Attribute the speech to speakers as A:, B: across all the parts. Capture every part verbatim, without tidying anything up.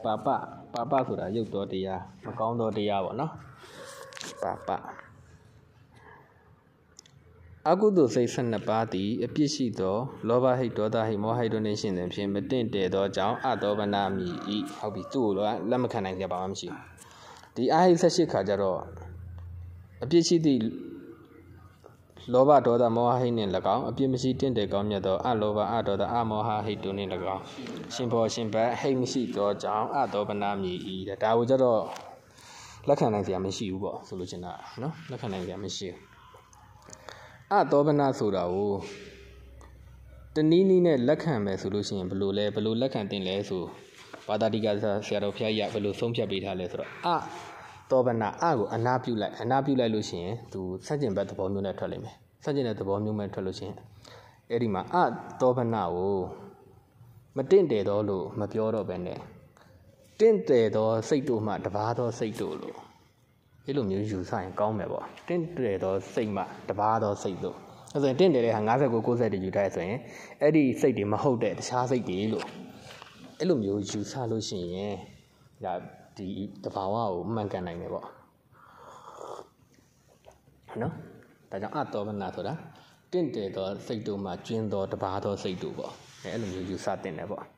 A: ပါပပါပဆိုတာရုပ်တော်တရားမကောင်းသောတရားပေါ့နော်ပါပအကုသိုလ်စိတ်၁၂ပါးသည်အပြစ်ရှိသောလောဘဟိတ်ဒေါသဟိတ်မောဟဟိတ်တို့နှင့်ရှင်သည်ဖြင့်မတင့်တယ်သောကြောင့်အတောပနာမိဤဟုတ်ပြီသူ့ကိုလက်မခံနိုင်ကြပါမှမရှိဘူးဒီအာဟိတ်၁၈ခါကျတော့အပြစ်ရှိသည့်လောဘဒေါသမောဟဟိတ်နှင့်၎င်းအပြစ်မရှိတင့်တယ်ကောင်းမြတ်သောအလောဘအဒေါသအမောဟဟိတ်တို့နှင့်၎င်းရှင်ဘောရှင်ဘတ်ဟိတ်မရှိသောကြောင့်အတောပနာမိဤတဲ့ဒါကိုကျတော့လက်ခံနိုင်ကြမရှိဘူးပေါ့ဆိုလို့ချင်တာနော်လက်ခံနိုင်ကြမရှိဘူးအတောပနာဆိုတာကိုတနည်းနည်းနဲ့လက်ခံမယ်ဆိုလို့ရှိရင်ဘယ်လိုလဲဘယ်လိုလက်ခံတင်လဲဆိုဘာသာတိကဆရာတော်ဖျားကြီးကဘယ်လိုဆုံးဖြတ်ပေးထားလဲဆိုတော့အတောပနာအကိုအနာပြုလိုက်အနာပြုလိုက်လို့ရှိရင်သူစัจကျင်ဘတ်သဘောမျိုးနဲ့ထွက်လိမ့်မယ်စัจကျင်တဲ့သဘောမျိုးနဲ့ထွက်လို့ရှိရင်အဲ့ဒီမှာအတောပနာကိုမတင့်တယ်တော့လို့မပြောတော့ပဲနဲ့တင့်တယ်သောစိတ်တို့မှတပါးသောစိတ်တို့လို့အဲ့လိုမျိုးယူဆရင်ကောင်းမယ်ပေါ့တင့်တယ်သောစိတ်မှတပါးသောစိတ်တို့အဲဆိုရင်တင့်တယ်တဲ့ဟာ၅၉ ၉၀တယူထားဆိုရင်အဲ့ဒီစိတ်တွေမဟုတ်တဲ့တခြားစိတ်တွေလို့အဲ့လိုမျိုးယူဆလို့ရှိရင်ဒါဒီတဘာဝကိုမှန်ကန်နိုင်တယ်ပေါ့နော်ဒါကြောင့်အတောပနာဆိုတာတင့်တယ်သောစိတ်တို့မှကျွင်းသောတပါးသောစိတ်တို့ပေါ့အဲ့လိုမျိုးယူဆတင်တယ်ပေါ့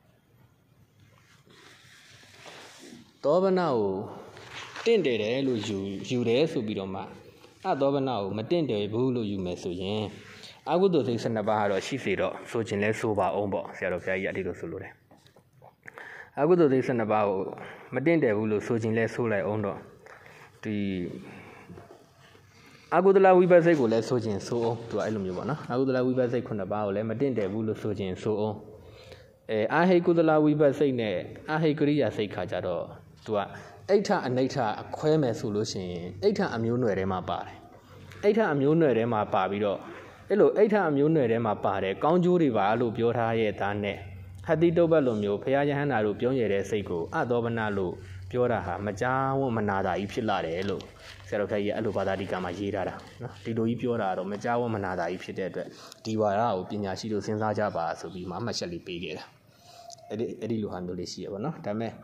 A: တောပနာကိုတင့်တယ်တယ်လို့ယူယူတယ်ဆိုပြီးတော့မှအတောပနာကိုမတင့်တယ်ဘူးလို့ယူမယ်ဆိုရင်အကုသိုလ်စိတ်၁၂ပါးကတော့ရှိစေတော့ဆိုခြင်းလဲဆိုပါအောင်ပေါ့ဆရာတော်ဘုရားကြီးအတိတ်လို့ဆိုလို့တယ်အကုသိုလ်စိတ်၁၂ပါးကိုမတင့်တယ်ဘူးလို့ဆိုခြင်းလဲဆိုလိုက်အောင်တော့ဒီအကုသလဝိပဿစိတ်ကိုလည်းဆိုခြင်းဆိုအောင်သူကအဲ့လိုမျိုးပေါ့နော်အကုသလဝိပဿစိတ်9ပါးကိုလည်းမတင့်တယ်ဘူးလို့ဆိုခြင်းဆိုအောင်အဲအာဟိကုသလဝိပဿစိတ်နဲ့အာဟိကရိယာစိတ်ခါကြတော့သူကအိဋ္ဌအနိဋ္ဌခွဲမယ်ဆိုလို့ရှိရင်အိဋ္ဌအမျိုးနွယ်ထဲမှာပါတယ်အိဋ္ဌအမျိုးနွယ်ထဲမှာပါပြီးတော့အဲ့လိုအိဋ္ဌအမျိုးနွယ်ထဲမှာပါတယ်ကောင်းကျိုးတွေပါလို့ပြောထားရဲ့သားနဲ့ဟတိတုပ္ပလိုမျိုးဘုရားယဟန္တာတို့ပြောရတဲ့စိတ်ကိုအတောပနာလို့ပြောတာဟာမကြားဝမနာတာကြီးဖြစ်လာတယ်လို့ဆရာတော်ဘုရားကြီးအဲ့လိုဘာသာတိကမှာရေးထားတာနော်ဒီလိုကြီးပြောတာတော့မကြားဝမနာတာကြီးဖြစ်တဲ့အတွက်ဒီဝါဒကိုပညာရှိတို့စဉ်းစားကြပါဆိုပြီးမှအမှတ်ချက်လေးပေးခဲ့တာအဲ့ဒီအဲ့ဒီလိုဟာမျိုးလေးရှိရပါတော့ဒါပေမဲ့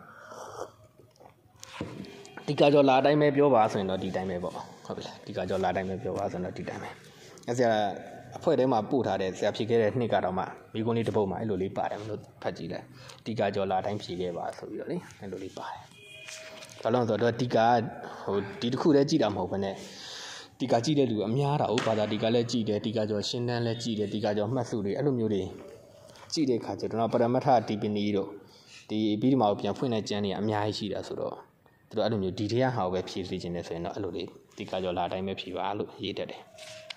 A: ဒီကကြောလာအတိုင်းပဲပြောပါဆိုရင်တော့ဒီတိုင်းပဲပေါ့ဟုတ်ပြီလားဒီကကြောလာအတိုင်းပဲပြောပါဆိုရင်တော့ဒီတိုင်းပဲအဲဆရာအဖွဲ့ထဲမှာပို့ထားတဲ့ဆရာဖြေခဲ့တဲ့နှစ်ကတော့မှမိကုန်းလေးတစ်ပုဒ်မှာအဲ့လိုလေးပါတယ်မလို့ဖတ်ကြည့်လိုက်ဒီကကြောလာအတိုင်းဖြေခဲ့ပါဆိုပြီးတော့လေအဲ့လိုလေးပါတယ်ဘာလို့လဲဆိုတော့ဒီကဟိုဒီတစ်ခုတည်းကြည့်တာမဟုတ်ဘဲနဲ့ဒီကကြည့်တဲ့လူအများတာဟုတ်ဘာသာဒီကလည်းကြည့်တယ်ဒီကကြောရှင်းတန်းလည်းကြည့်တယ်ဒီကကြောမှတ်စုတွေအဲ့လိုမျိုးတွေကြည့်တဲ့အခါကျတော့ပရမတ္ထဒီပနီတို့ဒီပြီးဒီမှာပြန်ဖွင့်တဲ့ကျမ်းတွေအများကြီးရှိတာဆိုတော့သူတို့အဲ့လိုမျိုးဒီတရားဟာကိုပဲဖြည့်စေခြင်းနဲ့ဆိုရင်တော့အဲ့လိုလေးဒီကကြောလာအတိုင်းပဲဖြည့်ပါလို့ရေးတတ်တယ်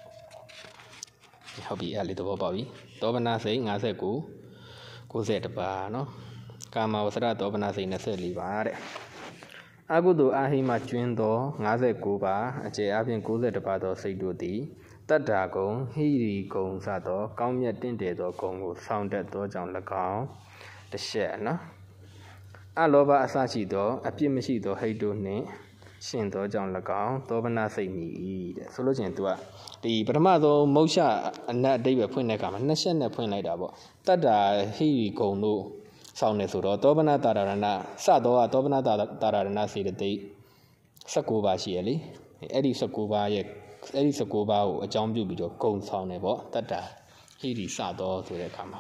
A: ဟုတ်ပြီအဲ့လေးသဘောပေါက်ပြီတောပနာစိတ်၅၉ ၉၁ပါးနော်ကာမဝဆရတောပနာစိတ်၂၄ပါးတဲ့အကုသိုလ်အာဟိမကျွင်းသော၅၉ပါးအကျေအပြင်၉၁ပါးသောစိတ်တို့သည်တတ္တာကုံဟိရိကုံစသောကောင်းမြတ်တင့်တယ်သောဂုံကိုဆောင်တတ်သောကြောင့်၎င်းတစ်ချက်နော်အလောဘအစရှိသောအပြစ်မရှိသောဟိတ်တို့နှင့်ရှင်သောကြောင့်၎င်းသောပနာစိတ်မြည်တဲ့ဆိုလို့ချင်းသူကဒီပထမဆုံးမௌရှအနတ်အတိတ်ပဲဖွင့်တဲ့အခါမှာနှစ်ချက်နဲ့ဖွင့်လိုက်တာပေါ့တတ္တာဟိရိကုံတို့ဆောင်နေဆိုတော့သောပနာတာရဏစသောသောပနာတာရဏစေတသိက်၁၉ပါးရှိရလေအဲ့ဒီ၁၉ပါးရဲ့အဲ့ဒီ၁၉ပါးကိုအကြောင်းပြုပြီးတော့ဂုံဆောင်နေပေါ့တတ္တာဟိရိစသောဆိုတဲ့အခါမှာ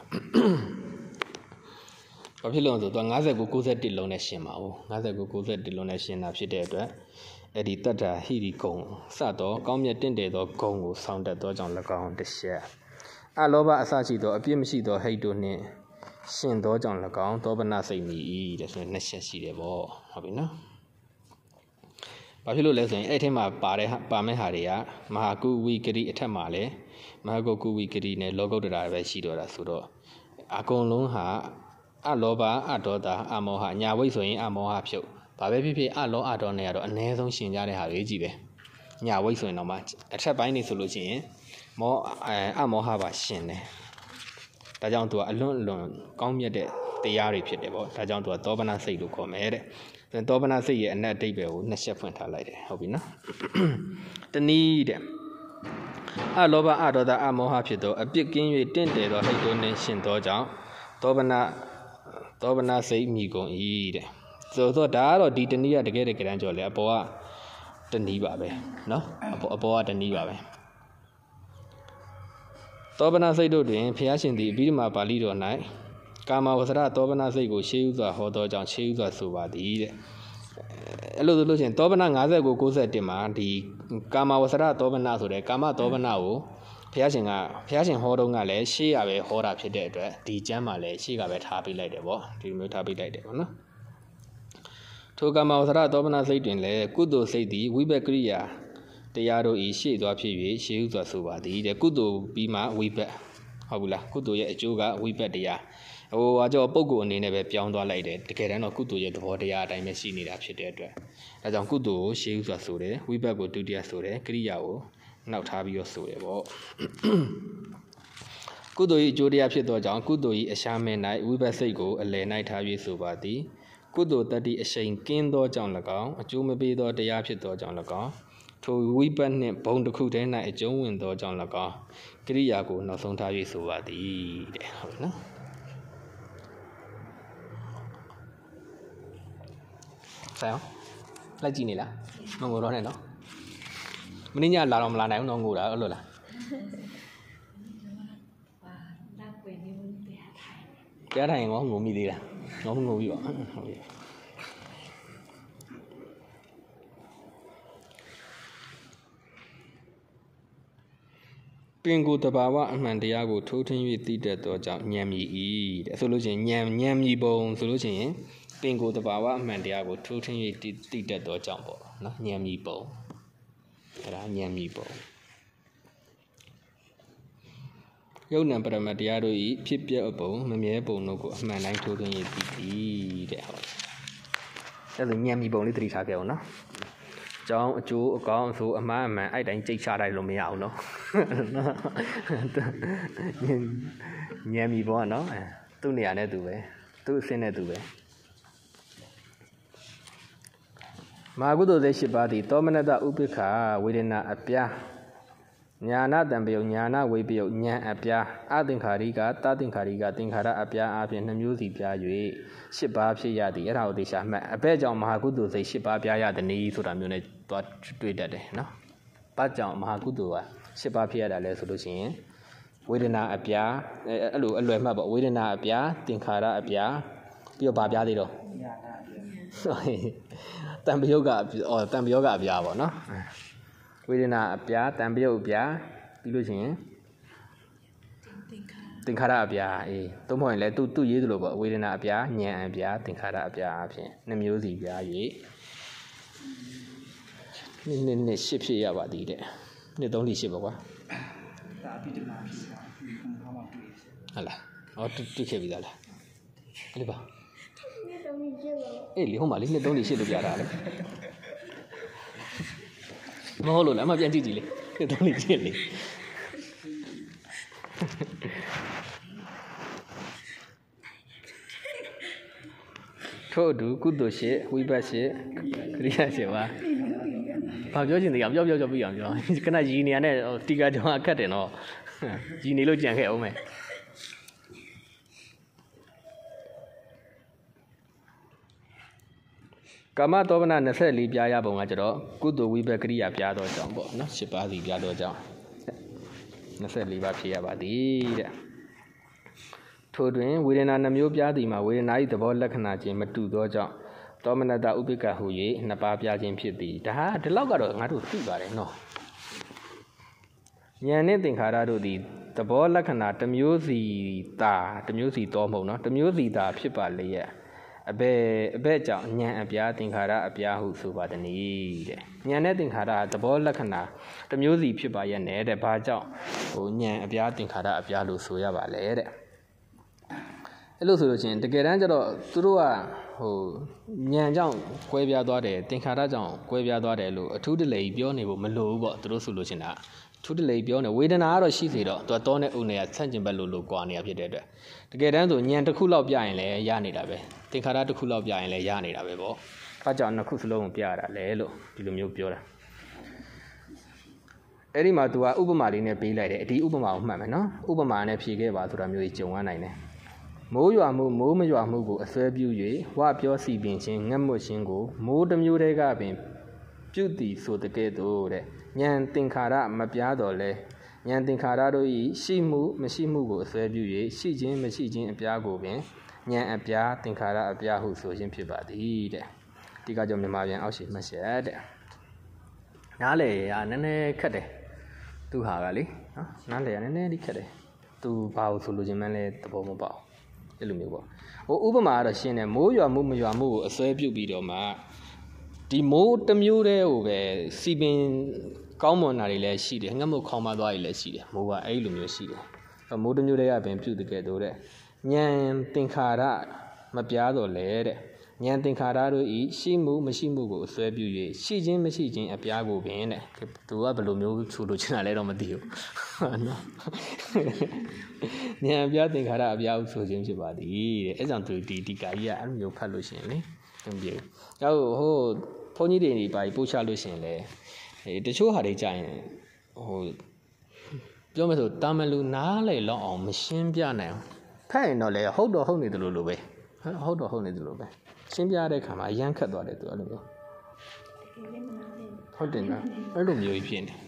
A: ဘာဖြစ်လို့လဲဆိုတော့၅၉ ၉၁လုံးနဲ့ရှင်းပါဦး၅၉ ၉၁လုံးနဲ့ရှင်းတာဖြစ်တဲ့အတွက်အဲ့ဒီတတ္တာဟိရိဂုံစသောကောင်းမြတ်တင့်တယ်သောဂုံကိုဆောင်တတ်သောကြောင့်၎င်းတစ်ချက်အလောဘအစရှိသောအပြစ်မရှိသောဟိတ်တို့နှင့်ရှင်သောကြောင့်၎င်းသောပနာစိတ်မြည်တဲ့ဆိုရင်နှစ်ချက်ရှိတယ်ပေါ့ဟုတ်ပြီနော်ဘာဖြစ်လို့လဲဆိုရင်အဲ့ထဲမှာပါတဲ့ပါမဲ့ဟာတွေကမဟာကုဝိကတိအထက်မှာလဲမဟာကုဝိကတိနဲ့လောကုတ္တရာပဲရှိတော့တာဆိုတော့အကုန်လုံးဟာအလောဘအဒေါသအမောဟညာဝိတ်ဆိုရင်အမောဟဖြုတ်ဘာပဲဖြစ်ဖြစ်အလောအဒေါနဲ့ကတော့အ ਨੇ ဆုံးရှင်ကြတဲ့ဟာတွေကြီးပဲညာဝိတ်ဆိုရင်တော့မှအထက်ပိုင်းနေဆိုလို့ရှိရင်မောအမောဟပါရှင်တယ်ဒါကြောင့်သူကအလွန်အလွန်ကောင်းမြတ်တဲ့တရားတွေဖြစ်တယ်ပေါ့ဒါကြောင့်သူကသောပနာစိတ်လို့ခေါ်မယ်တဲ့သောပနာစိတ်ရဲ့အနတ်အဓိပ္ပာယ်ကိုနှစ်ချက်ဖွင့်ထားလိုက်တယ်ဟုတ်ပြီနော်တနည်းတဲ့အလောဘအဒေါသအမောဟဖြစ်သောအပြစ်ကင်း၍တင့်တယ်သောဟိတ်တို့နှင့်ရှင်သောကြောင့်သောပနာသောပနာစိတ်မိကုန်၏တဲ့ဆိုတော့ဒါကတော့ဒီတနည်းကတကယ်တကယ်တမ်းကြော်လေအပေါ်ကတနည်းပါပဲနော်အပေါ်အပေါ်ကတနည်းပါပဲသောပနာစိတ်တို့တွင်ဘုရားရှင်သည်အဘိဓမ္မာပါဠိတော်၌ကာမဝဆရသောပနာစိတ်ကိုရှေးဥစွာဟောသောကြောင့်ရှေးဥစွာဆိုပါသည်တဲ့အဲ့လိုဆိုလို့ရှိရင်သောပနာ၅၉ ၉၁မှာဒီကာမဝဆရသောပနာဆိုတဲ့ကာမသောပနာကိုဘုရားရှင်ကဘုရားရှင်ဟောတော့ကလည်းရှေးရပဲဟောတာဖြစ်တဲ့အတွက်ဒီကျမ်းမှာလည်းရှေးကပဲထားပေးလိုက်တယ်ပေါ့ဒီလိုမျိုးထားပေးလိုက်တယ်ပေါ့နော်ထိုကာမဝဆရသောပနာစိတ်တွင်လည်းကုသိုလ်စိတ်သည်ဝိဘက်ကရိယာတရားတို့ဤရှေ့သွားဖြစ်၍ရှေးဥစွာဆိုပါသည်တဲ့ကုသိုလ်ပြီးမှဝိဘက်ဟုတ်ဘူးလားကုသိုလ်ရဲ့အကျိုးကဝိဘက်တရားဟိုအကြောပုဂ္ဂိုလ်အနေနဲ့ပဲပြောင်းသွားလိုက်တယ်တကယ်တမ်းတော့ကုသိုလ်ရဲ့သဘောတရားအတိုင်းပဲရှိနေတာဖြစ်တဲ့အတွက်ဒါကြောင့်ကုသိုလ်ကိုရှေးဥစွာဆိုတယ်ဝိဘက်ကိုဒုတိယဆိုတယ်ကရိယာကိုနောက်ထားပြီးတော့ဆိုတယ်ပေါ့ကုသိုလ်၏အကျိုးတရားဖြစ်သောကြောင့်ကုသိုလ်၏အရှားမဲ့၌ဝိဘက်စိတ်ကိုအလယ်၌ထားပြီးဆိုပါသည်ကုသိုလ်တတ္တိအရှိန်ကင်းသောကြောင့်၎င်းအကျိုးမပေးသောတရားဖြစ်သောကြောင့်၎င်းထိုဝိဘက်နှင့်ဘုံတစ်ခုတည်း၌အကျုံးဝင်သောကြောင့်၎င်းကရိယာကိုနောက်ဆုံးထား၍ဆိုပါသည်တဲ့ဟုတ်နော်ဆိုင်အောင်လိုက်ကြည့်နေလားမငိုတော့နဲ့နော်မင်းညလာတော့မလာနိုင်ဘူးတော့ငိုတာအဲ့လိုလားတရားထိုင်ငေါငိုမိသေးလားငေါမငိုပြီပါဟုတ်ပြီပင်ကိုယ်တဘာဝအမှန်တရားကိုထိုးထွင်း၍သိတတ်သောကြောင့်ဉာဏ်မြည်၏တဲ့ဆိုလို့ရှိရင်ဉာဏ်ဉာဏ်မြည်ပုံဆိုလို့ရှိရင်ပင်ကိုယ်တဘာဝအမှန်တရားကိုထိုးထွင်း၍သိတတ်သောကြောင့်ပေါ့နော်ဉာဏ်မြည်ပုံအဲ့ဒါဉာဏ်မြည်ပုံယုတ်နံပရမတရားတို့၏ဖြစ်ပျက်ပုံမမြဲပုံတို့ကိုအမှန်တိုင်းထိုးထွင်း၍သိသည်တဲ့ဟုတ်အဲ့လိုဉာဏ်မြည်ပုံလေးသတိထားကြအောင်နော်အကြောင်းအကျိုးအကောင်းအဆိုးအမှားအမှန်အဲ့တိုင်းကြိတ်ချလိုက်လို့မရအောင်နော်ဉာဏ်မြည်ပုံကနော်သူ့နေရာနဲ့သူပဲသူ့အဆင့်နဲ့သူပဲမဟာကုသိုလ်စိတ်၈ပါးသည်သောမနတဥပိ္ပခာဝေဒနာအပြားညာနာတံပယုတ်ညာနာဝိပယုတ်ဉာဏ်အပြားအသင်္ခါရိကတသင်္ခါရိကသင်္ခါရအပြားအပြင်နှမျိုးစီပြား၍၈ပါးဖြစ်ရသည်အဲ့ဒါကိုသိချာမှတ်အဘဲကြောင့်မဟာကုသိုလ်စိတ်၈ပါးပြားရသည်နည်းဆိုတာမျိုးနဲ့သွားတွေ့တတ်တယ်နော်။ဘာကြောင့်မဟာကုသိုလ်က၈ပါးဖြစ်ရတာလဲဆိုလို့ရှိရင်ဝေဒနာအပြားအဲ့လိုအလွယ်မှတ်ပေါ့ဝေဒနာအပြားသင်္ခါရအပြားပြီးတော့ဗာပြားသေးတော့တံပယုတ်ကအော်တံပယောကအပြားပေါ့နော်ဝေဒနာအပြားတံပယုတ်အပြားပြီးလို့ရှိရင်သင်္ခါရအပြားအေးသုံးဖို့ရင်လည်းသူသူရေးသလိုပေါ့ဝေဒနာအပြားဉာဏ်အပြားသင်္ခါရအပြားအဖြစ်နှမျိုးစီပြား၍နှစ်နှစ်နှစ်ရှစ်ဖြစ်ရပါသည်တဲ့နှစ်သုံးလရှစ်ပေါ့ကွာဒါအပိဓမ္မာဖြစ်တာဟုတ်လားဟောတိခဲ့ပြီသားလားအဲ့ဒီပါအေးလေဟိုမှာလေးနှစ်သုံးလရှစ်လို့ပြတာလေမဟုတ်လို့လားအမပြန်ကြည့်ကြည့်လေနှစ်သုံးလရှစ်လေထို့အတူကုသိုလ်ရှိဝိပဿနာရှိခရိယာရှိပါဘာပြောချင်တယ်အောင်ပြောပြောပြောပြီးအောင်ပြောခဏရည်နေရတဲ့တီကာကြောင့်အခက်တယ်နော်ရည်နေလို့ကြံခဲ့အောင်မယ်ကာမတောပနာ၂၄ပြားရပုံကကျတော့ကုသိုလ်ဝိဘက်ကရိယာပြားတော့ကြောင့်ပေါ့နော်၈ပါးစီပြားတော့ကြောင့်၂၄ပါးဖြစ်ရပါသည်တဲ့ထို့တွင်ဝေဒနာနှမျိုးပြားသည်မှာဝေဒနာ၏သဘောလက္ခဏာချင်းမတူသောကြောင့်သောမနတဥပိ္ပခဟု၍နှစ်ပါးပြားခြင်းဖြစ်သည်ဒါဟာဒီလောက်ကတော့ငါတို့သိပါတယ်နော်ဉာဏ်နဲ့သင်္ခါရတို့သည်သဘောလက္ခဏာတစ်မျိုးစီသာတစ်မျိုးစီသောမဟုတ်နော်တစ်မျိုးစီသာဖြစ်ပါလေရဲ့အဘဲအဘဲကြောင့်ဉာဏ်အပြားသင်္ခါရအပြားဟုဆိုပါတနည်းတဲ့ဉာဏ်နဲ့သင်္ခါရသဘောလက္ခဏာတစ်မျိုးစီဖြစ်ပါရဲ့နဲ့တဲ့ဘာကြောင့်ဟိုဉာဏ်အပြားသင်္ခါရအပြားလို့ဆိုရပါလဲတဲ့အဲ့လိုဆိုလို့ချင်းတကယ်တမ်းကျတော့သူတို့ကဟိုဉာဏ်ကြောင့်ကွဲပြားသွားတယ်သင်္ခါရကြောင့်ကွဲပြားသွားတယ်လို့အထူးတလေပြောနေဖို့မလိုဘူးပေါ့သူတို့ဆိုလို့ချင်းတာထူးတလေပြောနေဝေဒနာကတော့ရှိစေတော့သူကတောနဲ့ဥနဲ့ကဆန့်ကျင်ဘက်လို့လို့ကွာနေတာဖြစ်တဲ့အတွက်တကယ်တမ်းဆိုဉာဏ်တစ်ခုလောက်ပြရင်လည်းရနေတာပဲသင်္ခါရတစ်ခုလောက်ပြရင်လည်းရနေတာပဲပေါ့။ဘာကြောင့်နှစ်ခုစလုံးကိုပြရတာလဲလို့ဒီလိုမျိုးပြောတာ။အဲ့ဒီမှာ तू ကဥပမာလေးနဲ့ပေးလိုက်တယ်။ဒီဥပမာကိုမှတ်မယ်နော်။ဥပမာနဲ့ဖြေခဲ့ပါဆိုတာမျိုးကြီးကြုံရနိုင်တယ်။မိုးရွာမှုမိုးမရွာမှုကိုအစွဲပြု၍ဝပြောစီပင်ခြင်းငတ်မွတ်ခြင်းကိုမိုးတစ်မျိုးတည်းကပင်ပြုသည်ဆိုတဲ့ကဲ့သို့တဲ့ဉာဏ်သင်္ခါရမပြားတော်လဲဉာဏ်သင်္ခါရတို့၏ရှိမှုမရှိမှုကိုအစွဲပြု၍ရှိခြင်းမရှိခြင်းအပြားကိုပင်ဉာဏ်အပြားသင်္ခါရအပြားဟုဆိုခြင်းဖြစ်ပါသည်တဲ့ဒီကကြောင့်မြန်မာပြန်အောက်ရှိမှတ်ချက်တဲ့နားလေရနည်းနည်းခက်တယ်သူဟာကလေနော်နားလေရနည်းနည်းလေးခက်တယ်သူဘာလို့ဆိုလို့ခြင်းမလဲသဘောမပေါက်အဲ့လိုမျိုးပေါ့ဟိုဥပမာကတော့ရှင်းတယ်မိုးရွာမှုမရွာမှုကိုအစွဲပြုပြီးတော့မှဒီမိုးတစ်မျိုးတည်းကိုပဲစီပင်ကောင်းမွန်တာတွေလည်းရှိတယ်ငတ်မုတ်ခေါင်းမသွားတွေလည်းရှိတယ်မိုးကအဲ့လိုမျိုးရှိတယ်မိုးတစ်မျိုးတည်းကပင်ပြုတကယ်တော့တဲ့ဉာဏ်သင်္ခါရမပြားတော့လေတဲ့ဉာဏ်သင်္ခါရတို့ဤရှိမှုမရှိမှုကိုအစွဲပြု၍ရှိခြင်းမရှိခြင်းအပြားကိုပင်တဲ့သူကဘယ်လိုမျိုးဆိုလို့ချင်တာလဲတော့မသိဘူးနော်ဉာဏ်အပြားသင်္ခါရအပြားကိုဆိုခြင်းဖြစ်ပါသည်တဲ့အဲကြောင့်သူဒီဒီကာကြီးကအဲ့လိုမျိုးဖတ်လို့ရှိရင်လေမပြေဘူး။ဟိုဟိုဘုန်းကြီးတွေနေပါပို့ချလို့ရှိရင်လေတချို့ဟာတွေကြာရင်ဟိုပြောမယ်ဆိုတာမလူနားလေလောက်အောင်မရှင်းပြနိုင်အောင်ဖတ်ရင်တော့လေဟုတ်တော့ဟုတ်နေတယ်လို့လိုပဲဟုတ်တော့ဟုတ်နေတယ်လို့ပဲရှင်းပြတဲ့ခါမှာအရန်ခတ်သွားတယ်သူအဲ့လိုမျိုးဟုတ်တယ်နော်အဲ့လိုမျိုးကြီးဖြစ်နေ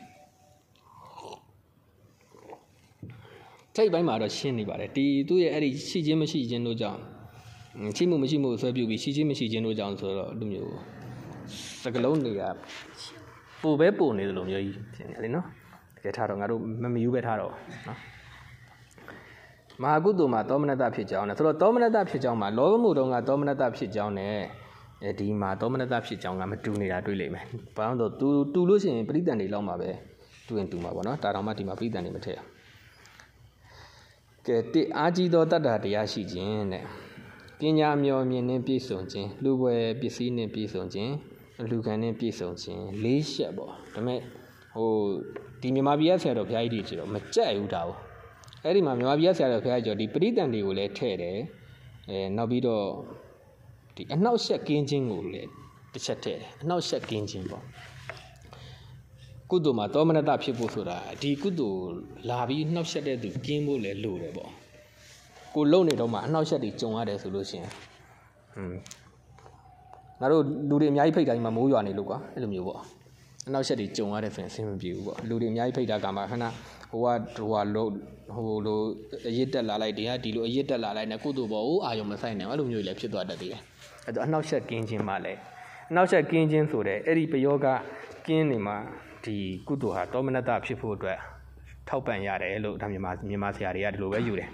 A: ထိတ်ပိုင်းမှာတော့ရှင်းနေပါတယ်ဒီသူ့ရဲ့အဲ့ဒီရှိချင်းမရှိချင်းတို့ကြောင့်ရှိမှုမရှိမှုဆွဲပြုပြီးရှိချင်းမရှိချင်းတို့ကြောင့်ဆိုတော့အဲ့လိုမျိုးစကလုံးတွေကပိုပဲပိုနေတယ်လို့မျိုးကြီးဖြစ်နေလေနော်တကယ်ထားတော့ငါတို့မမယူပဲထားတော့နော်မဟာကုသိုလ်မှာသောမနတဖြစ်ကြောင်းနဲ့ဆိုတော့သောမနတဖြစ်ကြောင်းမှာလောဘမှုတုံးကသောမနတဖြစ်ကြောင်းနဲ့အဲဒီမှာသောမနတဖြစ်ကြောင်းကမတူနေတာတွေ့လိမ့်မယ်။ဘာလို့လဲဆိုတော့ तू တူလို့ရှိရင်ပရိသတ်တွေလောက်မှာပဲတူရင်တူမှာပေါ့နော်။ဒါတောင်မှဒီမှာပရိသတ်တွေမထည့်။ကဲတိအာကြီးသောတတ္တတရားရှိခြင်းတဲ့ပညာမျောမြင်နှင့်ပြည့်စုံခြင်းလူပွဲပစ္စည်းနှင့်ပြည့်စုံခြင်းလူခံနှင့်ပြည့်စုံခြင်းလေးချက်ပေါ့။ဒါပေမဲ့ဟိုဒီမြန်မာပြည်ရဲ့ဆရာတော်ဘုရားကြီးတွေကျတော့မကြက်ဘူးဒါဘူးအဲ့ဒီမှာမြန်မာပြည်ဆရာတော်ဘုရားကျော်ဒီပရိသတ်တွေကိုလည်းထည့်တယ်အဲနောက်ပြီးတော့ဒီအနှောက်ယှက်ကင်းခြင်းကိုလည်းတစ်ချက်ထည့်တယ်အနှောက်ယှက်ကင်းခြင်းပေါ့ကုသိုလ်မှာသောမနတဖြစ်ဖို့ဆိုတာဒီကုသိုလ်လာပြီးနှောက်ယှက်တဲ့သူကင်းဖို့လည်းလိုတယ်ပေါ့ကိုလုံနေတော့မှအနှောက်ယှက်တွေကြုံရတယ်ဆိုလို့ရှိရင်ဟွန်းငါတို့လူတွေအများကြီးဖိတ်တိုင်းမှာမိုးရွာနေလို့ကွာအဲ့လိုမျိုးပေါ့အနောက်ချက်တွေကြုံရတယ်ဆိုရင်အဆင်မပြေဘူးပေါ့လူတွေအများကြီးဖိတ်တာကမှခဏဟိုကဟိုကလို့ဟိုလိုအရစ်တက်လာလိုက်တရားဒီလိုအရစ်တက်လာလိုက်နဲ့ကုသိုလ်ပေါ်ဟိုအာယုံမဆိုင်နိုင်အဲ့လိုမျိုးလည်းဖြစ်သွားတတ်တယ်အဲ့တော့အနောက်ချက်ကင်းခြင်းမှလည်းအနောက်ချက်ကင်းခြင်းဆိုတဲ့အဲ့ဒီပယောဂကင်းနေမှာဒီကုသိုလ်ဟာတောမနတဖြစ်ဖို့အတွက်ထောက်ပံ့ရတယ်လို့ဒါမြန်မာမြန်မာဆရာတွေကဒီလိုပဲယူတယ်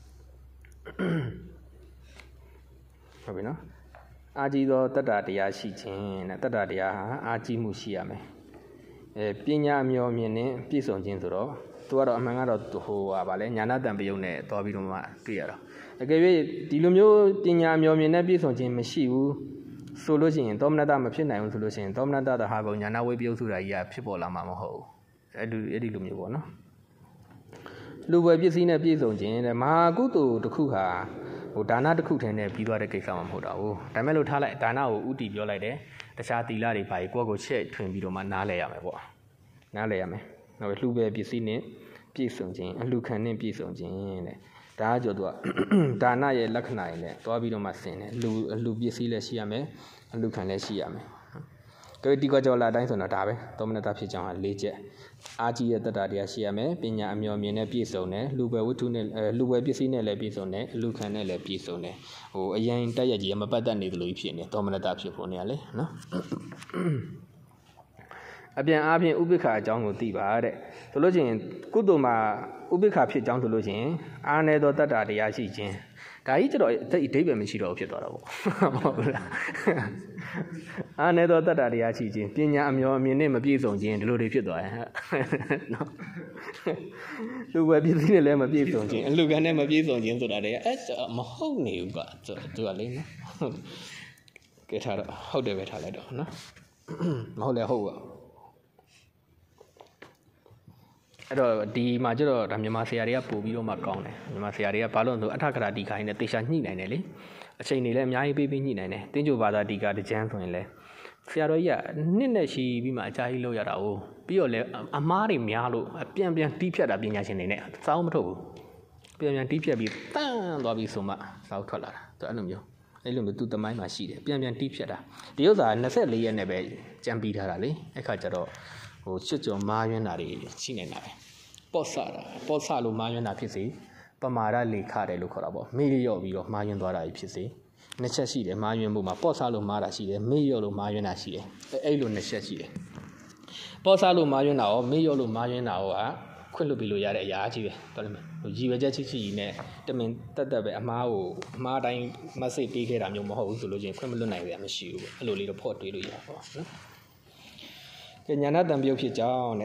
A: ဟုတ်ပြီနော်အာကြီးသောတတ္တတရားရှိခြင်းတဲ့တတ္တတရားဟာအာကြီးမှုရှိရမယ်အဲပညာအမျှော်မြင်နဲ့ပြည့်စုံခြင်းဆိုတော့သူကတော့အမှန်ကတော့ဟိုဟာဗာလဲညာနာတံပယုံနဲ့သွားပြီးတော့မှတွေ့ရတော့အကယ်၍ဒီလိုမျိုးပညာအမျှော်မြင်နဲ့ပြည့်စုံခြင်းမရှိဘူးဆိုလို့ရှိရင်သောမနတမဖြစ်နိုင်ဘူးဆိုလို့ရှိရင်သောမနတတဟာကုံညာနာဝိပယုဆိုတာကြီးကဖြစ်ပေါ်လာမှာမဟုတ်ဘူးအဲ့ဒီအဲ့ဒီလိုမျိုးပေါ့နော်လူပဲပစ္စည်းနဲ့ပြည့်စုံခြင်းတဲ့မဟာကုသိုလ်တစ်ခုဟာဟိုဒါနတစ်ခုထဲနဲ့ပြီးသွားတဲ့ကိစ္စမှမဟုတ်တော့ဘူးဒါမဲ့လို့ထားလိုက်ဒါနကိုဥတီပြောလိုက်တယ်တခြားသီလတွေပါကိုယ့်ကိုယ်ချက်ထွင်ပြီးတော့မှနားလဲရမယ်ပေါ့နားလဲရမယ်နောက်လှူပဲပစ္စည်းနဲ့ပြည့်စုံခြင်းအလှခံနဲ့ပြည့်စုံခြင်းတဲ့ဒါကကြောသူကဒါနရဲ့လက္ခဏာတွေနဲ့တွားပြီးတော့မှဆင်တယ်လူအလှပစ္စည်းလည်းရှိရမယ်အလှခံလည်းရှိရမယ်ကဲဒီကကြောလာတိုင်းဆိုတော့ဒါပဲသောမနတဖြစ်ကြောင်းဟာ၄ချက်အာကြီးရဲ့တတ္တတရားရှိရမယ်ပညာအမျှော်မြင်နဲ့ပြည့်စုံတယ်လူပဲဝတ္ထုနဲ့လူပဲပစ္စည်းနဲ့လည်းပြည့်စုံတယ်အလှခံနဲ့လည်းပြည့်စုံတယ်ဟိုအရင်တက်ရကြီးမပတ်သက်နေသလိုဖြစ်နေသောမနတဖြစ်ဖို့နေရလေနော်အပြန်အားဖြင့်ဥပိ္ပခာအကြောင်းကိုသိပါတဲ့ဆိုလို့ချင်းကုသိုလ်မှာဥပိ္ပခာဖြစ်ကြောင်းဆိုလို့ချင်းအာနေသောတတ္တတရားရှိခြင်းဒါကြီးကျတော့အဓိပ္ပာယ်မရှိတော့ဖြစ်သွားတော့ပေါ့ဟုတ်ဘူးလားအာနေသောတတ္တတရားရှိခြင်းပညာအမျှော်အမြင်နဲ့မပြည့်စုံခြင်းဒီလိုတွေဖြစ်သွားတယ်နော်လူပဲပြည့်စုံတယ်လည်းမပြည့်စုံခြင်းအလူကနဲ့မပြည့်စုံခြင်းဆိုတာတည်းအဲ့မဟုတ်နေဘူးကသူကလေနော်ကဲထားတော့ဟုတ်တယ်ပဲထားလိုက်တော့နော်မဟုတ်လဲဟုတ်ပါအဲ့တော့ဒီမှာကျတော့ဒါမြန်မာဆရာတွေကပို့ပြီးတော့မှကောင်းတယ်မြန်မာဆရာတွေကဘာလို့လဲဆိုအထကရာတီခိုင်းနဲ့တေချာညှိနိုင်တယ်လေအချိန်တွေလည်းအများကြီးပေးပြီးညှိနိုင်တယ်တင်းကြိုဘာသာတီကာတကြမ်းဆိုရင်လည်းဆရာတော်ကြီးကနှစ်နဲ့ရှိပြီးမှအကြာကြီးလုပ်ရတာ哦ပြီးတော့လည်းအမားတွေများလို့အပြန်ပြန်တီးဖြတ်တာပညာရှင်တွေနဲ့စောင်းမထုတ်ဘူးပပြန်ပြန်တီးဖြတ်ပြီးတန်းသွားပြီးဆိုမှစာအုပ်ထွက်လာတာသူအဲ့လိုမျိုးအဲ့လိုမျိုးသူတမိုင်းမှာရှိတယ်ပြန်ပြန်တီးဖြတ်တာဒီဥစ္စာနှစ်十四ရက်နဲ့ပဲကြံပြီးထားတာလေအဲ့ခါကျတော့ဟိုချွတ်ကြုံမားယွန်းတာတွေရှိနေတာပဲပေါ့ဆတာပေါ့ဆလို့မားယွန်းတာဖြစ်စေပမာဒလေခတယ်လို့ခေါ်တာပေါ့မေ့ရော့ပြီးတော့မားယွန်းသွားတာဖြစ်စေနှစ်ချက်ရှိတယ်မားယွန်းဖို့မှာပေါ့ဆလို့မားတာရှိတယ်မေ့ရော့လို့မားယွန်းတာရှိတယ်အဲ့လိုနှစ်ချက်ရှိတယ်ပေါ့ဆလို့မားယွန်းတာရောမေ့ရော့လို့မားယွန်းတာရောကခွင့်လွတ်ပြီးလို့ရတဲ့အရာကြီးပဲတော်တယ်မဟိုကြီးပဲချက်ချစ်ချစ်ကြီးနဲ့တမင်တက်တက်ပဲအမားကိုအမားတိုင်းမဆိတ်ပေးခဲ့တာမျိုးမဟုတ်ဘူးဆိုလို့ချင်းခွင့်မလွတ်နိုင်ရမရှိဘူးအဲ့လိုလေးတော့ဖော့တွေးလို့ရပါတော့နော်ကညာနာတံပြုတ်ဖြစ်ကြောင်းတဲ့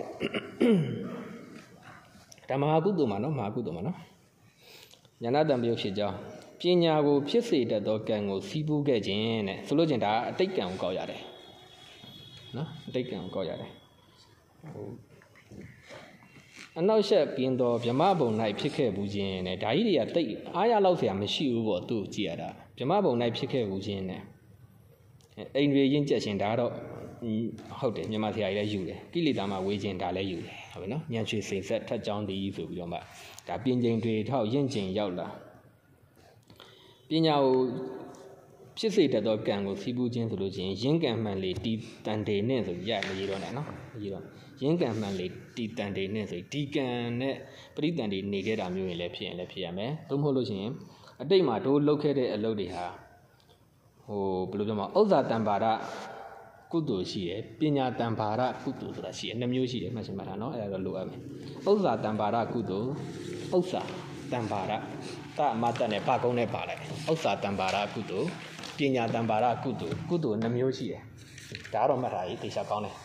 A: ဓမ္မဟာကုသိုလ်မှာနော်မဟာကုသိုလ်မှာနော်ညာနာတံပြုတ်ဖြစ်ကြောင်းပညာကိုဖြစ်စေတတ်သောကံကိုစီးပူးခဲ့ခြင်းတဲ့ဆိုလို့ချင်းဒါအတိတ်ကံကိုကောက်ရတယ်နော်အတိတ်ကံကိုကောက်ရတယ်ဟိုအနောက်ရှက်ပြင်းသောဗြဟ္မဘုံ၌ဖြစ်ခဲ့ဘူးခြင်းနဲ့ဒါကြီးတွေကတိတ်အားရလောက်เสียမရှိဘူးပေါ့သူ့ကြည့်ရတာဗြဟ္မဘုံ၌ဖြစ်ခဲ့ဘူးခြင်းနဲ့အိန္ဒြေရင့်ကျက်ခြင်းဒါတော့ဟုတ်တယ်မြန်မာဆရာကြီးလည်းယူတယ်ကိလေသာမှဝေးခြင်းဒါလည်းယူတယ်ဟုတ်ပြီနော်ဉာဏ်ချွေစိန်ဆက်ထက်ကြောင်းတည်ဆိုပြီးတော့မှဒါပင်ချိန်တွေထောက်ရင့်ကျင်ရောက်လာပညာကိုဖြစ်စေတတ်သောကံကိုစီးပူးခြင်းဆိုလို့ချင်းရင်းကံမှန်လေတီတန်တေနဲ့ဆိုရမရတော့နဲ့နော်မရတော့ရင်းကံမှန်လေတီတန်တေနဲ့ဆိုဒီကံနဲ့ပရိတန်တေနေခဲ့တာမျိုးရင်လည်းဖြစ်ရင်လည်းဖြစ်ရမယ်သို့မဟုတ်လို့ရှိရင်အတိတ်မှာတို့လှုပ်ခဲ့တဲ့အလုပ်တွေဟာဟိုဘယ်လိုပြောမလဲဥစ္စာတံပါဒကုသိုလ်ရှိတယ်ပညာတံပါဒကုသိုလ်ဆိုတာရှိတယ်နှစ်မျိုးရှိတယ်မှတ်ရှင်းပါလားနော်အဲ့ဒါတော့လိုအပ်မယ်ဥစ္စာတံပါဒကုသိုလ်ဥစ္စာတံပါဒတအမတတ်နဲ့ဘာကုန်းနဲ့ပါလိုက်ဥစ္စာတံပါဒကုသိုလ်ပညာတံပါဒကုသိုလ်ကုသိုလ်နှစ်မျိုးရှိတယ်ဒါတော့မှတ်ထားရေးသိချကောင်းတယ်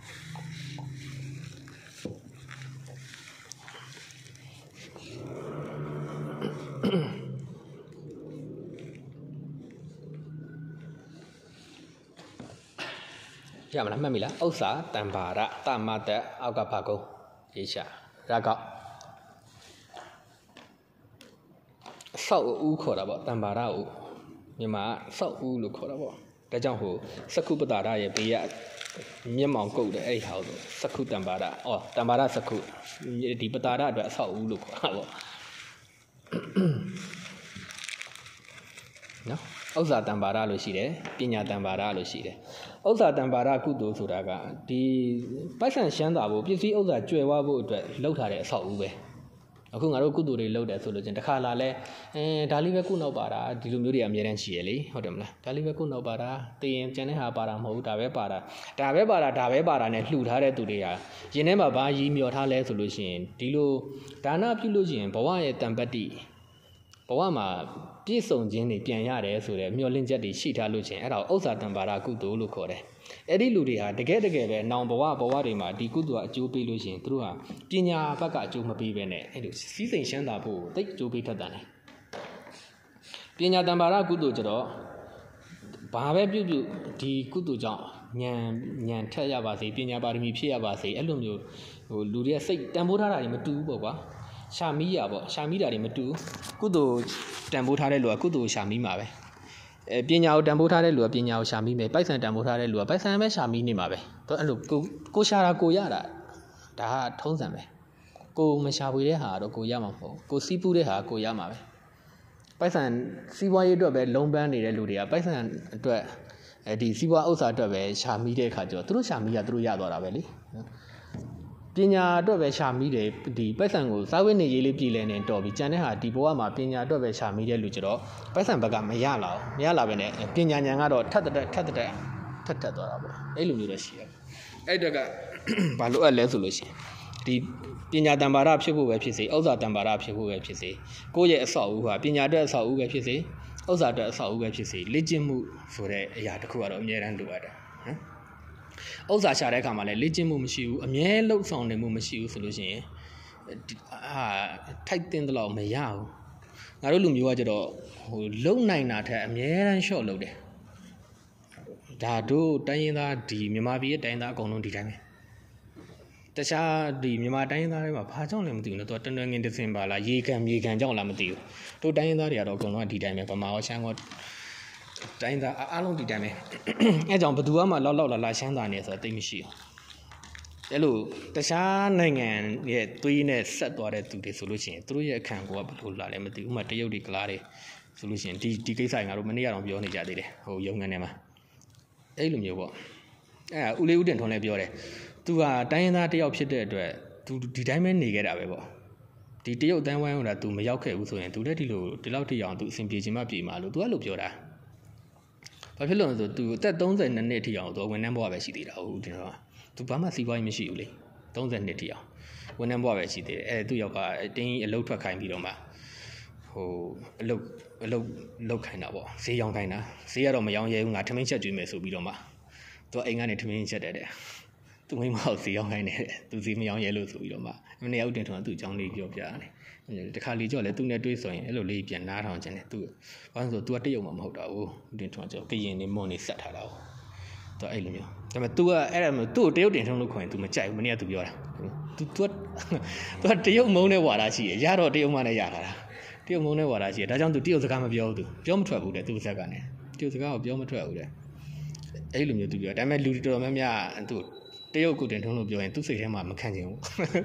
A: ရမလားမှတ်မိလားဥစ္စာတံပါဒတမတတ်အောက်ကဘာကုန်းရေးချရကောက်ဆောက်ဦးခေါ်တာပေါ့တံပါဒဦးမြန်မာဆောက်ဦးလို့ခေါ်တာပေါ့ဒါကြောင့်ဟိုစက္ခုပတာရရဲ့ဘေးကမျက်မှောင်ကုတ်တယ်အဲ့ဒီဟာကိုစက္ခုတံပါဒအော်တံပါဒစက္ခုဒီပတာရအတွက်အဆောက်ဦးလို့ခေါ်တာပေါ့နော်ဥစ္စာတံပါဒလို့ရှိတယ်ပညာတံပါဒလို့ရှိတယ်ဥစ္စာတံပါဒကုသိုလ်ဆိုတာကဒီပိုက်ဆံရှမ်းသာဖို့ပစ္စည်းဥစ္စာကျွယ်ဝဖို့အတွက်လှုပ်ထားတဲ့အဆောက်ဦးပဲအခုငါတို့ကုသိုလ်တွေလုပ်တယ်ဆိုလို့ချင်းတစ်ခါလာလဲအဲဒါလေးပဲကုနောက်ပါတာဒီလိုမျိုးတွေအများတန်းရှိရလေဟုတ်တယ်မလားဒါလေးပဲကုနောက်ပါတာတည်ရင်ကျန်တဲ့ဟာပါတာမဟုတ်ဘူးဒါပဲပါတာဒါပဲပါတာဒါပဲပါတာနဲ့လှူထားတဲ့သူတွေကရင်ထဲမှာဘာရည်မြော်ထားလဲဆိုလို့ရှိရင်ဒီလိုဒါနပြုလို့ရှိရင်ဘဝရဲ့တံပတ္တိဘဝမှာပြည့်စုံခြင်းတွေပြန်ရတယ်ဆိုတဲ့မျှော်လင့်ချက်တွေရှိထားလို့ချင်းအဲ့ဒါကိုဥစ္စာတံပါဒကုသိုလ်လို့ခေါ်တယ်အဲ့ဒီလူတွေဟာတကယ်တကယ်ပဲနောင်ဘဝဘဝတွေမှာဒီကုသိုလ်အကျိုးပေးလို့ရှိရင်သူတို့ဟာပညာဘက်ကအကျိုးမပေးဘဲနဲ့အဲ့လိုစီးစိမ်ရှမ်းသာဖို့တိတ်အကျိုးပေးတတ်တယ်ပညာတံပါဒကုသိုလ်ကျတော့ဘာပဲပြုပြုဒီကုသိုလ်ကြောင့်ဉာဏ်ဉာဏ်ထက်ရပါစေပညာပါရမီဖြည့်ရပါစေအဲ့လိုမျိုးဟိုလူတွေကစိတ်တန်ဖိုးထားတာတွေမတူဘူးပေါ့ကွာရှာမီးရပေါ့ရှာမီးတာတွေမတူကုသိုလ်တန်ဖိုးထားတဲ့လူကကုသိုလ်ရှာမီးမှာပဲအဲပညာကိုတန်ဖိုးထားတဲ့လူကပညာကိုရှာမီးမယ်ပိုက်ဆံတန်ဖိုးထားတဲ့လူကပိုက်ဆံပဲရှာမီးနေမှာပဲတော့အဲ့လိုကိုကိုရှာတာကိုရတာဒါကထုံးစံပဲကိုမရှာဖွေတဲ့ဟာတော့ကိုရမှာမဟုတ်ကိုစီးပူးတဲ့ဟာကိုရမှာပဲပိုက်ဆံစီးပွားရေးအတွက်ပဲလုံးပန်းနေတဲ့လူတွေကပိုက်ဆံအတွက်အဲဒီစီးပွားဥစ္စာအတွက်ပဲရှာမီးတဲ့အခါကျတော့သူတို့ရှာမီးရသူတို့ရသွားတာပဲလေပညာအတွက်ပဲရှာမိတယ်ဒီပိုက်ဆံကိုစားဝတ်နေရေးလေးပြည်လဲနေတော့ပြီးကျန်တဲ့ဟာဒီဘဝမှာပညာအတွက်ပဲရှာမိတဲ့လူကျတော့ပိုက်ဆံဘက်ကမရလာဘူးမရလာပဲနဲ့ပညာဉာဏ်ကတော့ထပ်တက်ထပ်တက်ထပ်တက်သွားတာပေါ့အဲ့လိုမျိုးတော့ရှိရအဲ့တက်ကဘာလို့အပ်လဲဆိုလို့ရှိရင်ဒီပညာတံပါဒဖြစ်ဖို့ပဲဖြစ်စေဥစ္စာတံပါဒဖြစ်ဖို့ပဲဖြစ်စေကိုယ့်ရဲ့အဆောက်အဦဟာပညာအတွက်အဆောက်အဦပဲဖြစ်စေဥစ္စာအတွက်အဆောက်အဦပဲဖြစ်စေလေ့ကျင့်မှုဆိုတဲ့အရာတစ်ခုကတော့အများတန်းလိုအပ်တယ်နော်ဥစ္စာရှာတဲ့အခါမှာလည်းလေ့ကျင့်မှုမရှိဘူးအမြဲလှုပ်ဆောင်နေမှုမရှိဘူးဆိုလို့ရှိရင်အာထိုက်တင်တဲ့လောက်မရဘူးငါတို့လူမျိုးကကြတော့ဟိုလုံနိုင်တာထက်အမြဲတမ်း short လုပ်တယ်ဒါတို့တိုင်းရင်းသားဒီမြန်မာပြည်ရဲ့တိုင်းသားအကုန်လုံးဒီတိုင်းပဲတခြားဒီမြန်မာတိုင်းရင်းသားတွေမှာဘာကြောင့်လဲမသိဘူးနော်သူကတနင်္ဂနွေတစ်စင်ပါလားရေခံမြေခံကြောင့်လားမသိဘူးတို့တိုင်းရင်းသားတွေကတော့အကုန်လုံးဒီတိုင်းပဲဗမာရောရှမ်းရောတိုင်းသားအားလုံးဒီတိုင်းပဲအဲကြောင့်ဘယ်သူမှလောက်လောက်လာလာရှမ်းသားနေဆိုတော့တိတ်မရှိဘူးအဲ့လိုတခြားနိုင်ငံရဲ့သွေးနဲ့ဆက်သွားတဲ့သူတွေဆိုလို့ရှိရင်သူတို့ရဲ့အခန့်ကိုကဘယ်လိုလာလဲမသိဘူးဥပမာတရုတ်တွေကလားတွေဆိုလို့ရှိရင်ဒီဒီကိစ္စငါတို့မနေ့ကတော့ပြောနေကြသေးတယ်ဟိုရုံငန်းထဲမှာအဲ့လိုမျိုးပေါ့အဲ့ဦးလေးဦးတင်ထွန်းလည်းပြောတယ်သူကတိုင်းရင်းသားတယောက်ဖြစ်တဲ့အတွက်သူဒီတိုင်းပဲနေခဲ့တာပဲပေါ့ဒီတရုတ်တန်းဝိုင်းကသူမရောက်ခဲ့ဘူးဆိုရင်သူလည်းဒီလိုဒီလောက်ထိအောင်သူအဆင်ပြေချင်မှပြေမှာလို့သူကလို့ပြောတာဘာဖြစ်လို့လဲဆိုသူအသက်သုံးဆယ်နှစ်နှစ်ထိအောင်သူဝန်ထမ်းဘဝပဲရှိသေးတာဟုတ်ဒီတော့သူဘာမှစီးပွားရေးမရှိဘူးလေသုံးဆယ်နှစ်ထိအောင်ဝန်ထမ်းဘဝပဲရှိသေးတယ်အဲသူယောက်ကတင်းအလုတ်ထွက်ခိုင်းပြီးတော့မှဟိုအလုတ်အလုတ်လုတ်ခိုင်းတာပေါ့ဈေးရောင်းခိုင်းတာဈေးကတော့မရောင်းရဲဘူးငါထမင်းချက်ကျွေးမယ်ဆိုပြီးတော့မှသူအိမ်ကနေထမင်းချက်တယ်တဲ့သူမိမကိုဈေးရောင်းခိုင်းတယ်သူဈေးမရောင်းရဲလို့ဆိုပြီးတော့မှမနေ့ကဥတင်ထွန်းကသူ့အကြောင်းလေးပြောပြတယ်တခါလေကြောက်လဲသူနဲ့တွေးဆိုရင်အဲ့လိုလေးပြန်နားထောင်ခြင်းတယ်သူဘာလို့ဆိုသူကတရုတ်မှမဟုတ်တာဘူးဥတင်ထွန်းကကရင်နေမွန်နေဆက်ထားတာဟုတ်သူအဲ့လိုမျိုးဒါပေမဲ့ तू ကအဲ့ဒါမျိုးသူ့ကိုတရုတ်တင်ထုံးလို့ခွင် तू မကြိုက်ဘူးမနေ့က तू ပြောတာ तू तू तू တရုတ်မုန်းတဲ့ဝါဒရှိရရတော့တရုတ်မှလည်းရတာတရုတ်မုန်းတဲ့ဝါဒရှိရဒါကြောင့် तू တရုတ်စကားမပြောဘူး तू ပြောမထွက်ဘူးတဲ့သူ့ဇက်ကနေတရုတ်စကားကိုပြောမထွက်ဘူးတဲ့အဲ့လိုမျိုး तू ပြောဒါပေမဲ့လူတော်တော်များများ तू တရုတ်ကိုတင်ထုံးလို့ပြောရင် तू စိတ်ထဲမှာမခံချင်ဘူး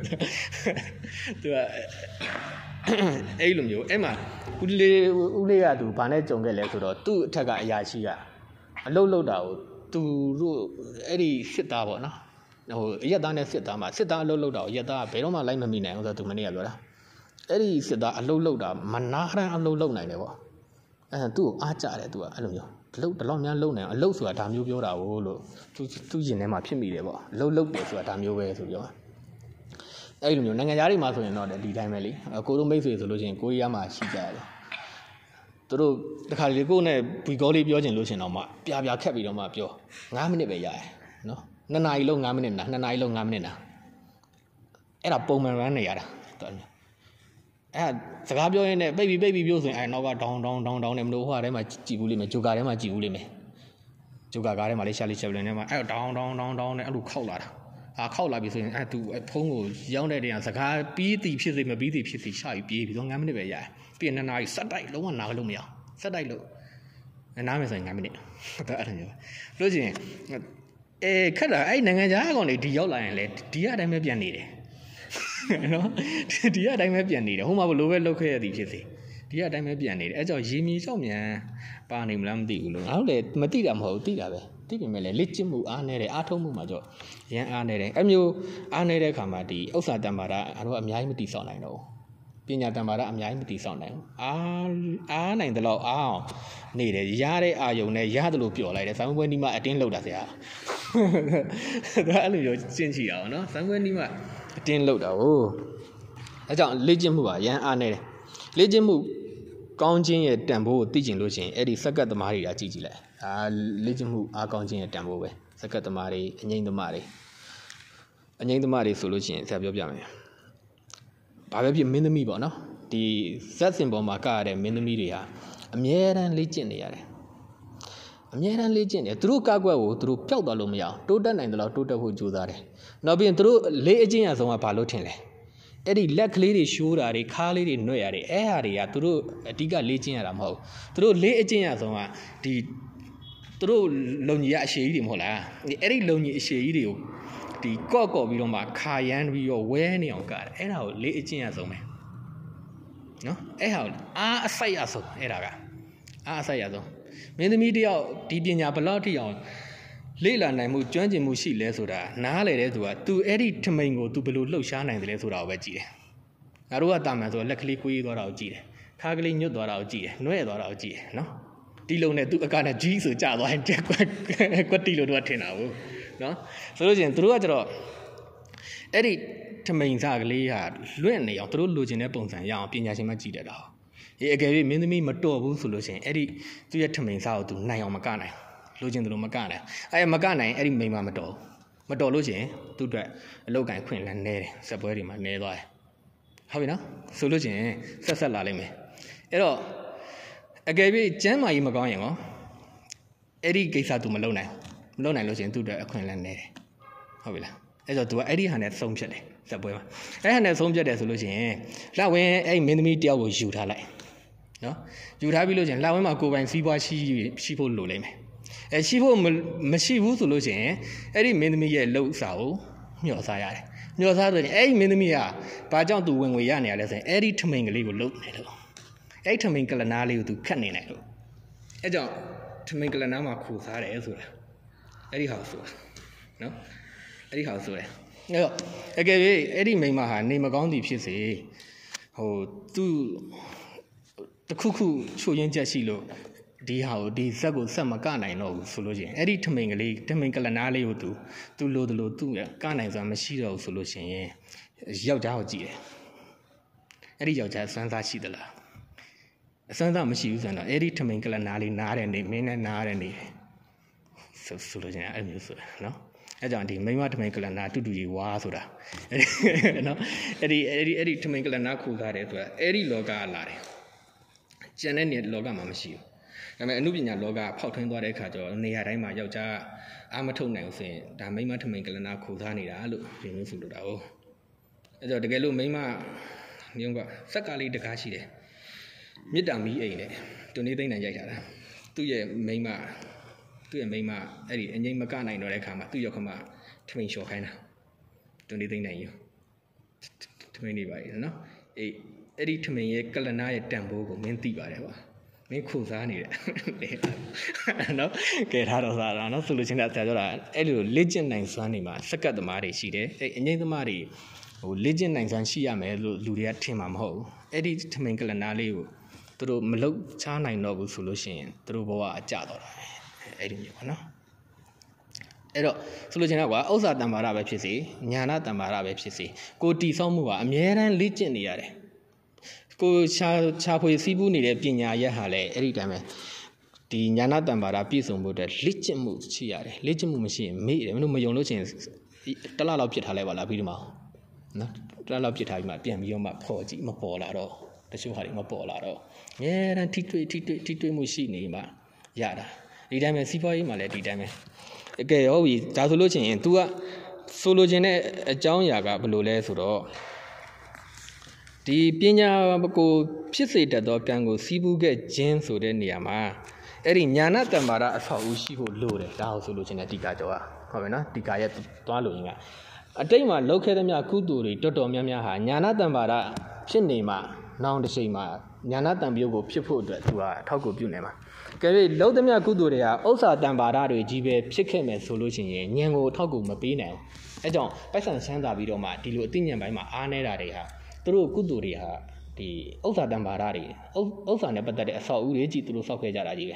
A: तू ကအဲ့လိုမျိုးအဲ့မှာဦးလေးဦးလေးက तू ဘာနဲ့ကြုံခဲ့လဲဆိုတော့သူ့အထက်ကအရာရှိကအလုတ်လုတ်တာကိုသူတို့အဲ့ဒီစစ်သားပေါ့နော်ဟိုအရက်သားနဲ့စစ်သားမှာစစ်သားအလုတ်လုတ်တာကိုရက်သားကဘယ်တော့မှလိုက်မမိနိုင်ဘူးဆိုတော့သူမနေ့ကပြောတာအဲ့ဒီစစ်သားအလုတ်လုတ်တာမနာရန်အလုတ်လုတ်နိုင်တယ်ပေါ့အဲသူ့ကိုအားကြတယ်သူကအဲ့လိုမျိုးအလုတ်တလောက်များလုတ်နိုင်အလုတ်ဆိုတာဒါမျိုးပြောတာကိုလို့သူသူ့ရင်ထဲမှာဖြစ်မိတယ်ပေါ့အလုတ်လုတ်တယ်ဆိုတာဒါမျိုးပဲဆိုပြောအဲ့လိုမျိုးနိုင်ငံသားတွေမှာဆိုရင်တော့ဒီတိုင်းပဲလေကိုတို့မိတ်ဆွေဆိုလို့ရှိရင်ကိုရီးယားမှာရှိကြရတယ်သူတို့တခါလေကိုနဲ့ဘီကောလေးပြောချင်လို့ရှင်တော့မှပြပြခက်ပြီးတော့မှပြောငါးမိနစ်ပဲရရတယ်နော်နှစ်နာရီလုံးငါးမိနစ်နာနှစ်နာရီလုံးငါးမိနစ်နာအဲ့ဒါပုံမှန်ရမ်းနေရတာတော်တယ်အဲ့စကားပြောရင်းနဲ့ပိတ်ပြီးပိတ်ပြီးပြောဆိုရင်အဲ့နောက်ကဒေါင်းဒေါင်းဒေါင်းဒေါင်းနဲ့မလို့ဟိုဟာထဲမှာကြည်ဘူးလိမ့်မယ်ဂျိုကာထဲမှာကြည်ဘူးလိမ့်မယ်ဂျိုကာကားထဲမှာလေးရှာလေးချက်ပလင်ထဲမှာအဲ့ဒေါင်းဒေါင်းဒေါင်းဒေါင်းနဲ့အဲ့လိုခောက်လာတာအာခောက်လာပြီဆိုရင်အဲ့သူဖုန်းကိုရောင်းတဲ့တည်းကစကားပြီးသည်ဖြစ်စေမပြီးသည်ဖြစ်စေရှာပြီးပြေးပြီးတော့ငါးမိနစ်ပဲရတယ်ပြီးရင်နှစ်နာရီစက်တိုက်လုံးဝနားလို့မရအောင်ဆက်တိုက်လို့နားမယ်ဆိုရင်ငါးမိနစ်တော့အဲ့ဒါမျိုးလို့ချင်းအဲခက်တာအဲ့နိုင်ငံခြားကောင်တွေဒီရောက်လာရင်လေဒီအတိုင်းပဲပြန်နေတယ်နော်ဒီအတိုင်းပဲပြန်နေတယ်ဟိုမှာဘလို့ပဲလောက်ခဲ့ရသည်ဖြစ်စေဒီအတိုင်းပဲပြန်နေတယ်အဲ့ကြောင့်ရေမြေချောက်မြန်ပါနေမလားမသိဘူးလို့ငါတို့လည်းမသိတာမဟုတ်ဘူးသိတာပဲသိပေမဲ့လည်းလက်ကျင့်မှုအားနေတယ်အားထုတ်မှုမှာကြောရန်အားနေတယ်အဲ့မျိုးအားနေတဲ့အခါမှာဒီဥစ္စာတံပါဒအားတို့အများကြီးမတည်ဆောက်နိုင်တော့ဘူးပညာတံပါဒအများကြီးမတည်ဆောက်နိုင်ဘူးအားအားနိုင်တယ်လို့အားအောင်နေတယ်ရတဲ့အာယုံနဲ့ရတယ်လို့ပြောလိုက်တယ်ဇံပွဲနီးမှအတင်းလောက်တာဆရာဒါအဲ့လိုမျိုးရှင်းချတာပေါ့နော်ဇံပွဲနီးမှအတင်းလောက်တာဟုတ်အဲကြောင့်လေ့ကျင့်မှုကရန်အားနေတယ်လေ့ကျင့်မှုကောင်းခြင်းရဲ့တန်ဖိုးကိုသိကျင်လို့ရှိရင်အဲ့ဒီစက္ကတ်သမားတွေကကြည့်ကြည့်လိုက်အာလေ့ကျင့်မှုအားကောင်းခြင်းရဲ့တန်ဖိုးပဲစက္ကတ်သမားတွေအငိမ့်သမားတွေအငိမ့်သမားတွေဆိုလို့ရှိရင်ဆရာပြောပြမယ်ဘာပဲဖြစ်မင်းသမီးပေါ့နော်ဒီဇက်စင်ပေါ်မှာကရတဲ့မင်းသမီးတွေဟာအမြဲတမ်းလေ့ကျင့်နေရတယ်အမြဲတမ်းလေ့ကျင့်နေသူတို့ကကွက်ကိုသူတို့ပျောက်သွားလို့မရအောင်တိုးတက်နိုင်တယ်လို့တိုးတက်ဖို့ကြိုးစားတယ်နောက်ပြီးရင်သူတို့လေ့အကျင့်ရဆုံးကဘာလို့ထင်လဲအဲ့ဒီလက်ကလေးတွေရှိုးတာတွေခါးလေးတွေနှွဲ့ရတယ်အဲ့ဟာတွေကသူတို့အဓိကလေ့ကျင့်ရတာမဟုတ်သူတို့လေ့အကျင့်ရဆုံးကဒီသူတို့လုံကြီးကအရှည်ကြီးတွေမဟုတ်လားအဲ့ဒီလုံကြီးအရှည်ကြီးတွေကိုဒီကော့ကော့ပြီးတော့မှခါရမ်းပြီးတော့ဝဲနေအောင်ကတယ်အဲ့ဒါကိုလေ့အကျင့်ရဆုံးပဲနော်အဲ့ဟာအားအစိုက်ရဆုံးအဲ့ဒါကအားအစိုက်ရဆုံးမင်းသမီးတယောက်ဒီပညာဘလောက်ထိအောင်လေ့လာနိုင်မှုကျွမ်းကျင်မှုရှိလဲဆိုတာနားလေတဲ့သူက तू အဲ့ဒီထမိန်ကို तू ဘယ်လိုလှုပ်ရှားနိုင်တယ်လဲဆိုတာကိုပဲကြည့်တယ်ငါတို့ကတာမန်ဆိုလက်ကလေးကွေးသွားတာကိုကြည့်တယ်ခါကလေးညွတ်သွားတာကိုကြည့်တယ်နှွဲ့သွားတာကိုကြည့်တယ်နော်တီလုံးနဲ့ तू အကနဲ့ကြီးဆိုကြသွားရင်ကွက်ကွက်တီလို့တော့ထင်တာဘူးနော်ဆိုလို့ချင်းတို့ကကျတော့အဲ့ဒီထမိန်စားကလေးဟာလွင့်နေအောင်တို့လိုချင်တဲ့ပုံစံရအောင်ပညာရှင်မှကြည့်တတ်တာ။အေးအကယ်၍မင်းသမီးမတော်ဘူးဆိုလို့ချင်းအဲ့ဒီသူ့ရဲ့ထမိန်စားကိုသူနိုင်အောင်မကနိုင်လိုချင်တယ်လို့မကနိုင်အဲ့မကနိုင်အဲ့ဒီမိန်မမတော်မတော်လို့ချင်းသူ့အတွက်အလောက်ကန်ခွင့်လည်းနဲတယ်စက်ပွဲတွေမှာနဲသွားတယ်။ဟုတ်ပြီနော်ဆိုလို့ချင်းဆက်ဆက်လာလိမ့်မယ်။အဲ့တော့အကယ်၍ကျမ်းမာကြီးမကောင်းရင်ရောအဲ့ဒီကိစ္စသူမလုပ်နိုင်မလုပ်နိုင်လို့ချင်းသူ့အတွက်အခွင့်လည်းနဲတယ်ဟုတ်ပြီလားအဲ့တော့ तू ကအဲ့ဒီဟာနဲ့ဆုံးဖြတ်တယ်ဇက်ပွဲမှာအဲ့ဟာနဲ့ဆုံးဖြတ်တယ်ဆိုလို့ရှိရင်လှဝင်းအဲ့မင်းသမီးတယောက်ကိုယူထားလိုက်နော်ယူထားပြီးလို့ချင်းလှဝင်းမှာကိုယ်ပိုင်စီးပွားရှိရှိဖို့လိုလိမ့်မယ်အဲရှိဖို့မရှိဘူးဆိုလို့ရှိရင်အဲ့ဒီမင်းသမီးရဲ့လှုပ်စာကိုမျှော်စားရတယ်မျှော်စားဆိုရင်အဲ့ဒီမင်းသမီးကဘာကြောင့်သူဝင်ငွေရနေရလဲဆိုရင်အဲ့ဒီထမိန်ကလေးကိုလုံနေလို့အဲ့ထမိန်ကလနာလေးကိုသူခတ်နေနိုင်လို့အဲ့ကြောင့်ထမိန်ကလနာမှာခူစားတယ်ဆိုတာအဲ့ဒီဟာဆိုတာနော်အဲ့ဒီဟာဆိုတယ်အဲ့တော့အကယ်၍အဲ့ဒီမိန်းမဟာနေမကောင်းသည်ဖြစ်စေဟိုသူတခုခုချို့ရင်းချက်ရှိလို့ဒီဟာကိုဒီဇက်ကိုဆက်မကနိုင်တော့ဘူးဆိုလို့ရှိရင်အဲ့ဒီထမိန်ကလေးထမိန်ကလနာလေးကိုသူသူလိုတလို့သူကနိုင်စွာမရှိတော့ဘူးဆိုလို့ရှိရင်ယောက်ျားကိုကြည့်တယ်အဲ့ဒီယောက်ျားအစွမ်းစားရှိသလားအစွမ်းစားမရှိဘူးဆိုတော့အဲ့ဒီထမိန်ကလနာလေးနားတယ်နေမင်းနဲ့နားတယ်နေဆိုဆိုလို့ရှိရင်အဲ့မျိုးဆိုတာနော်အဲ့ကြောင့်ဒီမိမထမိန်ကလနာတူတူကြီးဝါဆိုတာနော်အဲ့ဒီအဲ့ဒီအဲ့ဒီထမိန်ကလနာခူစားတယ်ဆိုတာအဲ့ဒီလောကကလာတယ်ကျန်တဲ့နေလောကမှာမရှိဘူးဒါပေမဲ့အမှုပညာလောကဖောက်ထွင်းသွားတဲ့အခါကျတော့နေရာတိုင်းမှာယောက်ျားအာမထုတ်နိုင်လို့ဆိုရင်ဒါမိမထမိန်ကလနာခူစားနေတာလို့ဒီမျိုးဆိုလို့တာဟုတ်အဲ့တော့တကယ်လို့မိမညုံကစက်ကလေးတကားရှိတယ်မြစ်တာမီးအိမ်နဲ့တူနေသိမ့်နိုင်ရိုက်ထားတာသူ့ရဲ့မိမသူ့ရဲ့မိမအဲ့ဒီအငိမ့်မကနိုင်တော့တဲ့အခါမှာသူ့ရောက်ခမထမိန်လျှော်ခိုင်းတာတူနေသိမ့်နိုင်ယူထမိန်နေပါလေနော်အေးအဲ့ဒီထမိန်ရဲ့ကလနာရဲ့တန်ဖိုးကိုမင်းသိပါတယ်ကွာမင်းခုစားနေတယ်နော်ကဲထားတော့စားတာနော်ဆိုလို့ချင်းတဲ့ဆရာပြောတာအဲ့လိုလေ့ကျင့်နိုင်စွမ်းနေမှာစက္ကတ်သမားတွေရှိတယ်အဲ့အငိမ့်သမားတွေဟိုလေ့ကျင့်နိုင်စွမ်းရှိရမယ်လို့လူတွေကထင်မှာမဟုတ်ဘူးအဲ့ဒီထမိန်ကလနာလေးကိုသူတို့မလုတ်ချနိုင်တော့ဘူးဆိုလို့ရှိရင်သူတို့ဘဝအကျတော့တာအဲ့ဒီမျိုးပေါ့နော်အဲ့တော့ဆိုလို့ချင်းတော့ကွာဥစ္စာတံပါရပဲဖြစ်စေညာနာတံပါရပဲဖြစ်စေကိုတီဆောက်မှုကအများအားလေ့ကျင့်နေရတယ်ကိုချာချာဖွေစီးပူးနေတဲ့ပညာရက်ဟာလည်းအဲ့ဒီတိုင်းပဲဒီညာနာတံပါရပြည့်စုံဖို့အတွက်လေ့ကျင့်မှုရှိရတယ်လေ့ကျင့်မှုမရှိရင်မေ့တယ်မင်းတို့မယုံလို့ချင်းတလားလောက်ပြစ်ထားလိုက်ပါလားပြီးဒီမှာနော်တလားလောက်ပြစ်ထားပြီးမှပြန်ပြီးတော့မှဖော်ကြည့်မပေါ်လာတော့တချို့ဟာတွေမပေါ်လာတော့အများအားထိတွေ့ထိတွေ့ထိတွေ့မှုရှိနေမှရတာဒီတိုင်းပဲစီးပွားရေးမှာလည်းဒီတိုင်းပဲအကယ်ရောပြီဒါဆိုလို့ချင်းရင် तू ကဆိုလိုချင်တဲ့အကြောင်းအရာကဘယ်လိုလဲဆိုတော့ဒီပညာကိုဖြစ်စေတတ်သောကံကိုစီးပူးခဲ့ခြင်းဆိုတဲ့နေရာမှာအဲ့ဒီညာနာတံပါရအဆောက်အဦရှိဖို့လိုတယ်ဒါကိုဆိုလိုချင်တဲ့တိကာကျော်อ่ะဟုတ်ပြီနော်တိကာရဲ့သွားလို့ရင်ကအတိတ်မှာလောက်ခဲ့သမျှကုသိုလ်တွေတော်တော်များများဟာညာနာတံပါရဖြစ်နေမှာနောင်တစ်ချိန်မှာညာနာတံပြုတ်ကိုဖြစ်ဖို့အတွက် तू ဟာထောက်ကူပြုနေမှာကဲပြီးလောက်သမျှကုသိုလ်တွေကဥစ္စာတံပါရတွေကြီးပဲဖြစ်ခဲ့မယ်ဆိုလို့ရှိရင်ဉာဏ်ကိုထောက်ကူမပေးနိုင်ဘူးအဲကြောင့်ပိုက်ဆံချမ်းသာပြီးတော့မှဒီလိုအသိဉာဏ်ပိုင်းမှာအားနေတာတွေဟာသူတို့ကုသိုလ်တွေဟာဒီဥစ္စာတံပါရတွေဥစ္စာနဲ့ပတ်သက်တဲ့အဆောက်အဦတွေကြီးသူတို့ဆောက်ခဲ့ကြတာကြီးပဲ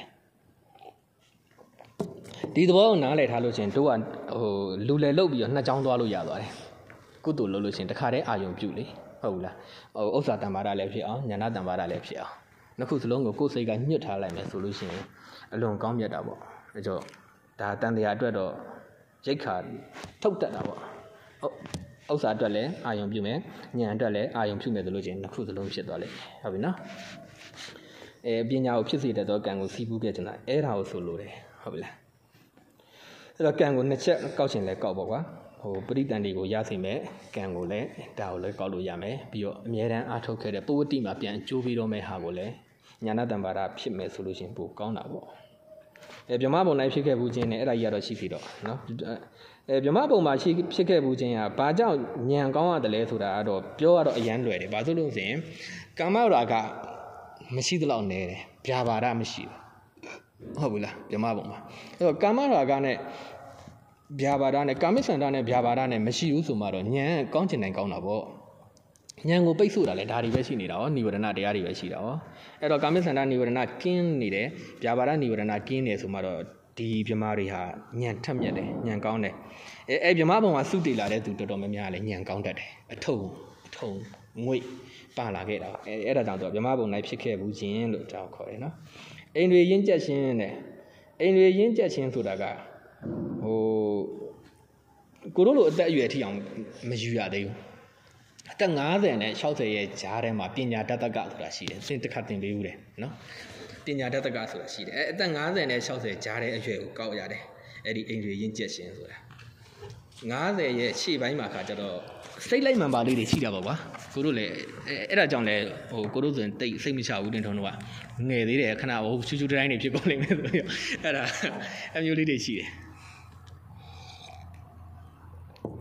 A: ဒီသဘောကိုနားလည်ထားလို့ချင်းတို့ကဟိုလူလည်လုတ်ပြီးတော့နှစ်ချောင်းသွားလို့ရသွားတယ်ကုသိုလ်လုပ်လို့ချင်းတခါတည်းအာယုံပြုလေဟုတ်ဘူးလားဟိုဥစ္စာတံပါရလည်းဖြစ်အောင်ဉာဏတံပါရလည်းဖြစ်အောင်နှစ်ခုစလုံးကိုကိုယ်စိတ်ကညှစ်ထားလိုက်မယ်ဆိုလို့ရှိရင်အလွန်ကောင်းမြတ်တာပေါ့ဒါကြောင့်ဒါတန်တရားအတွက်တော့ရိတ်ခါထုတ်တတ်တာပေါ့ဥစ္စာအတွက်လည်းအာယုံပြုမယ်ဉာဏ်အတွက်လည်းအာယုံပြုမယ်ဆိုလို့ချင်းနှစ်ခုစလုံးဖြစ်သွားလိမ့်မယ်ဟုတ်ပြီနော်အဲပညာကိုဖြစ်စေတတ်သောကံကိုစီးပူးခဲ့ကြတာအဲ့ဒါကိုဆိုလို့တယ်ဟုတ်ပြီလားအဲ့တော့ကံကိုနှစ်ချက်ကောက်ချင်လဲကောက်ပေါ့ကွာဟိုပရိသန်တွေကိုရစေမယ်ကံကိုလည်းဒါကိုလည်းကောက်လို့ရမယ်ပြီးတော့အမြဲတမ်းအားထုတ်ခဲ့တဲ့ပဝတ္တိမှာပြန်ကျိုးပြီးတော့မဲ့ဟာကိုလည်းညာနာတံပါရဖြစ်မယ်ဆိုလို့ရှိရင်ပိုကောင်းတာပေါ့အဲဗြဟ္မဘုံတိုင်းဖြစ်ခဲ့ဘူးခြင်းနဲ့အဲ့ဒါကြီးကတော့ရှိပြီတော့နော်အဲဗြဟ္မဘုံမှာရှိဖြစ်ခဲ့ဘူးခြင်းကဘာကြောင့်ဉာဏ်ကောင်းရတယ်လဲဆိုတာကတော့ပြောရတော့အရန်လွယ်တယ်ဘာလို့လို့ဆိုရင်ကာမရာဂမရှိသလောက်နဲတယ်ဗျာပါဒမရှိဘူးဟုတ်ဘူးလားဗြဟ္မဘုံမှာအဲ့တော့ကာမရာဂနဲ့ဗျာပါဒနဲ့ကာမိဆန္ဒနဲ့ဗျာပါဒနဲ့မရှိဘူးဆိုမှတော့ဉာဏ်ကောင်းချင်နိုင်ကောင်းတာပေါ့ဉာဏ်ကိုပိတ်ဆို့တာလဲဒါတွေပဲရှိနေတာဟောနိဝရဏတရားတွေပဲရှိတာဟောအဲ့တော့ကာမိဆန္ဒနိဝရဏကင်းနေတယ်ဗျာပါဒနိဝရဏကင်းနေဆိုမှတော့ဒီဗြဟ္မာတွေဟာဉာဏ်ထက်မြက်တယ်ဉာဏ်ကောင်းတယ်အဲအဲဗြဟ္မာဘုံမှာစုတည်လာတဲ့သူတော်တော်များများလည်းဉာဏ်ကောင်းတတ်တယ်အထုံအထုံငွေပါလာခဲ့တာအဲအဲ့ဒါကြောင့်သူဗြဟ္မာဘုံတိုင်းဖြစ်ခဲ့ဘူးခြင်းလို့ကြောက်ခေါ်တယ်နော်အိမ်တွေရင်းကျက်ခြင်းနဲ့အိမ်တွေရင်းကျက်ခြင်းဆိုတာကဟိုကိုတို့လိုအသက်အရွယ်ထိအောင်မယူရသေးဘူးအသက်၅၀နဲ့၆၀ရဲ့ကြားထဲမှာပညာတတ်တကဆိုတာရှိတယ်သင်တစ်ခါသင်ပေးဦးတယ်နော်ပညာတတ်တကဆိုတာရှိတယ်အဲအသက်၅၀နဲ့၆၀ကြားတဲ့အရွယ်ကိုကောက်ရတယ်အဲ့ဒီအိမ်တွေရင်းကျက်ခြင်းဆိုတာ၅၀ရဲ့ရှေ့ပိုင်းမှာခါကျတော့စိတ်လိုက်မှန်ပါလေးတွေရှိတာပေါ့ကွာကိုတို့လည်းအဲ့ဒါကြောင့်လည်းဟိုကိုတို့ဆိုရင်တိတ်စိတ်မချဘူးတင်ထုံးတော့ငယ်သေးတယ်ခဏဟိုချူချူတိုင်းတွေဖြစ်ကုန်လိမ့်မယ်ဆိုပြီးအဲ့ဒါအမျိုးလေးတွေရှိတယ်အ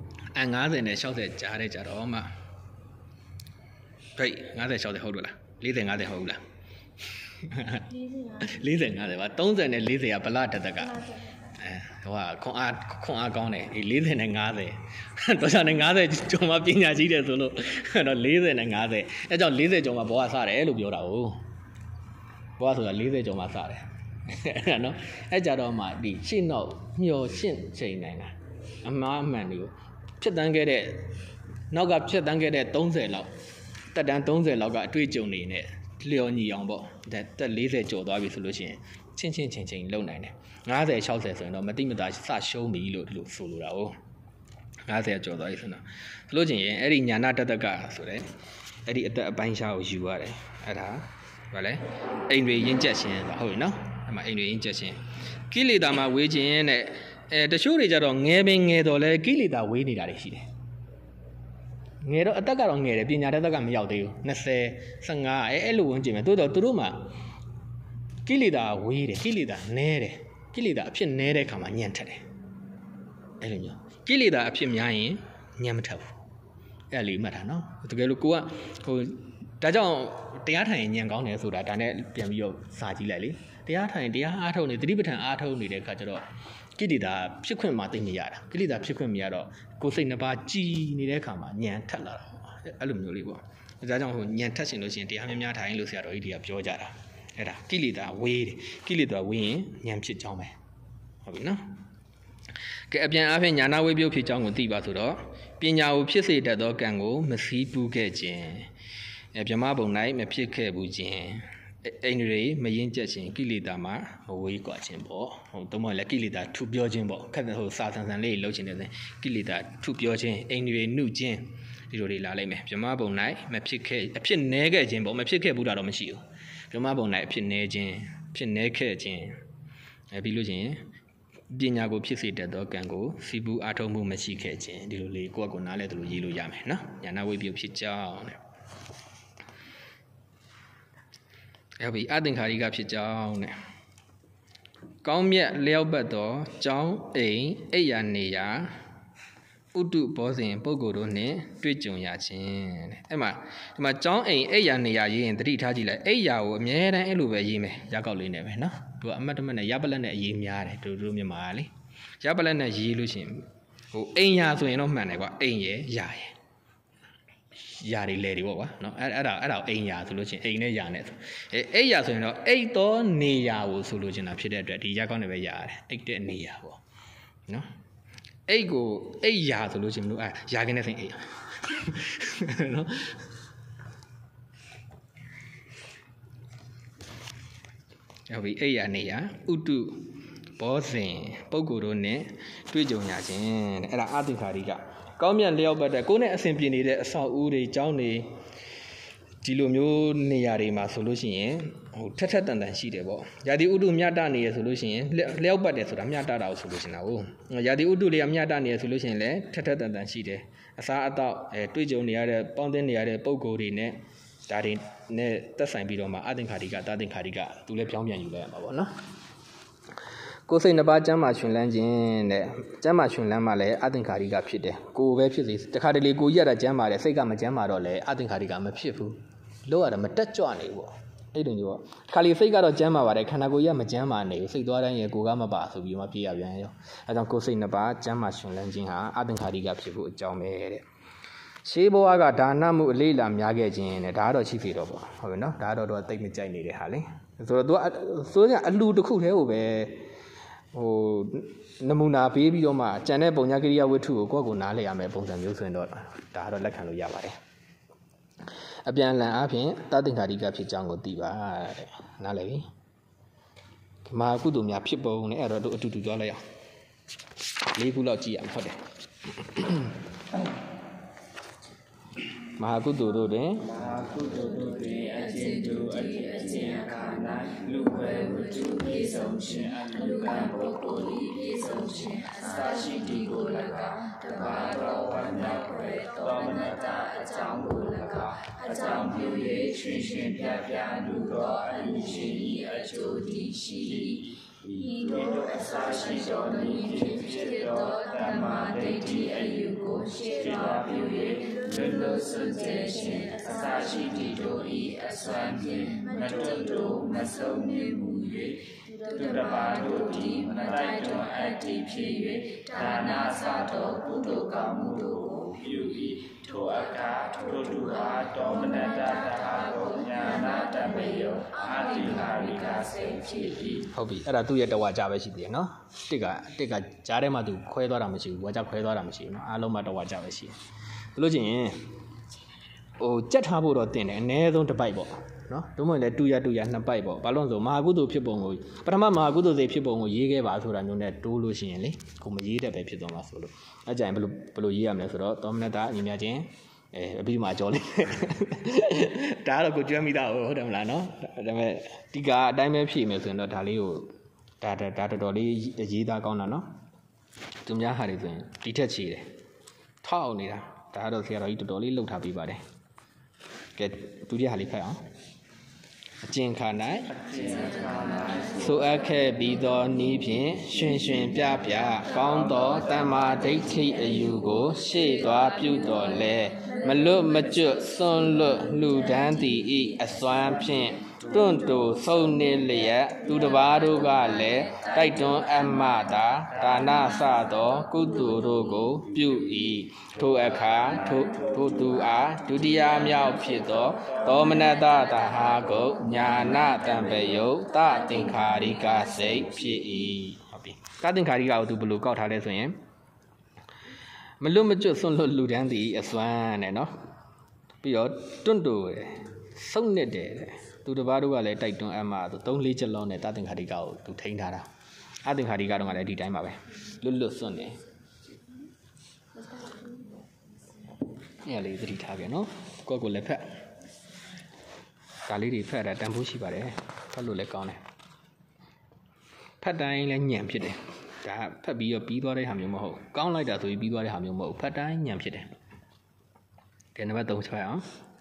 A: အဲငါးဆယ်နဲ့၆၀ကြားတဲ့ကြတော့မှဖိတ်ငါးဆယ်၆၀ဟုတ်လို့လား၄၀ ၅၀ဟုတ်လား၄၀ ၅၀ပါ၃၀နဲ့၄၀ကဗလာတတက်ကအဲဟိုကခွန်အားခွန်အားကောင်းတယ်ဒီ၄၀နဲ့၅၀တော့ကြောင့်နဲ့၅၀ကျော်မှပညာရှိတယ်ဆိုလို့တော့၄၀နဲ့၅၀အဲကြောင့်၄၀ကျော်မှဘောကစတယ်လို့ပြောတာဟုတ်ဘောကဆိုတာ၄၀ကျော်မှစတယ်အဲ့နော်အဲကြတော့မှဒီရှင်းတော့မျောရှင်းချိန်နိုင်တာအမှားအမှန်တွေကိုဖြတ်တန်းခဲ့တဲ့နောက်ကဖြတ်တန်းခဲ့တဲ့၃၀လောက်တက်တန်း၃၀လောက်ကအတွေ့အကြုံတွေနဲ့လျော်ညီအောင်ပေါ့တက်၄၀ကျော်သွားပြီဆိုလို့ရှိရင်ချင်းချင်းချင်းချင်းလုံနိုင်တယ်၅၀ ၆၀ဆိုရင်တော့မတိမတာစရှုံးပြီလို့ဒီလိုဆိုလိုတာ哦၅၀ကျော်သွားပြီဆိုတော့ဆိုလို့ချင်းရင်အဲ့ဒီညာနာတတကဆိုတဲ့အဲ့ဒီအသက်အပိုင်းရှားကိုယူရတယ်အဲ့ဒါဗါလဲအိမ်တွေရင်းချက်ခြင်းပါဟုတ်ပြီနော်အဲ့မှာအိမ်တွေရင်းချက်ခြင်းကိလေသာမှာဝေးခြင်းနဲ့အဲတချို့တွေကြတော့ငယ်ပင်ငယ်တော့လဲကိလေသာဝေးနေတာတွေရှိတယ်ငယ်တော့အသက်ကတော့ငယ်တယ်ပညာတတ်ကမရောက်သေးဘူး၂၀ ၁၅အဲအဲ့လိုဝင်ကြည့်မယ်တိုးတော့သူတို့မှာကိလေသာဝေးတယ်ကိလေသာနည်းတယ်ကိလေသာအဖြစ်နည်းတဲ့ခါမှာညံ့ထက်တယ်အဲ့လိုမျိုးကိလေသာအဖြစ်များရင်ညံ့မထက်ဘူးအဲ့လေးမှတ်တာနော်တကယ်လို့ကိုကဟိုဒါကြောင့်တရားထိုင်ညံ့ကောင်းတယ်ဆိုတာဒါနဲ့ပြန်ပြီးတော့စာကြည့်လိုက်လေတရားထိုင်တရားအားထုတ်နေသတိပဋ္ဌာန်အားထုတ်နေတဲ့ခါကျတော့ကိလေသာဖြစ်ခွင့်မှသိမရတာကိလေသာဖြစ်ခွင့်မရတော့ကိုယ်စိတ်နှစ်ပါးကြည်နေတဲ့ခါမှာညံထက်လာတာအဲ့လိုမျိုးလေးပေါ့ဒါကြောင့်ဟိုညံထက်ရှင်လို့ရှိရင်တရားများများထိုင်လို့ဆရာတော်ကြီးတွေကပြောကြတာအဲ့ဒါကိလေသာဝေးတယ်ကိလေသာဝေးရင်ညံဖြစ်ကြောင်းပဲဟုတ်ပြီနော်ကဲအပြန်အဖြစ်ညာနာဝိပယုတ်ဖြစ်ကြောင်းကိုသိပါဆိုတော့ပညာကိုဖြစ်စေတတ်သောကံကိုမစည်းပူးခဲ့ခြင်းအဲဗြဟ္မဘုံ၌မဖြစ်ခဲ့ဘူးခြင်းအိန္ဒြေမရင်ကျက်ခြင်းကိလေသာမှာမဝေးကွာခြင်းပေါ့ဟိုတော့မဟုတ်လဲကိလေသာထုပြောခြင်းပေါ့ခက်ဟိုစာဆန်ဆန်လေးလှုပ်ခြင်းတဲ့ကိလေသာထုပြောခြင်းအိန္ဒြေနှုခြင်းဒီလိုတွေလာလိုက်မယ်ဗြဟ္မဘုံ၌မဖြစ်ခဲ့အဖြစ်နည်းခဲ့ခြင်းပေါ့မဖြစ်ခဲ့ဘူးတာတော့မရှိဘူးဗြဟ္မဘုံ၌အဖြစ်နည်းခြင်းဖြစ်နည်းခဲ့ခြင်းအဲပြီးလို့ချင်းပညာကိုဖြစ်စေတတ်သောကံကိုစီပူအားထုတ်မှုမရှိခဲ့ခြင်းဒီလိုလေးကိုယ့်အကူနားလဲသလိုရေးလို့ရမယ်နော်ညာနာဝိပယုတ်ဖြစ်ကြောင်းတဲ့အဲ့ဒီအသင်္ခါရိကဖြစ်ကြောင်းတဲ့ကောင်းမြတ်လျောက်ပတ်သောကျောင်းအိမ်အိယာနေရာဥတုဘောဇဉ်ပုဂ္ဂိုလ်တို့နှင့်တွေ့ကြုံရခြင်းတဲ့အဲ့မှာဒီမှာကျောင်းအိမ်အိယာနေရာရေးရင်သတိထားကြည့်လိုက်အိယာကိုအမြဲတမ်းအဲ့လိုပဲရေးမယ်ရကောက်လေးနဲ့ပဲနော်သူကအမတ်တမတ်နဲ့ရပလက်နဲ့အရေးများတယ်တို့တို့မြန်မာလေရပလက်နဲ့ရေးလို့ရှိရင်ဟိုအိမ်ယာဆိုရင်တော့မှန်တယ်ကွာအိမ်ရယ်ယာရယ်ယာတွေလေတွေပေါ့ကွာနော်အဲ့အဲ့ဒါအဲ့ဒါအိမ်ယာဆိုလို့ချင်းအိမ်နဲ့ယာနဲ့ဆိုအဲအိမ်ယာဆိုရင်တော့အိတ်တော်နေယာကိုဆိုလို့ချင်းတာဖြစ်တဲ့အတွက်ဒီရက်ကောင်းနေပဲယာရတယ်အိတ်တဲ့နေယာပေါ့နော်အိတ်ကိုအိတ်ယာဆိုလို့ချင်းမလို့အဲယာကင်းတဲ့စိန်အိတ်နော်ဟုတ်ပြီအိတ်ယာနေယာဥတုဘောဇဉ်ပုဂ္ဂိုလ်တို့နဲ့တွေ့ကြုံရခြင်းတဲ့အဲ့ဒါအသင်္ခါရိကကောင်းမြတ်လျောက်ပတ်တဲ့ကိုယ်နဲ့အစဉ်ပြေနေတဲ့အဆောက်အဦတွေကျောင်းတွေဒီလိုမျိုးနေရာတွေမှာဆိုလို့ရှိရင်ဟိုထက်ထက်တန်တန်ရှိတယ်ပေါ့ရာသီဥတုမြတ်တနေရဆိုလို့ရှိရင်လျောက်ပတ်တယ်ဆိုတာမြတ်တတာကိုဆိုလို့ရှိနေတာဟုတ်ရာသီဥတုလေးကမြတ်တနေရဆိုလို့ရှိရင်လည်းထက်ထက်တန်တန်ရှိတယ်အစားအသောက်အဲတွေ့ကြုံနေရတဲ့ပေါင်းသင်းနေရတဲ့ပုံကိုယ်တွေနဲ့ဒါတွေနဲ့သက်ဆိုင်ပြီးတော့မှအသင်္ခါရိကတာသင်္ခါရိကသူလည်းပြောင်းပြန်ယူလိုက်ရမှာပေါ့နော်ကိုယ်စိတ်နှစ်ပါးကျမ်းမာရှင်လန်းခြင်းတဲ့ကျမ်းမာရှင်လန်းမှလည်းအသင်္ခါရိကဖြစ်တယ်ကိုယ်ပဲဖြစ်စေတခါတလေကိုကြီးရတာကျမ်းမာတယ်စိတ်ကမကျမ်းမာတော့လည်းအသင်္ခါရိကမဖြစ်ဘူးလို့ရတာမတက်ကြွနေဘူးပေါ့အဲ့လိုမျိုးပေါ့ခါလီစိတ်ကတော့ကျမ်းမာပါတယ်ခန္ဓာကိုယ်ကြီးကမကျမ်းမာနေဘူးစိတ်သွားတိုင်းရေကိုယ်ကမပါဆိုပြီးမှပြေးရပြန်ရောအဲကြောင့်ကိုယ်စိတ်နှစ်ပါးကျမ်းမာရှင်လန်းခြင်းဟာအသင်္ခါရိကဖြစ်ဖို့အကြောင်းပဲတဲ့ရှေးဘဝကဒါနမှုအလေးလာများခဲ့ခြင်းတဲ့ဒါကတော့ရှိသေးတော့ပေါ့ဟုတ်ပြီနော်ဒါကတော့တော့တိတ်မကြိုက်နေတဲ့ဟာလေဆိုတော့ तू ဆိုကြအလူတစ်ခုတည်းကိုပဲဟိုနမူနာပေးပြီးတော့မှကြံတဲ့ပုံညာကိရိယာဝတ္ထုကိုကိုယ့်ကိုနားလည်ရမယ်ပုံစံမျိုးဆိုရင်တော့ဒါကတော့လက်ခံလို့ရပါတယ်အပြန်အလှန်အားဖြင့်တသင်္ခါရိကဖြစ်ကြောင်းကိုသိပါတဲ့နားလည်ပြီမဟာကုသိုလ်များဖြစ်ပုံနဲ့အဲ့တော့တို့အတူတူကြွားလိုက်အောင်လေးခုလောက်ကြည့်ရမှာဟုတ်တယ်မဟာကုသိုလ်တို့တွင်မဟာကုသိုလ်တို့တွင်အချင်းတို့အဖြစ်အချင်းအခါ၌လူဝဲဝတ္ထုပြေဆုံးခြင်းအလူကံပုဂ္ဂိုလ်ဤပြေဆုံးခြင်းအစာရှိတိကို၎င်းတပါတော်ဝန္ဒခွဲသောမနတအကြောင်းကို၎င်းအကြောင်းပြု၍ရှင်ရှင်ပြပြလူတော်အလူရှင်ဤအကျိုးတည်ရှိဤတို့အစာရှိတော်ဤဖြစ်ဖြစ်သောတမ္မာဒိဋ္ဌိအယူကို
B: ရှေ့တော်ပြု၍လွတ်လွတ်စွန့်ကြဲခြင်းအစာရှိသည့်တို့၏အစွမ်းဖြင့်မတွတ်တို့မဆုံးနေမှု၍သူတစ်ပါးတို့သည်မတိုက်တွန်းအပ်သည်ဖြစ်၍ဒါနစာတော်ကုသိုလ်ကောင်းမှုတို့ကိုပြု၏ထိုအခါထိုသူအားတောမနတတဟာကိုညာနာတမေယောအာတိဟာရိကစိတ်ဖြစ်၏
A: ဟုတ်ပြီအဲ့ဒါသူ့ရဲ့တဝါကြပဲရှိသေးတယ်နော်တစ်ကတစ်ကကြားထဲမှာသူခွဲသွားတာမရှိဘူးဝါကြခွဲသွားတာမရှိဘူးနော်အားလုံးမှာတဝါကြပဲရှိတယ်ဘလို့ချင်းဟိုကြက်ထားဖို့တော့တင်တယ်အနည်းဆုံးတစ်ပိုက်ပေါ့နော်တို့မဟုတ်လေတူရတူရနှစ်ပိုက်ပေါ့ဘာလို့ဆိုမဟာကုသိုလ်ဖြစ်ပုံကိုပထမမဟာကုသိုလ်စိတ်ဖြစ်ပုံကိုရေးခဲ့ပါဆိုတာမျိုးနဲ့တိုးလို့ရှိရင်လေကိုမရေးတတ်ပဲဖြစ်သွားမှာဆိုလို့အကြိုင်ဘလို့ဘလို့ရေးရမလဲဆိုတော့သောမနတအညီများချင်းအဲအပြီးမှကြောလေးဒါတော့ကိုကျွမ်းမိတာဟုတ်တယ်မလားနော်ဒါပေမဲ့ဒီကအတိုင်းပဲဖြည့်မယ်ဆိုရင်တော့ဒါလေးကိုဒါဒါတော်တော်လေးရေးသားကောင်းတာနော်သူများဟာတွေဆိုရင်ဒီထက်ချီတယ်ထောက်နေတာဒါကတော့ဆရာတော်ကြီးတော်တော်လေးလှုပ်ထားပေးပါတယ်ကဲဒုတိယဟာလေးဖတ်အောင်အကျင့်ခါ၌ဆိုအပ်ခဲ့ပြီးသောနည်းဖြင့်ရှင်ရှင်ပြပြကောင်းသောတမ္မာဒိဋ္ဌိအယူကိုရှေ့သွားပြုတော်လဲမလွတ်မကျွတ်စွန့်လွတ်လှူဒန်းသည်ဤအစွမ်းဖြင့်တွန့်တူဆုံးနေလျက်သူတစ်ပါးတို့ကလည်းတိုက်တွန်းအပ်မှသာဒါနစသောကုသိုလ်တို့ကိုပြု၏ထိုအခါထိုထိုသူအားဒုတိယမြောက်ဖြစ်သောသောမနတတဟာကိုညာနာတံပယုတသင်္ခါရိကစိတ်ဖြစ်၏ဟုတ်ပြီတသင်္ခါရိကကိုသူဘယ်လိုကောက်ထားလဲဆိုရင်မလွတ်မကျွတ်စွန့်လွတ်လူတန်းသည်အစွမ်းနဲ့နော်ပြီးတော့တွန့်တူဆုံးနေတယ်သူတစ်ပါးတို့ကလည်းတိုက်တွန်းအမှသူသုံးလေးချက်လုံးနဲ့တသင်္ခါရိကကိုသူထိန်းထားတာအသင်္ခါရိကတော့လည်းဒီတိုင်းပါပဲလွတ်လွတ်စွန့်နေညလေးသတိထားကြနော်ကိုယ့်ကိုလည်းဖက်ဒါလေးတွေဖက်တာတန်ဖိုးရှိပါတယ်ဖက်လို့လည်းကောင်းတယ်ဖက်တိုင်းလည်းညံဖြစ်တယ်ဒါဖက်ပြီးတော့ပြီးသွားတဲ့ဟာမျိုးမဟုတ်ကောင်းလိုက်တာဆိုပြီးပြီးသွားတဲ့ဟာမျိုးမဟုတ်ဖက်တိုင်းညံဖြစ်တယ်ကဲနံပါတ်သုံးချက်အောင်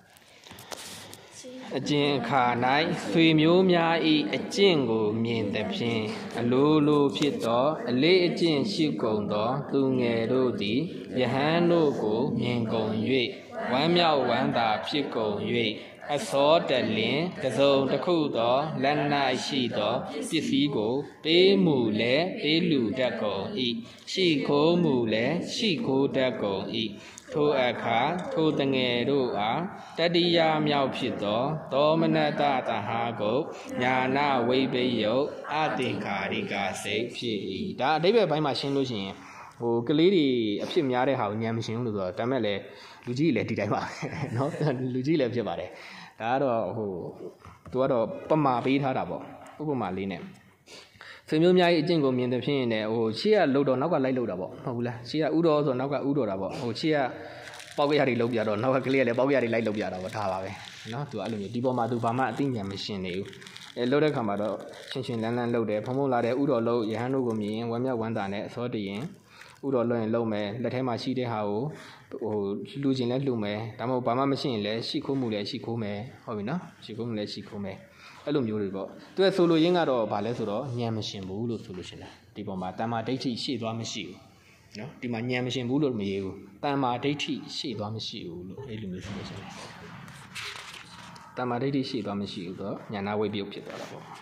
A: အကျင့်အခါ၌ဆွေမျိုးများ၏အကျင့်ကိုမြင်သဖြင့်အလိုလိုဖြစ်သောအလေးအကျင့်ရှိကုန်သောသူငယ်တို့သည်ယဟန်တို့ကိုမြင်ကုန်၍ဝမ်းမြောက်ဝမ်းသာဖြစ်ကုန်၍အစောတလင်တစုံတစ်ခုသောလက်၌ရှိသောပစ္စည်းကိုပေးမှုလည်းပေးလူတတ်ကုန်၏ရှိခိုးမှုလည်းရှိခိုးတတ်ကုန်၏ထိုအခါထိုတငယ်တို့အားတတိယမြောက်ဖြစ်သောသောမနတတဟာကိုညာနာဝိပယုတ်အသင်္ခါရိကစိတ်ဖြစ်၏ဒါအဓိပ္ပာယ်ပိုင်းမှာရှင်းလို့ရှိရင်ဟိုကလေးတွေအဖြစ်များတဲ့ဟာကိုဉာဏ်မရှင်းဘူးလို့ဆိုတော့ဒါမဲ့လည်းလူကြီးလည်းဒီတိုင်းပါเนาะလူကြီးလည်းဖြစ်ပါတယ်ဒါကတော့ဟိုသူကတော့ပမာပေးထားတာပေါ့ဥပမာလေးနဲ့ဆွေမျိုးများရဲ့အကျင့်ကိုမြင်တဲ့ဖြစ်ရင်လည်းဟိုရှေ့ကလှုပ်တော့နောက်ကလိုက်လှုပ်တာပေါ့ဟုတ်ဘူးလားရှေ့ကဥတော်ဆိုနောက်ကဥတော်တာပေါ့ဟိုရှေ့ကပေါက်ကြရတွေလှုပ်ပြတော့နောက်ကကလေးကလည်းပေါက်ကြရတွေလိုက်လှုပ်ပြတာပေါ့ဒါပါပဲเนาะသူအဲ့လိုမျိုးဒီပေါ်မှာသူဘာမှအသိဉာဏ်မရှင်းနေဘူးအဲလှုပ်တဲ့ခါမှာတော့ရှင်းရှင်းလန်းလန်းလှုပ်တယ်ဖုံဖုံလာတဲ့ဥတော်လှုပ်ရဟန်းတို့ကိုမြင်ရင်ဝမ်းမြောက်ဝမ်းသာနဲ့အစောတရင်ဥတော်လှုပ်ရင်လှုပ်မယ်လက်ထဲမှာရှိတဲ့ဟာကိုဟိုလူချင်းလည်းလှုပ်မယ်ဒါမှမဟုတ်ဘာမှမရှိရင်လည်းရှိခိုးမှုလည်းရှိခိုးမယ်ဟုတ်ပြီနော်ရှိခိုးမှုလည်းရှိခိုးမယ်အဲ့လိုမျိုးတွေပေါ့သူကဆိုလိုရင်းကတော့ဗာလဲဆိုတော့ဉာဏ်မရှင်ဘူးလို့ဆိုလို့ရှင်တာဒီပေါ်မှာတမ္မာဒိဋ္ဌိရှေ့သွားမရှိဘူးနော်ဒီမှာဉာဏ်မရှင်ဘူးလို့မရေးဘူးတမ္မာဒိဋ္ဌိရှေ့သွားမရှိဘူးလို့အဲ့လိုမျိုးဆိုလို့ရှင်တယ်တမ္မာဒိဋ္ဌိရှေ့သွားမရှိဘူးတော့ဉာဏဝိပယုတ်ဖြစ်သွားတာပေါ့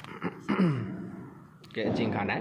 A: ကဲအကျင့်ခါ၌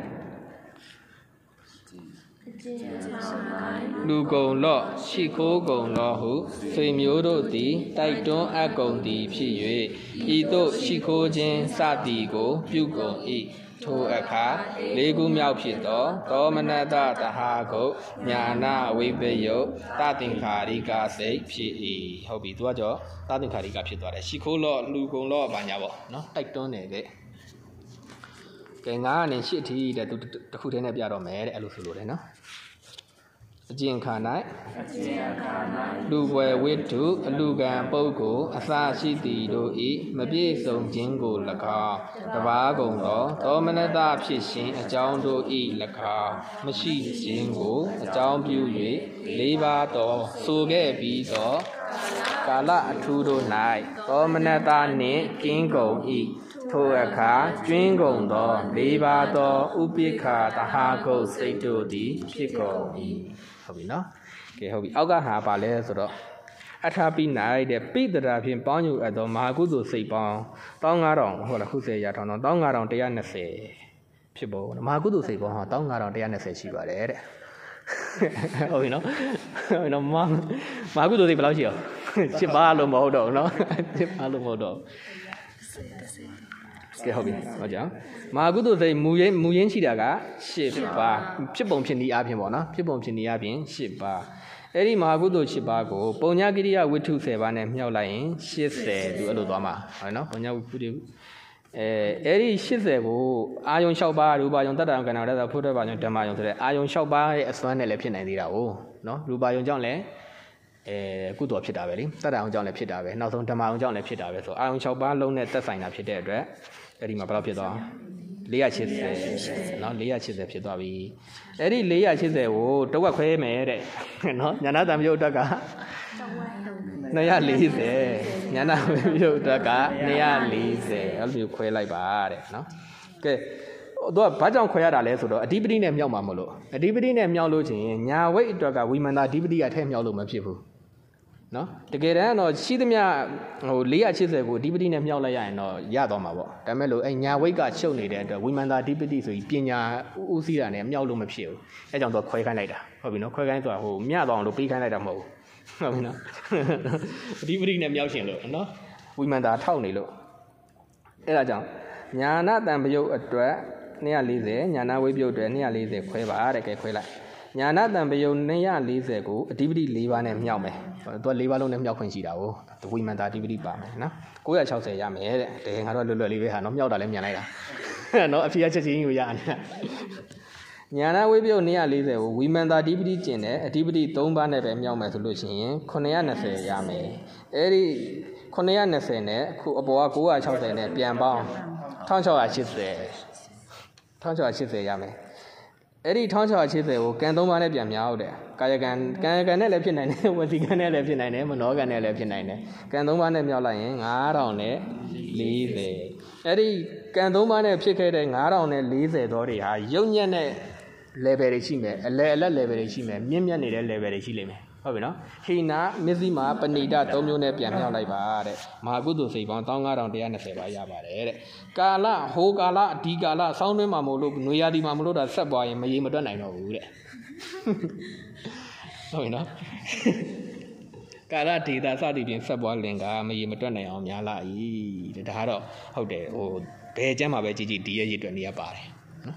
A: လူကုံလော့ရှိခိုးကုံလော့ဟုဆွေမျိုးတို့သည်တိုက်တွန်းအပ်ကုန်သည်ဖြစ်၍ဤသို့ရှိခိုးခြင်းစသည်ကိုပြုကုန်၏ထိုအခါလေးခုမြောက်ဖြစ်သောသောမနတတဟာကိုညာနာဝိပယုတ်တသင်္ခါရိကစိတ်ဖြစ်၏ဟုတ်ပြီသူကကြောတသင်္ခါရိကဖြစ်သွားတယ်ရှိခိုးလော့လူကုံလော့ဘာညာပေါ့နော်တိုက်တွန်းတယ်တဲ့ကဲငါကနေရှစ်ထီးတဲ့သူတစ်ခုတည်းနဲ့ပြတော့မယ်တဲ့အဲ့လိုဆိုလို့တယ်နော်အကျင့်ခါ၌လူွယ်ဝိတုအလူကံပုဂ္ဂိုလ်အစာရှိသည်တို့ဤမပြည့်စုံခြင်းကို၎င်းတပါးကုန်သောသောမနတဖြစ်ရှင်အကြောင်းတို့ဤ၎င်းမရှိခြင်းကိုအကြောင်းပြု၍လေးပါးသောဆိုခဲ့ပြီးသောကာလအထူးတို့၌သောမနတနှင့်ကင်းကုန်ဤထိုအခါကျွင်းကုန်သောလေးပါးသောဥပိ္ပခာတဟာကုတ်စိတ်တို့သည်ဖြစ်ကုန်၏ဟုတ်ပြီနော်ကဲဟုတ်ပြီအောက်ကဟာပါလဲဆိုတော့အထာပိ၌တဲ့ပိတရာဖြင့်ပေါင်းယူအပ်သောမဟာကုသိုလ်စိတ်ပေါင်း၁၅၀၀၀ဟုတ်လားခုစေရထောင်းတော့၁၅၀၀၀ ၁၂၀ဖြစ်ပေါ်မဟာကုသိုလ်စိတ်ပေါင်းဟာ၁၅၀၀၀ ၁၂၀ရှိပါတယ်တဲ့ဟုတ်ပြီနော်ဟုတ်နော်မမဟာကုသိုလ်စိတ်ဘယ်လောက်ရှိအောင်ရှစ်ပါးလို့မဟုတ်တော့ဘူးနော်ရှစ်ပါးလို့မဟုတ်တော့ကဲဟုတ်ပြီဟုတ်ကြမဟာကုသိုလ်စိတ်မူရင်းမူရင်းရှိတာကရှစ်ပါးဖြစ်ပုံဖြစ်နည်းအားဖြင့်ပေါ့နော်ဖြစ်ပုံဖြစ်နည်းအားဖြင့်ရှစ်ပါးအဲ့ဒီမဟာကုသိုလ်ရှစ်ပါးကိုပုံညာကိရိယဝိတ္ထု၁၀ပါးနဲ့မြှောက်လိုက်ရင်ရှစ်ဆယ်သူအဲ့လိုသွားမှာဟုတ်နော်ပုံညာဝိတ္ထုအဲအဲ့ဒီရှစ်ဆယ်ကိုအာယုံ၆ပါးရူပါယုံတတ္တယုံကဏ္ဍရသဖုဒ္ဓဘာယုံဓမ္မယုံဆိုတဲ့အာယုံ၆ပါးရဲ့အစွမ်းနဲ့လည်းဖြစ်နိုင်သေးတာကိုနော်ရူပါယုံကြောင့်လည်းအဲကုသိုလ်ဖြစ်တာပဲလေတတ္တယုံကြောင့်လည်းဖြစ်တာပဲနောက်ဆုံးဓမ္မယုံကြောင့်လည်းဖြစ်တာပဲဆိုအာယုံ၆ပါးလုံးနဲ့သက်ဆိုင်တာဖြစ်တဲ့အတွက်အဲ့ဒီမှာဘယ်လောက်ဖြစ်သွား၄၈၀နော်၄၈၀ဖြစ်သွားပြီအဲ့ဒီ၄၈၀ကိုတဝက်ခွဲမယ်တဲ့နော်ညာနာတံမြုပ်အတွက်က၂၄၀ညာနာမြုပ်အတွက်က၂၄၀အဲ့လိုမျိုးခွဲလိုက်ပါတဲ့နော်ကဲတော့ဘာကြောင့်ခွဲရတာလဲဆိုတော့အဓိပတိနဲ့မြောက်မှာမလို့အဓိပတိနဲ့မြောက်လို့ချင်းညာဝိတ်အတွက်ကဝိမန္တာအဓိပတိကထဲမြောက်လို့မဖြစ်ဘူးနော်တကယ်တမ်းတော့ရှိသမျှဟို၄၈၀ကိုအဓိပတိနဲ့မြောက်လိုက်ရရင်တော့ရသွားမှာပေါ့ဒါမဲ့လို့အဲညာဝိတ်ကချုပ်နေတဲ့အတွက်ဝိမန္တာအဓိပတိဆိုပြီးပညာဥစည်းတာနဲ့မြောက်လို့မဖြစ်ဘူးအဲကြောင့်တော့ခွဲခိုင်းလိုက်တာဟုတ်ပြီနော်ခွဲခိုင်းဆိုတာဟိုမြသွားအောင်လို့ပေးခိုင်းလိုက်တာမဟုတ်ဘူးဟုတ်ပြီနော်အဓိပတိနဲ့မြောက်ရှင်လို့နော်ဝိမန္တာထောက်နေလို့အဲဒါကြောင့်ညာနာတံပယုတ်အတွက်၂၄၀ညာနာဝိပယုတ်အတွက်၂၄၀ခွဲပါတဲ့ကဲခွဲလိုက်ညာနာတံပယုတ်၂၄၀ကိုအဓိပတိ၄ပါးနဲ့မြောက်မယ်သူက၄ပါးလုံးနဲ့မြောက်ခွင့်ရှိတာကိုဝိမန္တာအဓိပတိပါမယ်နော်၉၆၀ရမယ်တဲ့တကယ်ငါတို့လွတ်လွတ်လေးပဲဟာနော်မြောက်တာလည်းမြန်လိုက်တာနော်အဖေကချက်ချင်းကိုရနေတာညာနာဝိပယုတ်၂၄၀ကိုဝိမန္တာအဓိပတိကျင့်တယ်အဓိပတိ၃ပါးနဲ့ပဲမြောက်မယ်ဆိုလို့ရှိရင်၉၂၀ရမယ်အဲ့ဒီ၉၂၀နဲ့အခုအပေါ်က၉၆၀နဲ့ပြန်ပေါင်း၁၆၈၀ ၁၆၈၀ရမယ်အဲ့ဒီ၁၆၈၀ကိုကံ၃ပါးနဲ့ပြန်မြောက်တယ်ကာယကံကံကံနဲ့လည်းဖြစ်နိုင်တယ်ဝစီကံနဲ့လည်းဖြစ်နိုင်တယ်မနောကံနဲ့လည်းဖြစ်နိုင်တယ်ကံ၃ပါးနဲ့မြောက်လိုက်ရင်၅၀၀၀နဲ့၄၀အဲ့ဒီကံ၃ပါးနဲ့ဖြစ်ခဲ့တဲ့၅၀၀၀နဲ့၄၀တော့တွေဟာရုပ်ညက်တဲ့ level တွေရှိမယ်အလဲအလက် level တွေရှိမယ်မြင့်မြတ်နေတဲ့ level တွေရှိလိမ့်မယ်ဟုတ်ပြီနော်ဟိနာမစ္စည်းမာပဏိတ၃မျိုးနဲ့ပြန်မြောက်လိုက်ပါတဲ့မဟာကုသိုလ်စိတ်ပေါင်း၁၅၀၀၀ ၁၂၀ပါရပါတယ်တဲ့ကာလဟိုကာလဒီကာလစောင်းတွင်းမှာမလို့နွေရာသီမှာမလို့တာဆက်ပွားရင်မရေမတွက်နိုင်တော့ဘူးတဲ့ဟုတ်ပြီနော်ကာလဒေတာစသည်ဖြင့်ဆက်ပွားလင်ကမရေမတွက်နိုင်အောင်များလာ၏တဲ့ဒါကတော့ဟုတ်တယ်ဟိုဘယ်ကျမ်းမှာပဲကြည့်ကြည့်ဒီရဲ့ရည်တွက်နေရပါတယ်နော်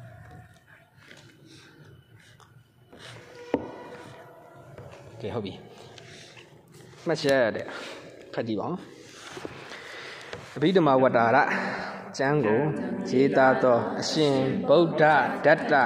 A: ကဲဟုတ်ပြီမှတ်ချက်ရတဲ့ဖတ်ကြည့်ပါဦးအဘိဓမ္မာဝတ္တာရကျမ်းကိုရေးသားသောအရှင်ဗုဒ္ဓဒတ္တ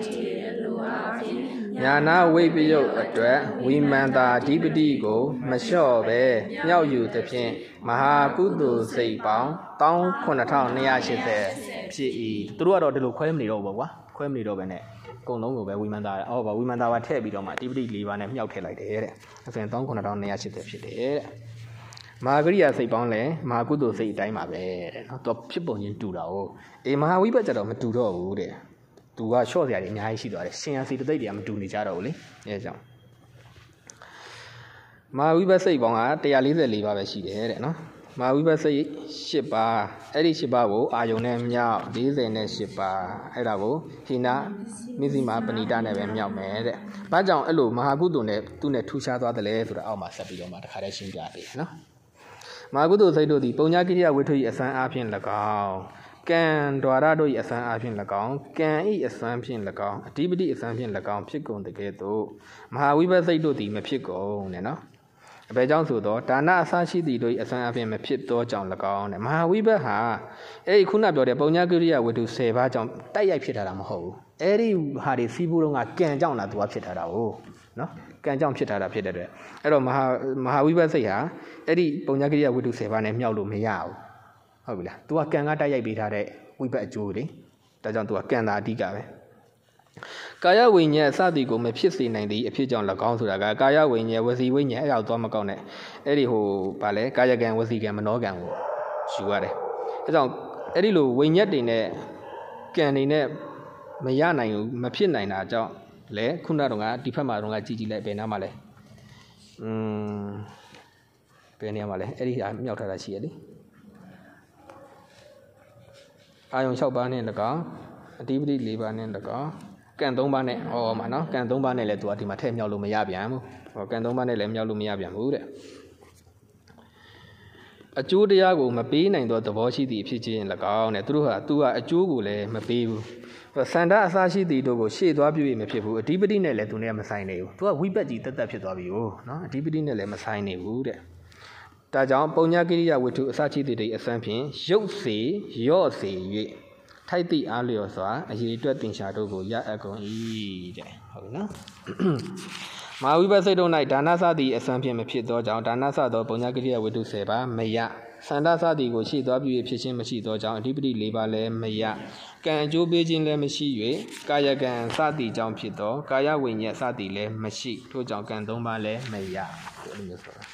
A: ညာနာဝိပယုတ်အတွက်ဝိမန္တာအဓိပတိကိုမလျှော့ပဲမြောက်ယူသဖြင့်မဟာကုသိုလ်စိတ်ပေါင်း၁၇၂၈၀ဖြစ်၏သူတို့ကတော့ဒီလိုခွဲမနေတော့ဘူးကွာခွဲမနေတော့ပဲနဲ့အကုန်လုံးကိုပဲဝိမန္တာအော်ပါဝိမန္တာပါထည့်ပြီးတော့မှအဓိပတိ၄ပါးနဲ့မြောက်ထည့်လိုက်တယ်တဲ့အဲဆိုရင်၁၇၂၈၀ဖြစ်တယ်တဲ့မဟာကရိယာစိတ်ပေါင်းလဲမဟာကုသိုလ်စိတ်အတိုင်းပါပဲတဲ့နော်သူဖြစ်ပုံချင်းတူတာ哦အေမဟာဝိပဿနာတော့မတူတော့ဘူးတဲ့သူကရှော့စရာတွေအများကြီးရှိသွားတယ်ရှင်ရစီတသိက်တွေကမတူနေကြတော့ဘူးလေအဲကြောင့်မဟာဝိပဿစိတ်ပေါင်းက၁၄၄ပါးပဲရှိတယ်တဲ့နော်မဟာဝိပဿစိတ်၈ပါးအဲ့ဒီ၈ပါးကိုအာယုန်နဲ့မြောက်၄၀နဲ့၈ပါးအဲ့ဒါကိုဟိနာမစ္စည်းမာပဏိတနဲ့ပဲမြောက်မယ်တဲ့ဘာကြောင့်အဲ့လိုမဟာကုသိုလ်နဲ့သူ့နဲ့ထူရှားသွားတယ်လဲဆိုတာအောက်မှာဆက်ပြီးတော့မှတခါတည်းရှင်းပြပေးနော်မဟာကုသိုလ်စိတ်တို့သည်ပုံညာကိရိယဝိတ္ထု၏အစွမ်းအားဖြင့်၎င်းကံဒွါရတို့၏အစွမ်းအားဖြင့်၎င်းကံ၏အစွမ်းဖြင့်၎င်းအဓိပတိအစွမ်းဖြင့်၎င်းဖြစ်ကုန်တကယ်သို့မဟာဝိပဿစိတ်တို့သည်မဖြစ်ကုန်နဲ့နော်အဘယ်ကြောင့်ဆိုတော့ဒါနအစရှိသည်တို့၏အစွမ်းအားဖြင့်မဖြစ်သောကြောင့်၎င်းနဲ့မဟာဝိပဿဟာအဲ့ဒီခုနပြောတဲ့ပုံညာကိရိယဝိတ္ထု၁၀ပါးကြောင့်တိုက်ရိုက်ဖြစ်တာမဟုတ်ဘူးအဲ့ဒီဟာတွေစီးပူးတော့ကကံကြောင့်လားသူကဖြစ်တာ哦နော်ကံကြောင့်ဖြစ်တာဖြစ်တဲ့အတွက်အဲ့တော့မဟာမဟာဝိပဿစိတ်ဟာအဲ့ဒီပုံညာကိရိယဝိတ္ထု၁၀ပါးနဲ့မြောက်လို့မရဘူးဟုတ်ပြီလား तू ကကံကတိုက်ရိုက်ပေးထားတဲ့ဝိပဿအကျိုးလေဒါကြောင့် तू ကကံသာအဓိကပဲကာယဝိညာဉ်အစသည်ကိုမဖြစ်စေနိုင်သည့်အဖြစ်ကြောင့်၎င်းဆိုတာကကာယဝိညာဉ်ဝစီဝိညာဉ်အဲ့ဒါတော့မကောက်နဲ့အဲ့ဒီဟိုဗာလဲကာယကံဝစီကံမနောကံကိုယူရတယ်အဲကြောင့်အဲ့ဒီလိုဝိညာဉ်တွေနဲ့ကံတွေနဲ့မရနိုင်ဘူးမဖြစ်နိုင်တာကြောင့်လေခုနကတော့ဒီဖက်မှာတော့ကြည်ကြည်လိုက်ဘယ်နားမှာလဲอืมဘယ်နေရာမှာလဲအဲ့ဒီဟာမြောက်ထားတာရှိရလေအာယုံ၆ပါးနဲ့၎င်းအဓိပတိ၄ပါးနဲ့၎င်းကံ၃ပါးနဲ့ဟောမှာနော်ကံ၃ပါးနဲ့လည်းသူကဒီမှာထည့်မြောက်လို့မရပြန်ဘူးဟောကံ၃ပါးနဲ့လည်းမြောက်လို့မရပြန်ဘူးတဲ့အကျိုးတရားကိုမပေးနိုင်သောသဘောရှိသည့်ဖြစ်ခြင်း၎င်းတဲ့သူတို့ဟာသူကအကျိုးကိုလည်းမပေးဘူးစန္ဒအစရှိသည့်တို့ကိုရှေ့သွားပြည့်မဖြစ်ဘူးအဓိပတိနဲ့လည်းသူနဲ့မဆိုင်နေဘူးသူကဝိပဿကြီးတက်တက်ဖြစ်သွားပြီဟိုနော်အဓိပတိနဲ့လည်းမဆိုင်နေဘူးတဲ့ဒါကြောင့်ပုံညာကိရိယာဝတ္ထုအစရှိသည့်တွေအစမ်းဖြင့်ရုပ်စေရော့စေ၍ထိုက်သည့်အားလျော်စွာအရေးအတွက်တင်ရှာတို့ကိုရအပ်ကုန်၏တဲ့ဟုတ်ပြီနော်မဟာဝိပဿစိတ်တို့၌ဒါနစသည်အစမ်းဖြင့်မဖြစ်သောကြောင့်ဒါနစသောပုံညာကိရိယာဝတ္ထု၁၀ပါးမရစန္ဒစသည်ကိုရှေ့သွားပြည့်ဖြစ်ခြင်းမရှိသောကြောင့်အဓိပတိ၄ပါးလည်းမရကံအကျိုးပေးခြင်းလည်းမရှိ၍ကာယကံစသည်ကြောင့်ဖြစ်သောကာယဝိညာဉ်စသည်လည်းမရှိထို့ကြောင့်ကံ၃ပါးလည်းမရအဲ့လိုမျိုးဆိုတာ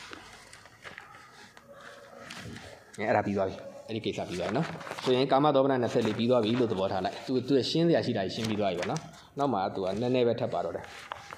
A: အဲ့ဒါပြီးသွားပြီအဲ့ဒီကိစ္စပြီးသွားပြီနော်ဆိုရင်ကာမသောပန၂၄ပြီးသွားပြီလို့သဘောထားလိုက်သူသူရှင်းစရာရှိတာရှင်းပြီးသွားပြီပေါ့နော်နောက်မှသူကနည်းနည်းပဲထပ်ပါတော့တယ်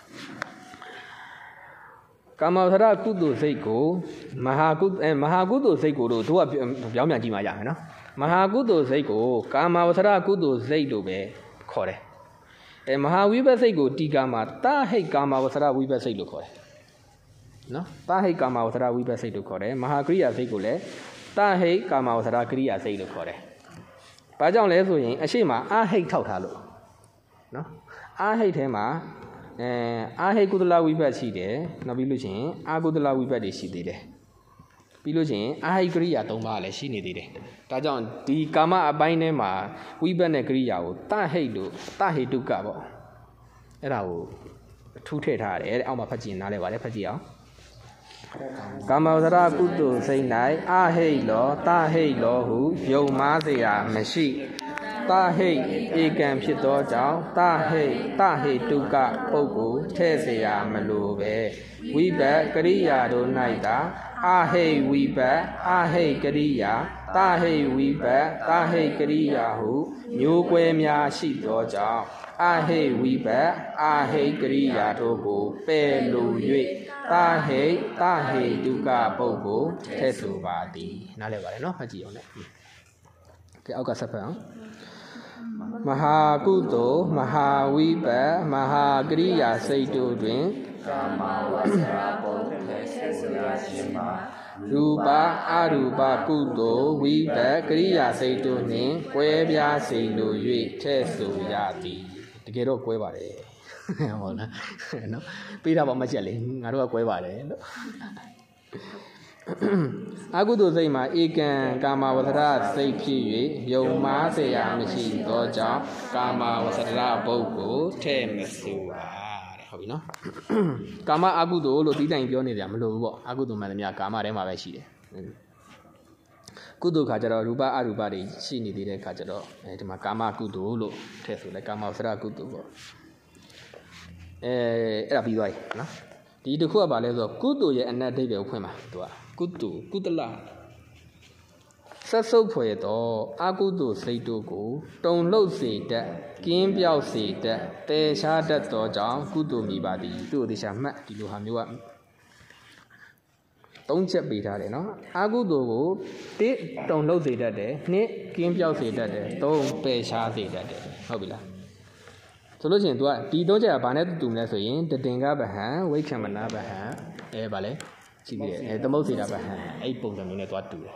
A: ကာမဝဆရကုသိုလ်စိတ်ကိုမဟာကုအဲမဟာကုသိုလ်စိတ်ကိုတို့တို့ကပြောင်းပြန်ကြည့်မှရမယ်နော်မဟာကုသိုလ်စိတ်ကိုကာမဝဆရကုသိုလ်စိတ်လို့ပဲခေါ်တယ်အဲမဟာဝိပဿစိတ်ကိုတီကာမှာတဟိတ်ကာမဝဆရဝိပဿစိတ်လို့ခေါ်တယ်နော်တဟိတ်ကာမဝဆရဝိပဿစိတ်လို့ခေါ်တယ်မဟာကရိယာစိတ်ကိုလည်းတဟိတ်ကာမဝဆရကရိယာစိတ်လို့ခေါ်တယ်ဘာကြောင့်လဲဆိုရင်အရှိမအဟိတ်ထောက်ထားလို့နော်အဟိတ်ထဲမှာအဲအာဟိကုသလဝိပတ်ရှိတယ်နောက်ပြီးလို့ရှိရင်အာကုသလဝိပတ်တွေရှိသေးတယ်ပြီးလို့ရှိရင်အာဟိကရိယာ၃ပါးလည်းရှိနေသေးတယ်ဒါကြောင့်ဒီကာမအပိုင်းထဲမှာဝိပတ်နဲ့ကရိယာကိုတဟိတ်လို့တဟိတုကပေါ့အဲ့ဒါကိုထူးထည့်ထားရတယ်တဲ့အောက်မှာဖတ်ကြည့်နားလဲပါလေဖတ်ကြည့်အောင်ကာမဝဇ္ဇရကုသိုလ်စိတ်၌အာဟိလောတဟိလောဟုယုံမားเสียမရှိတဟိဧကံဖြစ်သောကြောင့်တဟိတဟိတုကပုဂ္ဂိုလ်ထဲ့เสียမလိုပဲဝိဘတ်ကရိယာတို့၌သာအာဟိဝိဘတ်အာဟိကရိယာတဟိဝိဘတ်တဟိကရိယာဟုမျိုးကွဲများရှိသောကြောင့်အာဟိဝိဘတ်အာဟိကရိယာတို့ကိုပယ်လို၍တဟိတဟိတုကပုဂ္ဂိုလ်ထဲ့ဆိုပါသည်နားလည်ပါတယ်နော်ဖတ်ကြည့်အောင်လေကဲအောက်ကဆက်ဖတ်အောင်မဟာကုသိုလ်မဟာဝိပတ်မဟာကရိယာစိတ်တို့တွင်ကာမဝဆရာပုဂ္ဂိုလ်ထဲဆက်ဆိုရခြင်းမှာရူပအရူပကုသိုလ်ဝိပတ်ကရိယာစိတ်တို့နှင့်ကွဲပြားစေလို၍ထဲဆိုရသည်တကယ်တော့ကွဲပါတယ်ဟုတ်လားနော်ပြီးတာပေါ့မချက်လေငါတို့ကကွဲပါတယ်လို့အကုသိုလ်စိတ်မှာဧကံကာမဝဆရစိတ်ဖြစ်၍ယုံမားเสียမရှိသောကြောင့်ကာမဝဆရပုဂ္ဂိုလ်ထဲ့မဆိုပါတဲ့ဟုတ်ပြီနော်ကာမအကုသိုလ်လို့တီးတိုင်ပြောနေကြမလို့ဘူးပေါ့အကုသိုလ်မှန်သမျှကာမထဲမှာပဲရှိတယ်ကုသိုလ်ခါကျတော့ရူပအရူပတွေရှိနေသေးတဲ့ခါကျတော့အဲဒီမှာကာမကုသိုလ်လို့ထည့်ဆိုလဲကာမဝဆရကုသိုလ်ပေါ့အဲအဲ့ဒါပြီးသွားပြီနော်ဒီတစ်ခုကဘာလဲဆိုတော့ကုသိုလ်ရဲ့အနတ်ဒိဋ္ဌိကိုဖွင့်ပါသူကကုသိုလ်ကုသလဆက်စုပ်ဖွယ်သောအကုသိုလ်စိတ်တို့ကိုတုံလှုပ်စေတတ်ကင်းပြောက်စေတတ်တည်ရှားတတ်သောကြောင့်ကုသိုလ်မိပါသည်သူ့ကိုတရားမှတ်ဒီလိုဟာမျိုးကသုံးချက်ပေးထားတယ်နော်အကုသိုလ်ကိုတစ်တုံလှုပ်စေတတ်တယ်နှစ်ကင်းပြောက်စေတတ်တယ်သုံးပယ်ရှားစေတတ်တယ်ဟုတ်ပြီလားဆိုလို့ရှိရင် तू ကဒီတော့ကျဘာနဲ့တူမလဲဆိုရင်တတင်္ဂဗဟံဝိက္ခမနာဗဟံအဲဗာလဲကြည့်သေးတယ်အဲသမုတ်စေတာဗဟံအဲ့ပုံစံမျိုးနဲ့ तू တူတယ်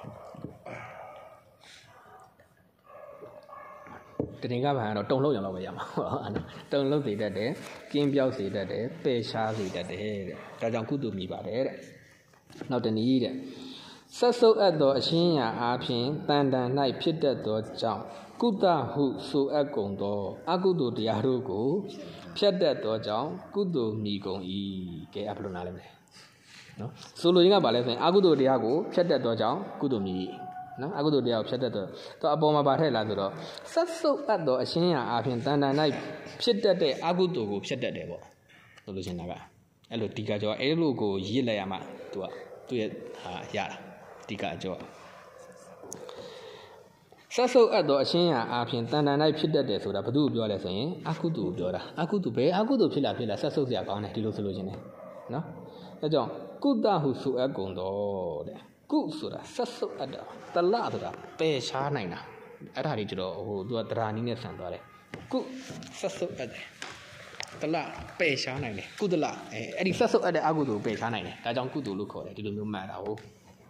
A: တတင်္ဂဗဟံတော့တုံလို့ရတော့ပဲရမှာတုံလို့စေတတ်တယ်ကင်းပြောက်စေတတ်တယ်ပယ်ရှားစေတတ်တယ်တဲ့ဒါကြောင့်ကုသိုလ်မြည်ပါတယ်တဲ့နောက်တနည်းတဲ့ဆက်စုပ်အပ်သောအရှင်းရာအားဖြင့်တန်တန်၌ဖြစ်တတ်သောကြောင့်ကုသဟုဆိုအပ်ကုန်သောအကုသိုလ်တရားတို့ကိုဖြတ်တတ်သောကြောင့်ကုသိုလ်မြည်ကုန်၏ကဲအဘလို့နားလဲမလဲနော်ဆိုလိုရင်းကဘာလဲဆိုရင်အကုသိုလ်တရားကိုဖြတ်တတ်သောကြောင့်ကုသိုလ်မြည်နော်အကုသိုလ်တရားကိုဖြတ်တတ်တော့တော့အပေါ်မှာပါထည့်လာဆိုတော့ဆက်စုပ်အပ်သောအရှင်းရာအားဖြင့်တန်တန်၌ဖြစ်တတ်တဲ့အကုသိုလ်ကိုဖြတ်တတ်တယ်ပေါ့ဆိုလို့ရှိရင်ကအဲ့လိုဒီကကြောအဲ့လိုကိုရစ်လိုက်ရမှသူကသူ့ရဲ့ဟာရတာဒီကအကျော်ဆက်ဆုပ်အပ်သောအရှင်းရာအပြင်တန်တန်၌ဖြစ်တတ်တယ်ဆိုတာဘယ်သူပြောလဲဆိုရင်အကုသိုလ်ပြောတာအကုသိုလ်ပဲအကုသိုလ်ဖြစ်လာဖြစ်လာဆက်ဆုပ်စရာကောင်းတယ်ဒီလိုဆိုလို့ချင်းတယ်နော်အဲကြောင့်ကုသဟုဆိုအပ်ကုန်တော့တဲ့ကုဆိုတာဆက်ဆုပ်အပ်တာတလဆိုတာပယ်ရှားနိုင်တာအဲ့ဒါတွေကျတော့ဟိုသူကတရားနည်းနဲ့ဆန်သွားတယ်ကုဆက်ဆုပ်အပ်တယ်တလပယ်ရှားနိုင်တယ်ကုသလအဲအဲ့ဒီဆက်ဆုပ်အပ်တဲ့အကုသိုလ်ပယ်ရှားနိုင်တယ်ဒါကြောင့်ကုသိုလ်လို့ခေါ်တယ်ဒီလိုမျိုးမှတ်တာဟုတ်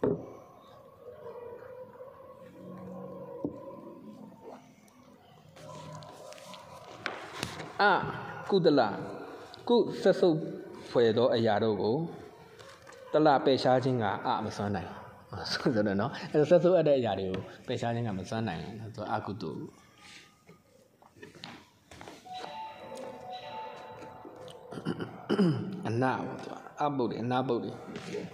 A: အကုသလကုဆက်ဆုပ်ဖွယ်သောအရာတို့ကိုတလပယ်ရှားခြင်းကအမစွမ်းနိုင်ဆိုတော့နော်အဲဆက်ဆုပ်အပ်တဲ့အရာတွေကိုပယ်ရှားခြင်းကမစွမ်းနိုင်ဘူးဆိုအကုသိုလ်အနာပေါ့သူအပုတ်တယ်အနာပုတ်တယ်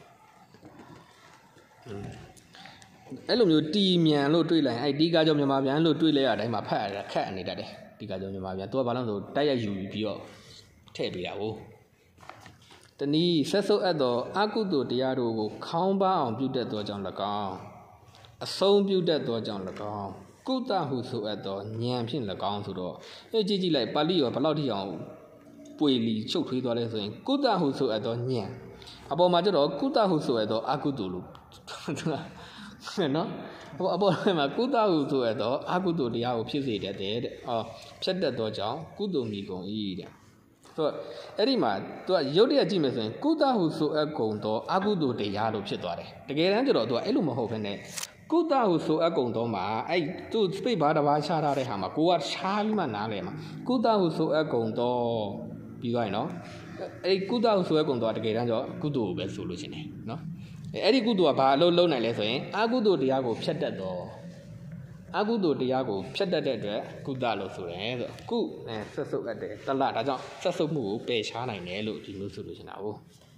A: အဲ့လိုမျိုးတီမြန်လို့တွေးလိုက်အဲ့ဒီကားကြောင့်မြန်မာပြန်လို့တွေးလဲရတိုင်းမှာဖတ်ရတာခက်အနေတတ်တယ်ဒီကားကြောင့်မြန်မာပြန်သူကဘာလို့ဆိုတိုက်ရိုက်ယူပြီးတော့ထည့်ပေးတာဟုတ်တနည်းဆက်ဆုပ်အပ်သောအကုသိုလ်တရားတို့ကိုခေါင်းပါအောင်ပြုတတ်သောကြောင့်၎င်းအဆုံးပြုတတ်သောကြောင့်၎င်းကုသဟုဆိုအပ်သောဉာဏ်ဖြင့်၎င်းဆိုတော့အဲကြည့်ကြည့်လိုက်ပါဠိရောဘယ်လောက်ထိအောင်ပွေလီချုပ်ထွေးသွားလဲဆိုရင်ကုသဟုဆိုအပ်သောဉာဏ်အပေါ်မှာကျတော့ကုသဟုဆိုအပ်သောအကုသိုလ်လို့နော်အပေါ်အပေါ်မှာကုသဟုဆိုအပ်သောအကုသိုလ်တရားကိုဖြစ်စေတတ်တယ်တဲ့အော်ဖြတ်တတ်သောကြောင့်ကုသိုလ်မီကုန်၏တဲ့ဆိုတော့အဲ့ဒီမှာသူကရုပ်တရက်ကြည့်မယ်ဆိုရင်ကုသဟုဆိုအပ်ကုန်သောအကုသိုလ်တရားလို့ဖြစ်သွားတယ်တကယ်တမ်းကျတော့သူကအဲ့လိုမဟုတ်ဘဲနဲ့ကုသဟုဆိုအပ်ကုန်သောမှာအဲ့သူစပိတ်ဘာတစ်ပါးခြားထားတဲ့ဟာမှာကိုကခြားပြီးမှနားလဲမှာကုသဟုဆိုအပ်ကုန်သောပြီးသွားရင်နော်အဲ့ကုသဟုဆိုအပ်ကုန်သောတကယ်တမ်းကျတော့ကုသိုလ်ပဲဆိုလို့ရှိနေနော်အဲ့ဒီကုသိုလ်ကဘာလို့လုံးနိုင်လဲဆိုရင်အကုသိုလ်တရားကိုဖြတ်တတ်တော့အကုသိုလ်တရားကိုဖြတ်တတ်တဲ့အတွက်ကုသလို့ဆိုတယ်ဆိုကုအဲဆက်ဆုပ်အပ်တယ်တလဒါကြောင့်ဆက်ဆုပ်မှုကိုပယ်ရှားနိုင်တယ်လို့ဒီလိုဆိုလို့ရှိနေတာဟုတ်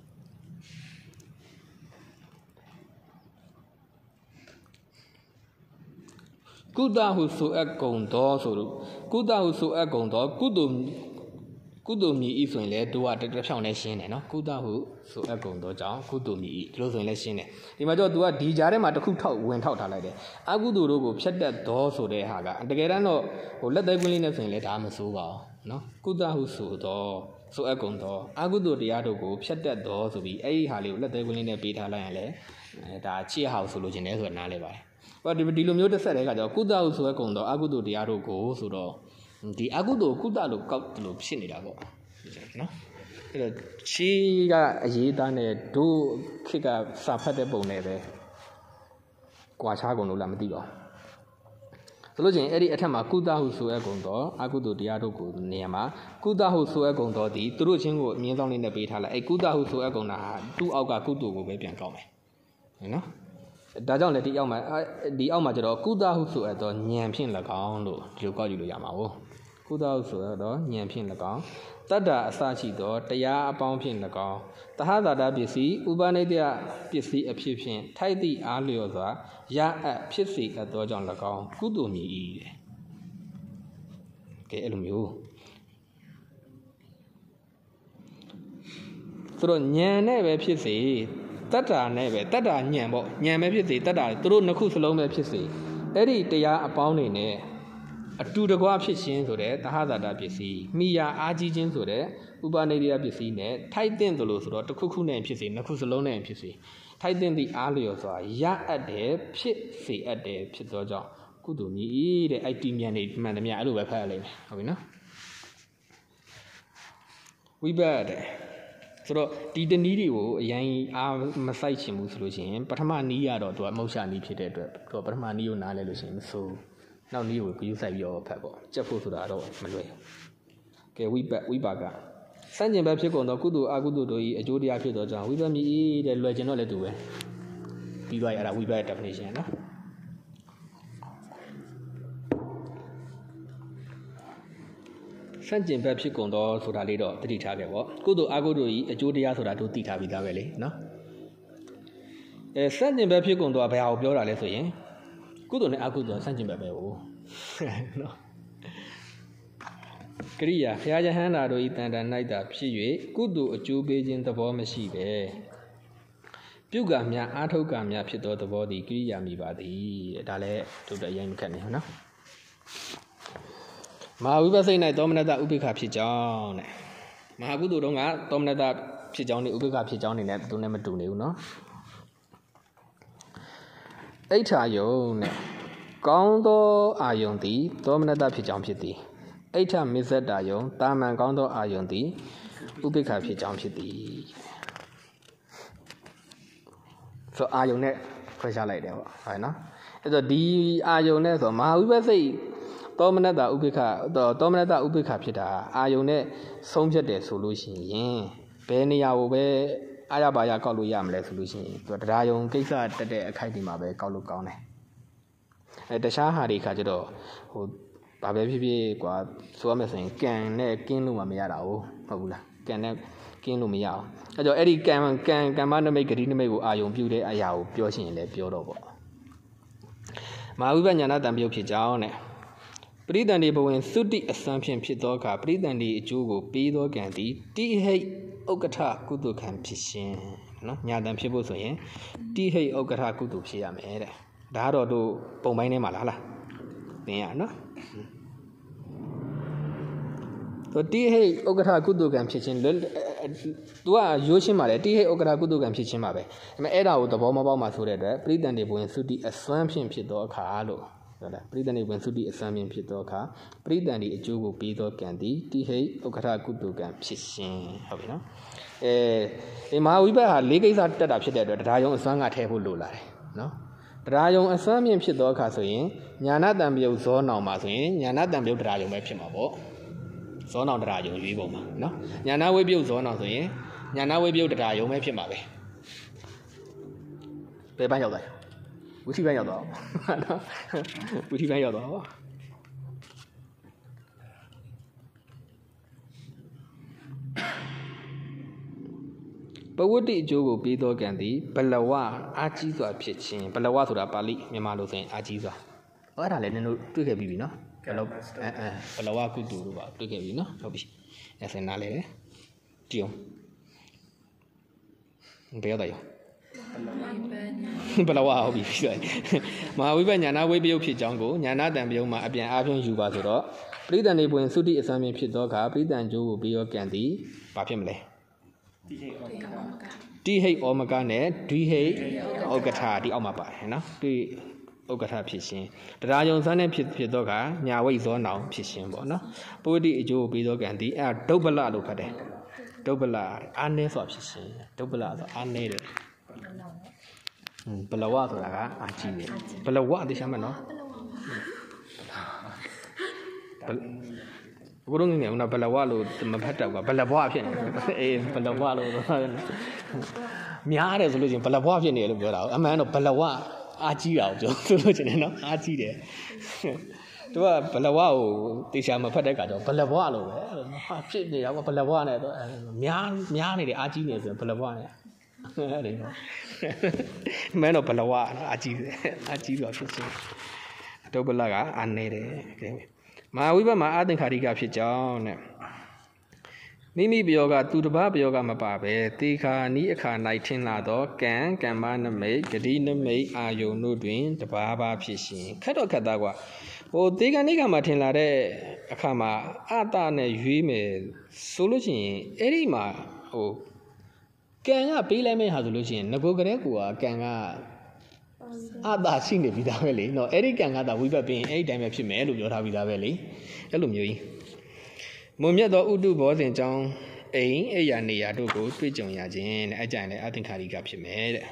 A: ကုသဟုဆိုအပ်ကုန်တော့ဆိုလို့ကုသဟုဆိုအပ်ကုန်တော့ကုသိုလ်ကုသိုလ်မြည်ဤဆိုရင်လည်းတို့ကတစ်ဖြောင်းနဲ့ရှင်းတယ်နော်ကုသဟုဆိုအပ်ကုန်တော့ကြောင့်ကုသိုလ်မြည်ဤဒီလိုဆိုရင်လည်းရှင်းတယ်ဒီမှာကျတော့ तू ကဒီကြားထဲမှာတစ်ခုထောက်ဝင်ထောက်ထားလိုက်တယ်အကုသိုလ်တို့ကိုဖြတ်တတ်တော့ဆိုတဲ့ဟာကတကယ်တမ်းတော့ဟိုလက်သေးကွင်းလေးနဲ့ဆိုရင်လည်းဒါမဆိုးပါဘူးနော်ကုသဟုဆိုတော့ဆိုအပ်ကုန်တော့အကုသိုလ်တရားတို့ကိုဖြတ်တတ်တော့ဆိုပြီးအဲ့ဒီဟာလေးကိုလက်သေးကွင်းလေးနဲ့ပေးထားလိုက်ရင်လည်းဒါချစ်ဟောက်ဆိုလို့ခြင်းလဲဆိုတာနားလဲပါတယ်ဟောဒီဒီလိုမျိုးတစ်ဆက်တဲ့အခါကျတော့ကုသဟုဆိုအပ်ကုန်တော့အကုသိုလ်တရားတို့ကိုဆိုတော့ဒီအကုသိုလ်ကုသလို့ကောက်လို့ဖြစ်နေတာပေါ့နော်အဲ့တော့ချီကအရေးသားနဲ့တို့ခစ်ကစာဖတ်တဲ့ပုံနဲ့ပဲကွာခြားကုန်လို့လားမသိပါဘူးဆိုလို့ချင်းအဲ့ဒီအထက်မှာကုသဟုဆိုအပ်ကုန်တော့အကုသိုလ်တရားတို့ကိုနေရာမှာကုသဟုဆိုအပ်ကုန်တော့ဒီသူတို့ချင်းကိုအမြင်ဆောင်လေးနဲ့ပေးထားလိုက်အဲ့ကုသဟုဆိုအပ်ကုန်တာဟာသူ့အောက်ကကုသိုလ်ကိုပဲပြန်ကောက်မယ်နော်ဒါကြောင့်လည်းဒီအောက်မှာဒီအောက်မှာကျတော့ကုသဟုဆိုအပ်တော့ဉာဏ်ဖြင့်၎င်းလို့ဒီလိုကောက်ယူလို့ရမှာဟုတ်ကုသဟုဆိုတော့ဉာဏ်ဖြင့်၎င်းတတ္တအစရှိသောတရားအပေါင်းဖြင့်၎င်းသဟဇာတပစ္စည်းဥပနိဒယပစ္စည်းအဖြစ်ဖြင့်ထိုက်သည့်အားလျော်စွာရအပ်ဖြစ်စေအပ်သောကြောင့်၎င်းကုသိုလ်မြည်၏တဲ့ကဲအဲ့လိုမျိုးဆိုတော့ဉာဏ်နဲ့ပဲဖြစ်စေတတ္တာနဲ့ပဲတတ္တာဉာဏ်ပေါ့ဉာဏ်ပဲဖြစ်စေတတ္တာသူတို့နှစ်ခုစလုံးပဲဖြစ်စေအဲ့ဒီတရားအပေါင်းတွေနဲ့အတူတကွဖြစ်ခြင်းဆိုတဲ့သဟဇာတပစ္စည်းမိယာအားကြီးခြင်းဆိုတဲ့ဥပနိဒယပစ္စည်းနဲ့ထိုက်တဲ့လို့ဆိုတော့တစ်ခုခုနဲ့ဖြစ်စေနှစ်ခုစလုံးနဲ့ဖြစ်စေထိုက်တဲ့သည့်အားလျော်စွာရအပ်တယ်ဖြစ်စေအပ်တယ်ဖြစ်သောကြောင့်ကုသိုလ်မြည်တဲ့အဲ့ဒီမြန်နေမှန်တယ်မြအဲ့လိုပဲဖတ်ရလိမ့်မယ်ဟုတ်ပြီနော်ဝိဘတ်တယ်ဆိုတော့ဒီတနည်းတွေကိုအရင်အားမဆိုင်ချင်ဘူးဆိုလို့ရှိရင်ပထမနည်းရတော့သူကမုတ်ရှာနည်းဖြစ်တဲ့အတွက်သူကပထမနည်းကိုနားလဲလို့ရှိရင်မဆိုးနောက်နည်းကိုယူဆိုင်ပြီးတော့ဖတ်ပေါ့ကြက်ဖို့ဆိုတာတော့မလွယ်ဘူးကဲဝိပတ်ဝိပါကစัญကျင်ဘက်ဖြစ်ကုန်သောကုသိုလ်အကုသိုလ်တို့၏အကျိုးတရားဖြစ်သောကြောင့်ဝိပတ်မြည်တဲ့လွယ်ကျင်တော့လည်းတူပဲပြီးသွားရတာဝိပတ်ရဲ့ definition နော်စัญကျင်ဘက်ဖြစ်ကုန်သောဆိုတာလေးတော့သတိထားခဲ့ပေါ့ကုသိုလ်အကုသိုလ်၏အကျိုးတရားဆိုတာတို့သိထားပြီးသားပဲလေနော်အဲစัญကျင်ဘက်ဖြစ်ကုန်သောဘယ်ဟာကိုပြောတာလဲဆိုရင်ကုသိုလ်နဲ့အကုသိုလ်ဆန့်ကျင်ဘက်ပဲဟုတ်နော်ကရိယာဘုရားယဟန္တာတို့ဤတန်တန်၌သာဖြစ်၍ကုသိုလ်အကျိုးပေးခြင်းသဘောမရှိပဲပြုကမြအာထုတ်ကမြဖြစ်သောသဘောသည်ကိရိယာမိပါသည်ဒါလည်းတို့တည်းရိုင်းမခက်နေဟုတ်နော်မဟာဝိပဿနာ၌သောမနတဥပိ္ပခဖြစ်ကြောင်းတဲ့မဟာကုသိုလ်တုံးကသောမနတဖြစ်ကြောင်းနဲ့ဥပိ္ပခဖြစ်ကြောင်းနေနဲ့သူနဲ့မတူနေဘူးနော်အိဋ္ဌာယုံနဲ့ကောင်းသောအာယုန်သည်သောမနတဖြစ်ကြောင်းဖြစ်သည်အိဋ္ဌမစ္ဆတာယုံတာမန်ကောင်းသောအာယုန်သည်ဥပိ္ပခဖြစ်ကြောင်းဖြစ်သည်ဆိုအာယုန်နဲ့ခွဲခြားလိုက်တယ်ပေါ့ဟုတ်နော်အဲ့တော့ဒီအာယုန်နဲ့ဆိုမဟာဝိပဿနာသောမနတဥပိ္ပခသောမနတဥပိ္ပခဖြစ်တာအာယုန်နဲ့ဆုံးဖြတ်တယ်ဆိုလို့ရှိရင်ဘယ်နေရာကိုပဲအာရပါရကောက်လို့ရမလဲဆိုလို့ရှိရင်သူကတရားယုံကိစ္စတက်တဲ့အခိုက်ဒီမှာပဲကောက်လို့ကောင်းတယ်အဲတခြားဟာတွေခါကျတော့ဟိုဘာပဲဖြစ်ဖြစ်ကွာဆိုရမယ်ဆိုရင်ကံနဲ့ကင်းလို့မှမရတာဟုတ်ဟုတ်ဘူးလားကံနဲ့ကင်းလို့မရအောင်အဲကြောင့်အဲ့ဒီကံကံကမ္မနမိတ်ဂတိနမိတ်ကိုအာယုံပြုတဲ့အရာကိုပြောရှင်လည်းပြောတော့ပေါ့မဟာဝိပဿနာတံပြုတ်ဖြစ်ကြောင်းနဲ့ပရိသန္တိဘဝင်သုတိအစံဖြင့်ဖြစ်သောအခါပရိသန္တိအကျိုးကိုပေးသောကံသည်တိဟိတ်ဥက္ကဋ္ဌကုသကံဖြစ်ရှင်နော်ညာတံဖြစ်ဖို့ဆိုရင်တိဟိတ်ဥက္ကဋ္ဌကုသဖြစ်ရမယ်တဲ့ဒါကတော့တို့ပုံပိုင်းထဲမှာလားလားသင်ရနော်ဆိုတိဟိတ်ဥက္ကဋ္ဌကုသကံဖြစ်ခြင်းသူကရိုးရှင်းပါလေတိဟိတ်ဥက္ကဋ္ဌကုသကံဖြစ်ခြင်းပါပဲဒါပေမဲ့အဲ့ဒါကိုသဘောမပေါက်မှဆိုတဲ့အတွက်ပရိသန္တိဘဝင်သုတိအစွမ်းဖြင့်ဖြစ်သောအခါလို့ဟုတ်လားပရိသန္တိဘဝင်သုတိအစွမ်းဖြင့်ဖြစ်သောအခါပရိသန္တိအကျိုးကိုပေးသောကံသည်တိဟိတ်ဥက္ကဋ္ဌကုသကံဖြစ်ရှင်ဟုတ်ပြီနော်အဲဒီမဟာဝိပဿနာလေးကိစ္စတက်တာဖြစ်တဲ့အတွက်တရားယုံအစွမ်းကထည့်ဖို့လိုလာတယ်နော်တရားယုံအစွမ်းဖြင့်ဖြစ်သောအခါဆိုရင်ညာဏတံပြုတ်ဇောနောင်မှာဆိုရင်ညာဏတံပြုတ်တရားယုံပဲဖြစ်မှာပေါ့ဇောနောင်တရားယုံရွေးပုံမှာနော်ညာဏဝိပြုတ်ဇောနောင်ဆိုရင်ညာဏဝိပြုတ်တရားယုံပဲဖြစ်မှာပဲဘယ်ဘက်ရောက်သွားဝိသီဘက်ရောက်သွားနော်ဝိသီဘက်ရောက်သွားပဝတ္တိအကျိုးကိုပေးသောကံသည်ဘလဝအာကြီးစွာဖြစ်ခြင်းဘလဝဆိုတာပါဠိမြန်မာလိုဆိုရင်အာကြီးစွာဟောအဲ့ဒါလည်းနင်တို့တွေ့ခဲ့ပြီပြီနော်ဘလအဲအဲဘလဝကုတုလို့ပါတွေ့ခဲ့ပြီနော်ဟုတ်ပြီအဲ့စင်နားလေကြည့်အောင်ဘယ်ရောက်သွားရောဘလဝဟုတ်ပြီပြီမဟာဝိပဿနာဝိပယုတ်ဖြစ်ကြောင်းကိုညာနာတံပြုံးမှာအပြန်အားဖြင့်ယူပါဆိုတော့ပရိသန္တိပွင့်သုတိအစံဖြင့်ဖြစ်သောအခါပရိသန္ကျိုးကိုပြီးရောကံသည်ဘာဖြစ်မလဲတိဟိတ်ဩမကနဲ့ဒွိဟိတ်ဩကထာဒီအောက်မှာပါတယ်နော်ဒီဩကထာဖြစ်ရှင်တရားယုံစမ်းနဲ့ဖြစ်ဖြစ်သောအခါညာဝိတ်ဇောနောင်ဖြစ်ရှင်ပေါ့နော်ပုဝတ္တိအကျိုးကိုပြီးသောကံသည်အဲဒုဗ္ဗလလို့ဖတ်တယ်ဒုဗ္ဗလအာနဲဆိုဖြစ်ရှင်ဒုဗ္ဗလဆိုအာနဲတယ်ဘလဝဆိုတာကအာကြီးတယ်ဘလဝသိချမ်းမနော်ဘုရုံငငယ်ကဘလဝလို့မဖတ်တော့ကဘလဘွားဖြစ်နေအေးဘလဘွားလို့များတယ်ဆိုလို့ချင်းဘလဘွားဖြစ်နေတယ်လို့ပြောတာအမှန်တော့ဘလဝအာကြီးတာကိုပြောဆိုလို့ချင်းနော်အာကြီးတယ်သူကဘလဝကိုတေချာမဖတ်တဲ့ကကြောင့်ဘလဘွားလို့ပဲဟာဖြစ်နေတာကဘလဘွားနဲ့တော့များများနေတယ်အာကြီးနေဆိုဘလဘွားနဲ့အဲ့ဒီတော့မင်းတော့ဘလဝနော်အာကြီးတယ်အာကြီးတော့ဖြစ်ချင်းဒုဗ္ဗလကအာနေတယ်ကဲမဟာဝိပဿနာအာသင်္ခါရိကဖြစ်ကြောင်းနဲ့မိမိပယောကသူတစ်ပါးပယောကမပါပဲတေခာနီးအခါ၌ထင်လာသောကံကမ္မနမိတ်ဂတိနမိတ်အာယုန်တို့တွင်တပါးပါဖြစ်ရှင်ခက်တော့ခက်သားကွာဟိုတေခာနီးကမှထင်လာတဲ့အခါမှာအတနဲ့ရွေးမယ်ဆိုလို့ရှိရင်အဲ့ဒီမှာဟိုကံကပေးလိုက်မယ့်ဟာဆိုလို့ရှိရင်ငကိုကလေးကိုကကံကအတာရှိနေပြီးသားပဲလေနော်အဲ့ဒီကံကတာဝိပတ်ပြီးရင်အဲ့ဒီတိုင်းပဲဖြစ်မယ်လို့ပြောထားပြီးသားပဲလေအဲ့လိုမျိုးကြီးမွန်မြတ်သောဥတုဘောဇဉ်ကြောင်းအိမ်အိယာနေရာတို့ကိုတွေ့ကြုံရခြင်းတဲ့အကြိုင်လည်းအသင်္ခါရိကဖြစ်မယ်တဲ့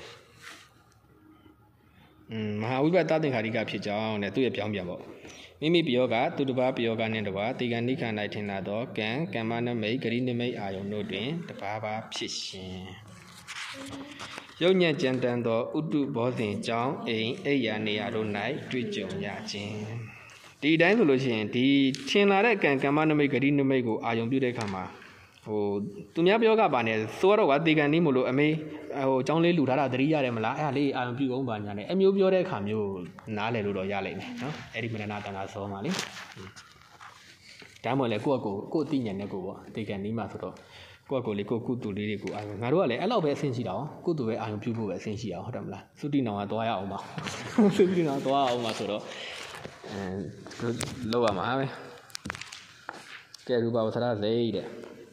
A: อืมမဟာဝိပတ်သသင်္ခါရိကဖြစ်ကြောင်းတဲ့သူ့ရဲ့ပြောင်းပြန်ပေါ့မိမိပယောကသူတစ်ပါးပယောကနဲ့တပါးတေကနိခန္ဓာထင်လာသောကံကမ္မနမိတ်ဂရိနမိတ်အာယုန်တို့တွင်တပါးပါဖြစ်ရှင်ရုပ်ညံ့ကြံတန်သောဥတုဘောဇဉ်ကြောင်းအိမ်အိယာနေရာတို့၌တွေ့ကြုံရခြင်းဒီတိုင်းဆိုလို့ရှိရင်ဒီထင်လာတဲ့ကံကမ္မနမိတ်ဂရိနမိတ်ကိုအာယုံပြုတဲ့အခါမှာဟိုသူများပြောကပါနေဆိုတော့ကတေကန်နီးမလို့အမေဟိုအကြောင်းလေးလူထားတာသတိရတယ်မလားအဲ့ဒါလေးအာယုံပြုအောင်ပါညာနဲ့အမျိုးပြောတဲ့အခါမျိုးနားလည်လို့တော့ရလိမ့်မယ်နော်အဲ့ဒီမနနာတန်တာစောမှာလေဒါမှမဟုတ်လေကိုယ့်အကိုကိုယ့်အသိဉာဏ်နဲ့ကိုပေါ့တေကန်နီးမှာဆိုတော့ဟကိုကိုလေးကိုကုတူလေးတွေကိုအာယုံငါတို့ကလည်းအဲ့လောက်ပဲအဆင်ရှိတာ။ကုတူပဲအာယုံပြုဖို့ပဲအဆင်ရှိအောင်ဟုတ်တယ်မလား။သုတိနောင်ကသွားရအောင်ပါ။သုတိနောင်သွားအောင်ပါဆိုတော့အဲလောက်ရမှာပဲ။ကဲရူပဝသရစိတ်တဲ့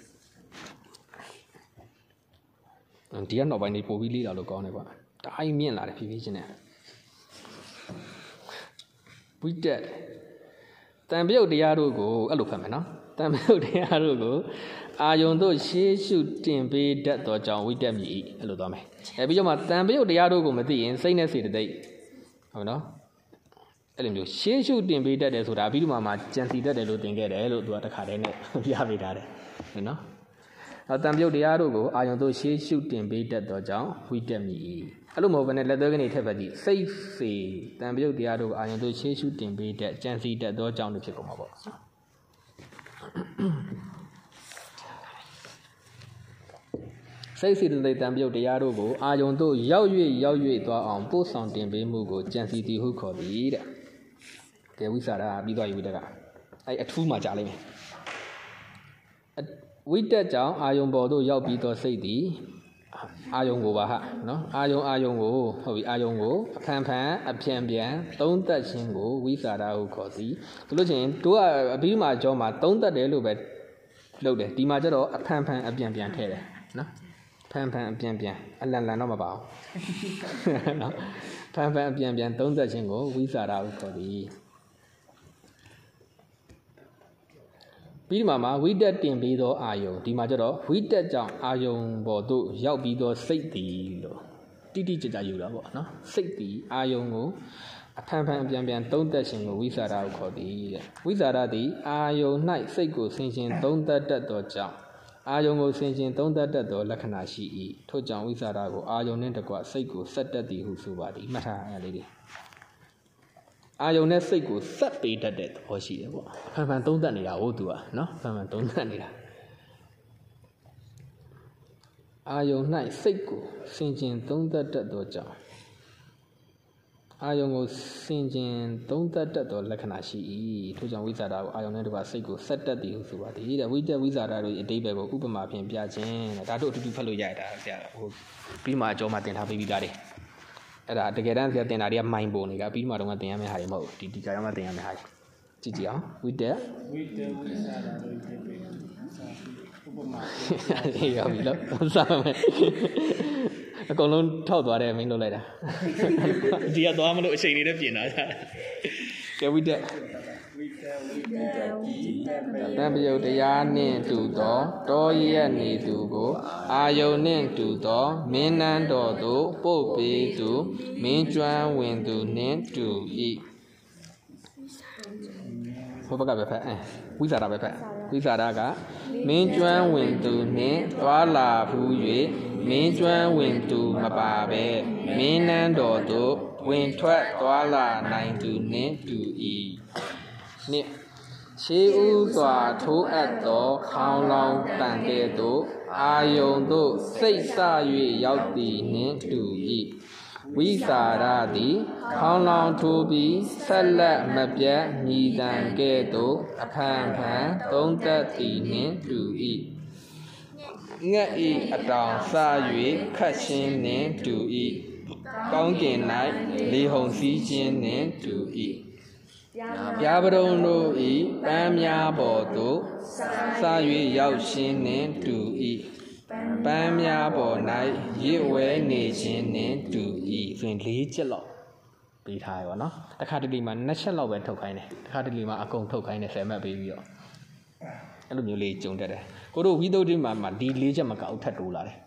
A: ။ဒီကနောက်ပိုင်းနေပို့ပြီးလေးလာလို့ကောင်းတယ်ကွာ။တိုင်းမြင့်လာတယ်ဖြည်းဖြည်းချင်းနဲ့ဝိတက်တန်ပြုတ်တရားတို့ကိုအဲ့လိုဖတ်မယ်နော်တန်ပြုတ်တရားတို့ကိုအာယုံတို့ရှေးရှုတင်ပေးတတ်သောကြောင့်ဝိတက်မြည်အဲ့လိုသွားမယ်အဲပြီးတော့မှတန်ပြုတ်တရားတို့ကိုမသိရင်စိတ်နဲ့စေတသိက်ဟုတ်နော်အဲ့လိုမျိုးရှေးရှုတင်ပေးတတ်တယ်ဆိုတာပြီးတော့မှကြံစီတတ်တယ်လို့သင်ခဲ့တယ်လို့သူကတခါတည်းနဲ့ပြပေးထားတယ်ဟုတ်နော်အဲတန်ပြုတ်တရားတို့ကိုအာယုံတို့ရှေးရှုတင်ပေးတတ်သောကြောင့်ဝိတက်မြည်အဲ့လိုမဟုတ်ဘဲနဲ့လက်သွဲကနေထက်ပဲကြည့်စိတ်စေတန်ပြုတ်တရားတို့အာယုံတို့ရှေးရှုတင်ပေးတဲ့ကြံစီတတ်သောကြောင့်လို့ဖြစ်ကုန်မှာပေါ့စိတ်စေတသိက်တန်ပြုတ်တရားတို့ကိုအာယုံတို့ရောက်၍ရောက်၍သွားအောင်ပို့ဆောင်တင်ပေးမှုကိုကြံစီသည်ဟုခေါ်သည်တဲ့ကဲဝိသရာပြီးသွားပြီဝိတက်ကအဲ့အထူးမှကြားလိုက်မယ်ဝိတက်ကြောင့်အာယုံပေါ်သို့ရောက်ပြီးသောစိတ်သည်အာယုံကိုပါဟာနော်အာယုံအာယုံကိုဟုတ်ပြီအာယုံကိုအဖန်ဖန်အပြန်ပြန်သုံးသက်ခြင်းကိုဝိသရာဟုခေါ်သည်ဆိုလို့ချင်းတို့ကအပြီးမှာကြောမှာသုံးသက်တယ်လို့ပဲလုပ်တယ်ဒီမှာကျတော့အဖန်ဖန်အပြန်ပြန်ထည့်တယ်နော်ဖန်ဖန်အပြန်ပြန်အလန်လန်တော့မပါဘူးနော်ဖန်ဖန်အပြန်ပြန်သုံးသက်ခြင်းကိုဝိသရာဟုခေါ်သည်ပြီးဒီမှာမှာဝိတက်တင်ပြီးသောအာယုံဒီမှာကျတော့ဝိတက်ကြောင့်အာယုံပေါ်သို့ရောက်ပြီးသောစိတ်တည်လို့တိတိကျကျယူတာပေါ့နော်စိတ်တည်အာယုံကိုအဖန်ဖန်အပြန်ပြန်သုံးသက်ခြင်းကိုဝိသရာကိုခေါ်သည်တဲ့ဝိသရာသည်အာယုံ၌စိတ်ကိုဆင်ခြင်သုံးသက်တတ်သောကြောင့်အာယုံကိုဆင်ခြင်သုံးသက်တတ်သောလက္ခဏာရှိ၏ထို့ကြောင့်ဝိသရာကိုအာယုံနှင့်တကွစိတ်ကိုဆက်တတ်သည်ဟုဆိုပါသည်မှတ်ထားရလေးတွေအာယုံနဲ့စိတ်ကိုဆက်ပေးတတ်တဲ့သဘောရှိတယ်ပေါ့ဖန်ဖန်သုံးသက်နေတာဟုတ်သူကနော်ဖန်ဖန်သုံးသက်နေတာအာယုံ၌စိတ်ကိုဆင်ခြင်သုံးသက်တတ်သောကြောင့်အာယုံကိုဆင်ခြင်သုံးသက်တတ်သောလက္ခဏာရှိ၏ထို့ကြောင့်ဝိဇာတာကိုအာယုံနဲ့တကွစိတ်ကိုဆက်တတ်သည်ဟုဆိုပါသည်တဲ့ဝိတက်ဝိဇာတာတို့အတိပ္ပယ်ကိုဥပမာဖြင့်ပြခြင်းတဲ့ဒါတို့အတူတူဖတ်လို့ရတာဆရာဟိုပြီးမှအကျော်မှသင်ထားပေးပြီးသားတယ်အဲ့ဒါတကယ်တမ်းဆရာတင်တာတွေကမိုင်ပုံတွေကပြီးမှတော့တင်ရမယ့်ဟာတွေမဟုတ်ဒီဒီကရမှတင်ရမယ့်ဟာတွေကြည့်ကြည့်အောင်ဝိတက်
B: ဝိတက်ဝိဇာတာတို့အတိပ္ပယ်ဥပမာ
A: အေးရပြီလို့စမ်းမယ်အကုန်လုံးထောက်သွားတယ်မင်းလုပ်လိုက်တာဒီကသွားမလို့အချိန်လေးနဲ့ပြင်လာကြတာကဲဝိတက်
B: ဝိတက်ဝိတက်ဒီ
A: တန်ပြုတ်တရားနှင့်တူသောတောရက်နေသူကိုအာယုန်နှင့်တူသောမင်းနန်းတော်သို့ပို့ပေးသူမင်းကျွမ်းဝင်သူနှင့်တူ၏ဟိုဘက်ကပဲဖက်အဲဝိဇာတာပဲဖက်ဝိဇာတာကမင်းကျွမ်းဝင်သူနှင့်သွားလာဖူး၍မင်းကျွမ်းဝင်သူမပါပဲမင်းနန်းတော်သို့ဝင်ထွက်သွားလာနိုင်သူနှင့်တူ၏နှင့်ရှေးဥစွာထိုးအပ်သောခေါင်းလောင်းတန်ကဲ့သို့အာယုန်သို့စိတ်ဆ၍ရောက်သည်နှင့်တူ၏ဝိသရာသည်ခေါင်းလောင်းထိုးပြီးဆက်လက်မပြတ်ညီတန်ကဲ့သို့အဖန်ဖန်သုံးသက်သည်နှင့်တူ၏ငှက်ဤအတောင်စ၍ခတ်ခြင်းနှင့်တူ၏ကောင်းကင်၌လေဟုန်စီးခြင်းနှင့်တူ၏ပြာပရုံတို့ဤပန်းများပေါ်သို့စ၍ရောက်ခြင်းနှင့်တူ၏ပန်းများပေါ်၌ရစ်ဝဲနေခြင်းနှင့်တူ၏ဆိုရင်လေးချက်လောက်ပေးထားရပါတော့တခါတလေမှာနှစ်ချက်လောက်ပဲထုတ်ခိုင်းတယ်တခါတလေမှာအကုန်ထုတ်ခိုင်းတယ်ဆယ်မှတ်ပေးပြီးတော့အဲ့လိုမျိုးလေးကြုံတတ်တယ်ကိုတို့ဝိသုဒ္ဓိမှာမှာဒီလေးချက်မကောက်ထပ်တိုးလာတယ်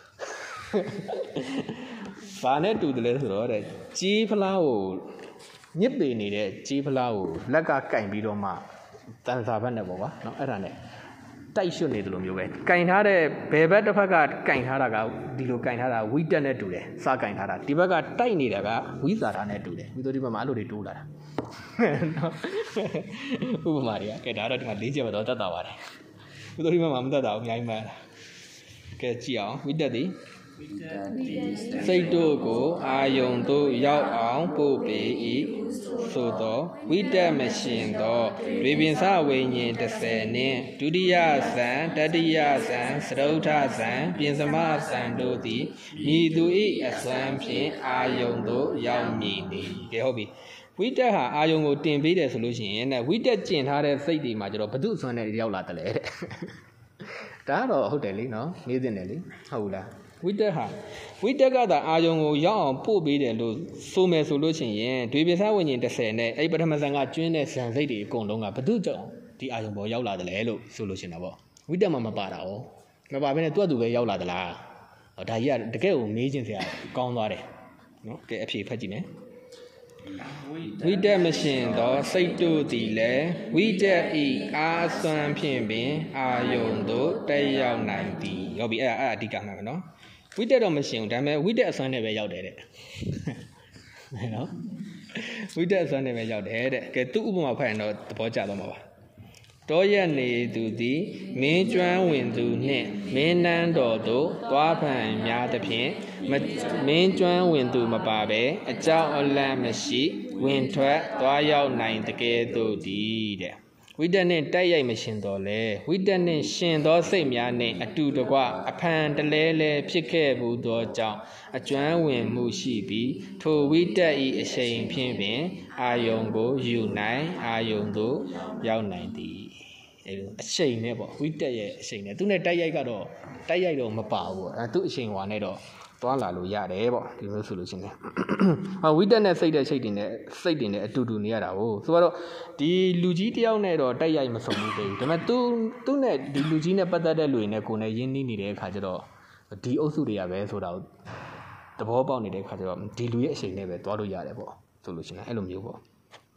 A: ဘာနဲ့တူတယ်လဲဆိုတော့တဲ့ကြီးဖလားကိုညစ်ပေနေတဲ့ကြီးဖလားကိုလက်ကကင်ပြီးတော့မှတန်စာဘက်နဲ့ပေါ့ကွာเนาะအဲ့ဒါနဲ့တိုက်ရွှတ်နေတယ်လို့မျိုးပဲကင်ထားတဲ့ဘယ်ဘက်တစ်ဖက်ကကင်ထားတာကဒီလိုကင်ထားတာဝိတက်နဲ့တူတယ်စကင်ထားတာဒီဘက်ကတိုက်နေတာကဝိဇာတာနဲ့တူတယ်ဝိသုဒ္ဓိမှာအဲ့လိုတွေတိုးလာတာเนาะဥပမာတွေကကဲဒါတော့ဒီမှာလေးချက်ပဲတော့တတ်တာပါတယ်ဝိသုဒ္ဓိမှာမတတ်တာဘူးအများကြီးမှန်ကဲကြည့်အောင်ဝိတက်သည်စိတ်တို့ကိုအာယုံသို့ရောက်အောင်ပို့ပေ၏ဆိုသောဝိတ္တမရှင်သောဒွေပင်စဝိညာဉ်တစ်ဆယ်နှင့်ဒုတိယဇန်တတိယဇန်စတုထဇန်ပြင်စမဇန်တို့သည်မြည်သူ၏အစွမ်းဖြင့်အာယုံသို့ရောက်မည်နီကဲဟုတ်ပြီဝိတ္တဟာအာယုံကိုတင်ပေးတယ်ဆိုလို့ရှိရင်တဲ့ဝိတ္တကျင်ထားတဲ့စိတ်တွေမှာကျတော့ဘု து အစွမ်းနဲ့ရောက်လာတယ်လေတဲ့ဒါတော့ဟုတ်တယ်လေနော်နေသိတယ်လေဟုတ်လားဝိတ္တဟာဝိတ္တကသာအာယုံကိုရောက်အောင်ပို့ပေးတယ်လို့ဆိုမယ်ဆိုလို့ရှိရင်ဒွေပင်စဝိညာဉ်တစ်ဆယ်နဲ့အဲ့ပထမဇန်ကကျွင်းတဲ့ဇန်စိတ်တွေအကုန်လုံးကဘု து ကြောင့်ဒီအာယုံပေါ်ရောက်လာတယ်လေလို့ဆိုလို့ရှိနေတာပေါ့ဝိတ္တမှာမပါတာ哦မပါဘဲနဲ့သူ့အတူပဲရောက်လာသလားဟောဒါကြီးကတကယ်ကိုမေးခြင်းစရာကောင်းသွားတယ်နော်ကဲအဖြေဖတ်ကြည့်မယ်ဝိတ္တမရှင်သောစိတ်တို့သည်လည်းဝိတ္တဤအာစွမ်းဖြင့်ပင်အာယုံသို့တက်ရောက်နိုင်သည်ဟုတ်ပြီအဲ့ဒါအဲ့ဒါအဓိကမှာပဲနော်ဝိတ္တတော့မရှင်ဘူးဒါပေမဲ့ဝိတ္တအစွမ်းနဲ့ပဲရောက်တယ်တဲ့နော်ဝိတ္တအစွမ်းနဲ့ပဲရောက်တယ်တဲ့ကဲသူ့ဥပမာဖတ်ရင်တော့သဘောကျသွားမှာပါတောရက်နေသူသည်မင်းကျွမ်းဝင်သူနှင့်မင်းနန်းတော်သို့သွားဖန်များသဖြင့်မင်းကျွမ်းဝင်သူမပါဘဲအကြောင်းအလန့်မရှိဝင်ထွက်သွားရောက်နိုင်တကယ်သို့သည်တဲ့ဝိတ္တနှင့်တိုက်ရိုက်မရှင်တော်လဲဝိတ္တနှင့်ရှင်သောစိတ်များနှင့်အတူတကွအဖန်တလဲလဲဖြစ်ခဲ့မှုသောကြောင့်အကျွမ်းဝင်မှုရှိပြီးထိုဝိတ္တဤအရှိန်ဖြင့်ပင်အာယုံကိုယူနိုင်အာယုံသို့ရောက်နိုင်သည်အရှိန်နဲ့ပေါ့ဝိတ္တရဲ့အရှိန်နဲ့သူနဲ့တိုက်ရိုက်ကတော့တိုက်ရိုက်တော့မပါဘူးပေါ့အဲသူအရှိန်ဟွာနဲ့တော့သွားလာလို့ရတယ်ပေါ့ဒီလိုဆိုလို့ရှင်လေဟာဝိတ္တနဲ့စိတ်တဲ့စိတ်တွေနဲ့စိတ်တွေနဲ့အတူတူနေရတာကိုဆိုတော့ဒီလူကြီးတယောက်နဲ့တော့တိုက်ရိုက်မဆုံဘူးတည်းဒါပေမဲ့သူသူနဲ့ဒီလူကြီးနဲ့ပတ်သက်တဲ့လူတွေနဲ့ကိုယ်နဲ့ရင်းနှီးနေတဲ့အခါကျတော့ဒီအုပ်စုတွေကပဲဆိုတာကိုသဘောပေါက်နေတဲ့အခါကျတော့ဒီလူရဲ့အရှိန်နဲ့ပဲသွားလို့ရတယ်ပေါ့ဆိုလို့ရှင်လေအဲ့လိုမျိုးပေါ့ဒါ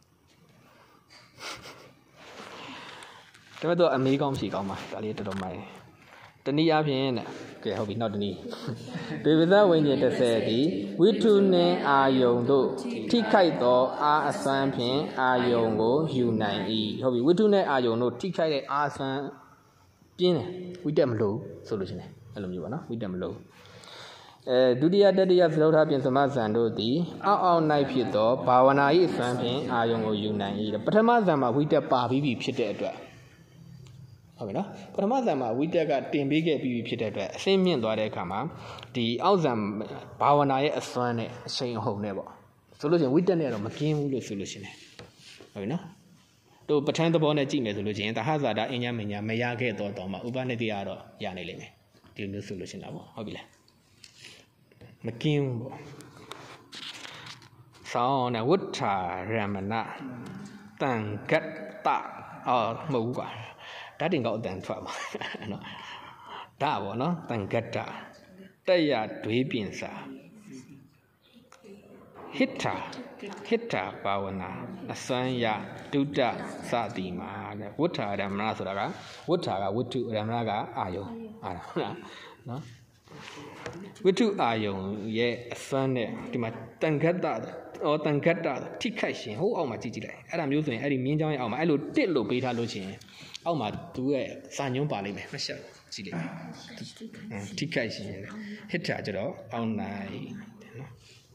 A: ပေမဲ့တော့အမေးကောင်းဖြေကောင်းပါဒါလေးတော်တော်မိုင်းတနည်းအားဖြင့်တဲ့ကဲဟုတ်ပြီနောက်တနည်းဒေဝသဝိညာဉ်တစ်ဆယ်သည်ဝိထုနှင့်အာယုံတို့ထိခိုက်သောအာအစွမ်းဖြင့်အာယုံကိုယူနိုင်၏ဟုတ်ပြီဝိထုနဲ့အာယုံတို့ထိခိုက်တဲ့အာအစွမ်းပြင်းတယ်ဝိတက်မလို့ဆိုလို့ရှိရင်အဲ့လိုမျိုးပါနော်ဝိတက်မလို့အဲဒုတိယတတိယသရုပ်ထားပြင်စမဇန်တို့သည်အောက်အောက်၌ဖြစ်သောဘာဝနာ၏အစွမ်းဖြင့်အာယုံကိုယူနိုင်၏ပထမဇန်မှာဝိတက်ပါပြီးပြီဖြစ်တဲ့အတွက်ဟုတ်ပြီနော်ပထမဇန်မှာဝိတက်ကတင်ပေးခဲ့ပြီးဖြစ်တဲ့အတွက်အဆင့်မြင့်သွားတဲ့အခါမှာဒီအောက်ဇန်ဘာဝနာရဲ့အစွမ်းနဲ့အရှိန်အဟုန်နဲ့ပေါ့ဆိုလို့ရှိရင်ဝိတက်နဲ့တော့မကင်းဘူးလို့ဆိုလို့ရှိရင်ဟုတ်ပြီနော်တို့ပဋ္ဌာန်းသဘောနဲ့ကြည့်မယ်ဆိုလို့ရှိရင်သဟဇာတာအញ្ញမညာမရခဲ့တော့တော့မှဥပနိတိယတော့ရနိုင်လိမ့်မယ်ဒီလိုမျိုးဆိုလို့ရှိရင်တော့ဟုတ်ပြီလားမကင်းဘူးပေါ့ဆောင်းနဲ့ဝဋ္ဌာရမဏတန်ဂတ္တအော်မဟုတ်ဘူးကွာဓာတ်တင်ကောက်အတန်ထွက်ပါနော်ဓာတ်ပေါ့နော်တန်ဂတ္တတက်ရဒွေးပြင်စာဟိတ္ထာဟိတ္ထာဘာဝနာအစွမ်းရဒုတ္တစသည်မှာတဲ့ဝဋ္ဌာရမဏဆိုတာကဝဋ္ဌာကဝတ္ထုရမဏကအာယုံအာဟုတ်လားနော်ဝတ္ထုအာယုံရဲ့အစွမ်းနဲ့ဒီမှာတန်ဂတ္တအော်တန်ဂတ္တထိခိုက်ရှင်ဟိုးအောက်မှာကြည့်ကြည့်လိုက်အဲ့ဒါမျိုးဆိုရင်အဲ့ဒီမြင်းချောင်းရဲ့အောက်မှာအဲ့လိုတစ်လို့ပေးထားလို့ရှိရင်အောက်မှာသူရဲ့စာညွှန်းပါလိမ့်မယ်မှတ်ချက်ကြည့်လိုက်ထိခိုက်ရှင်ဟိတ္ထာကျတော့အောက်နိုင်နော်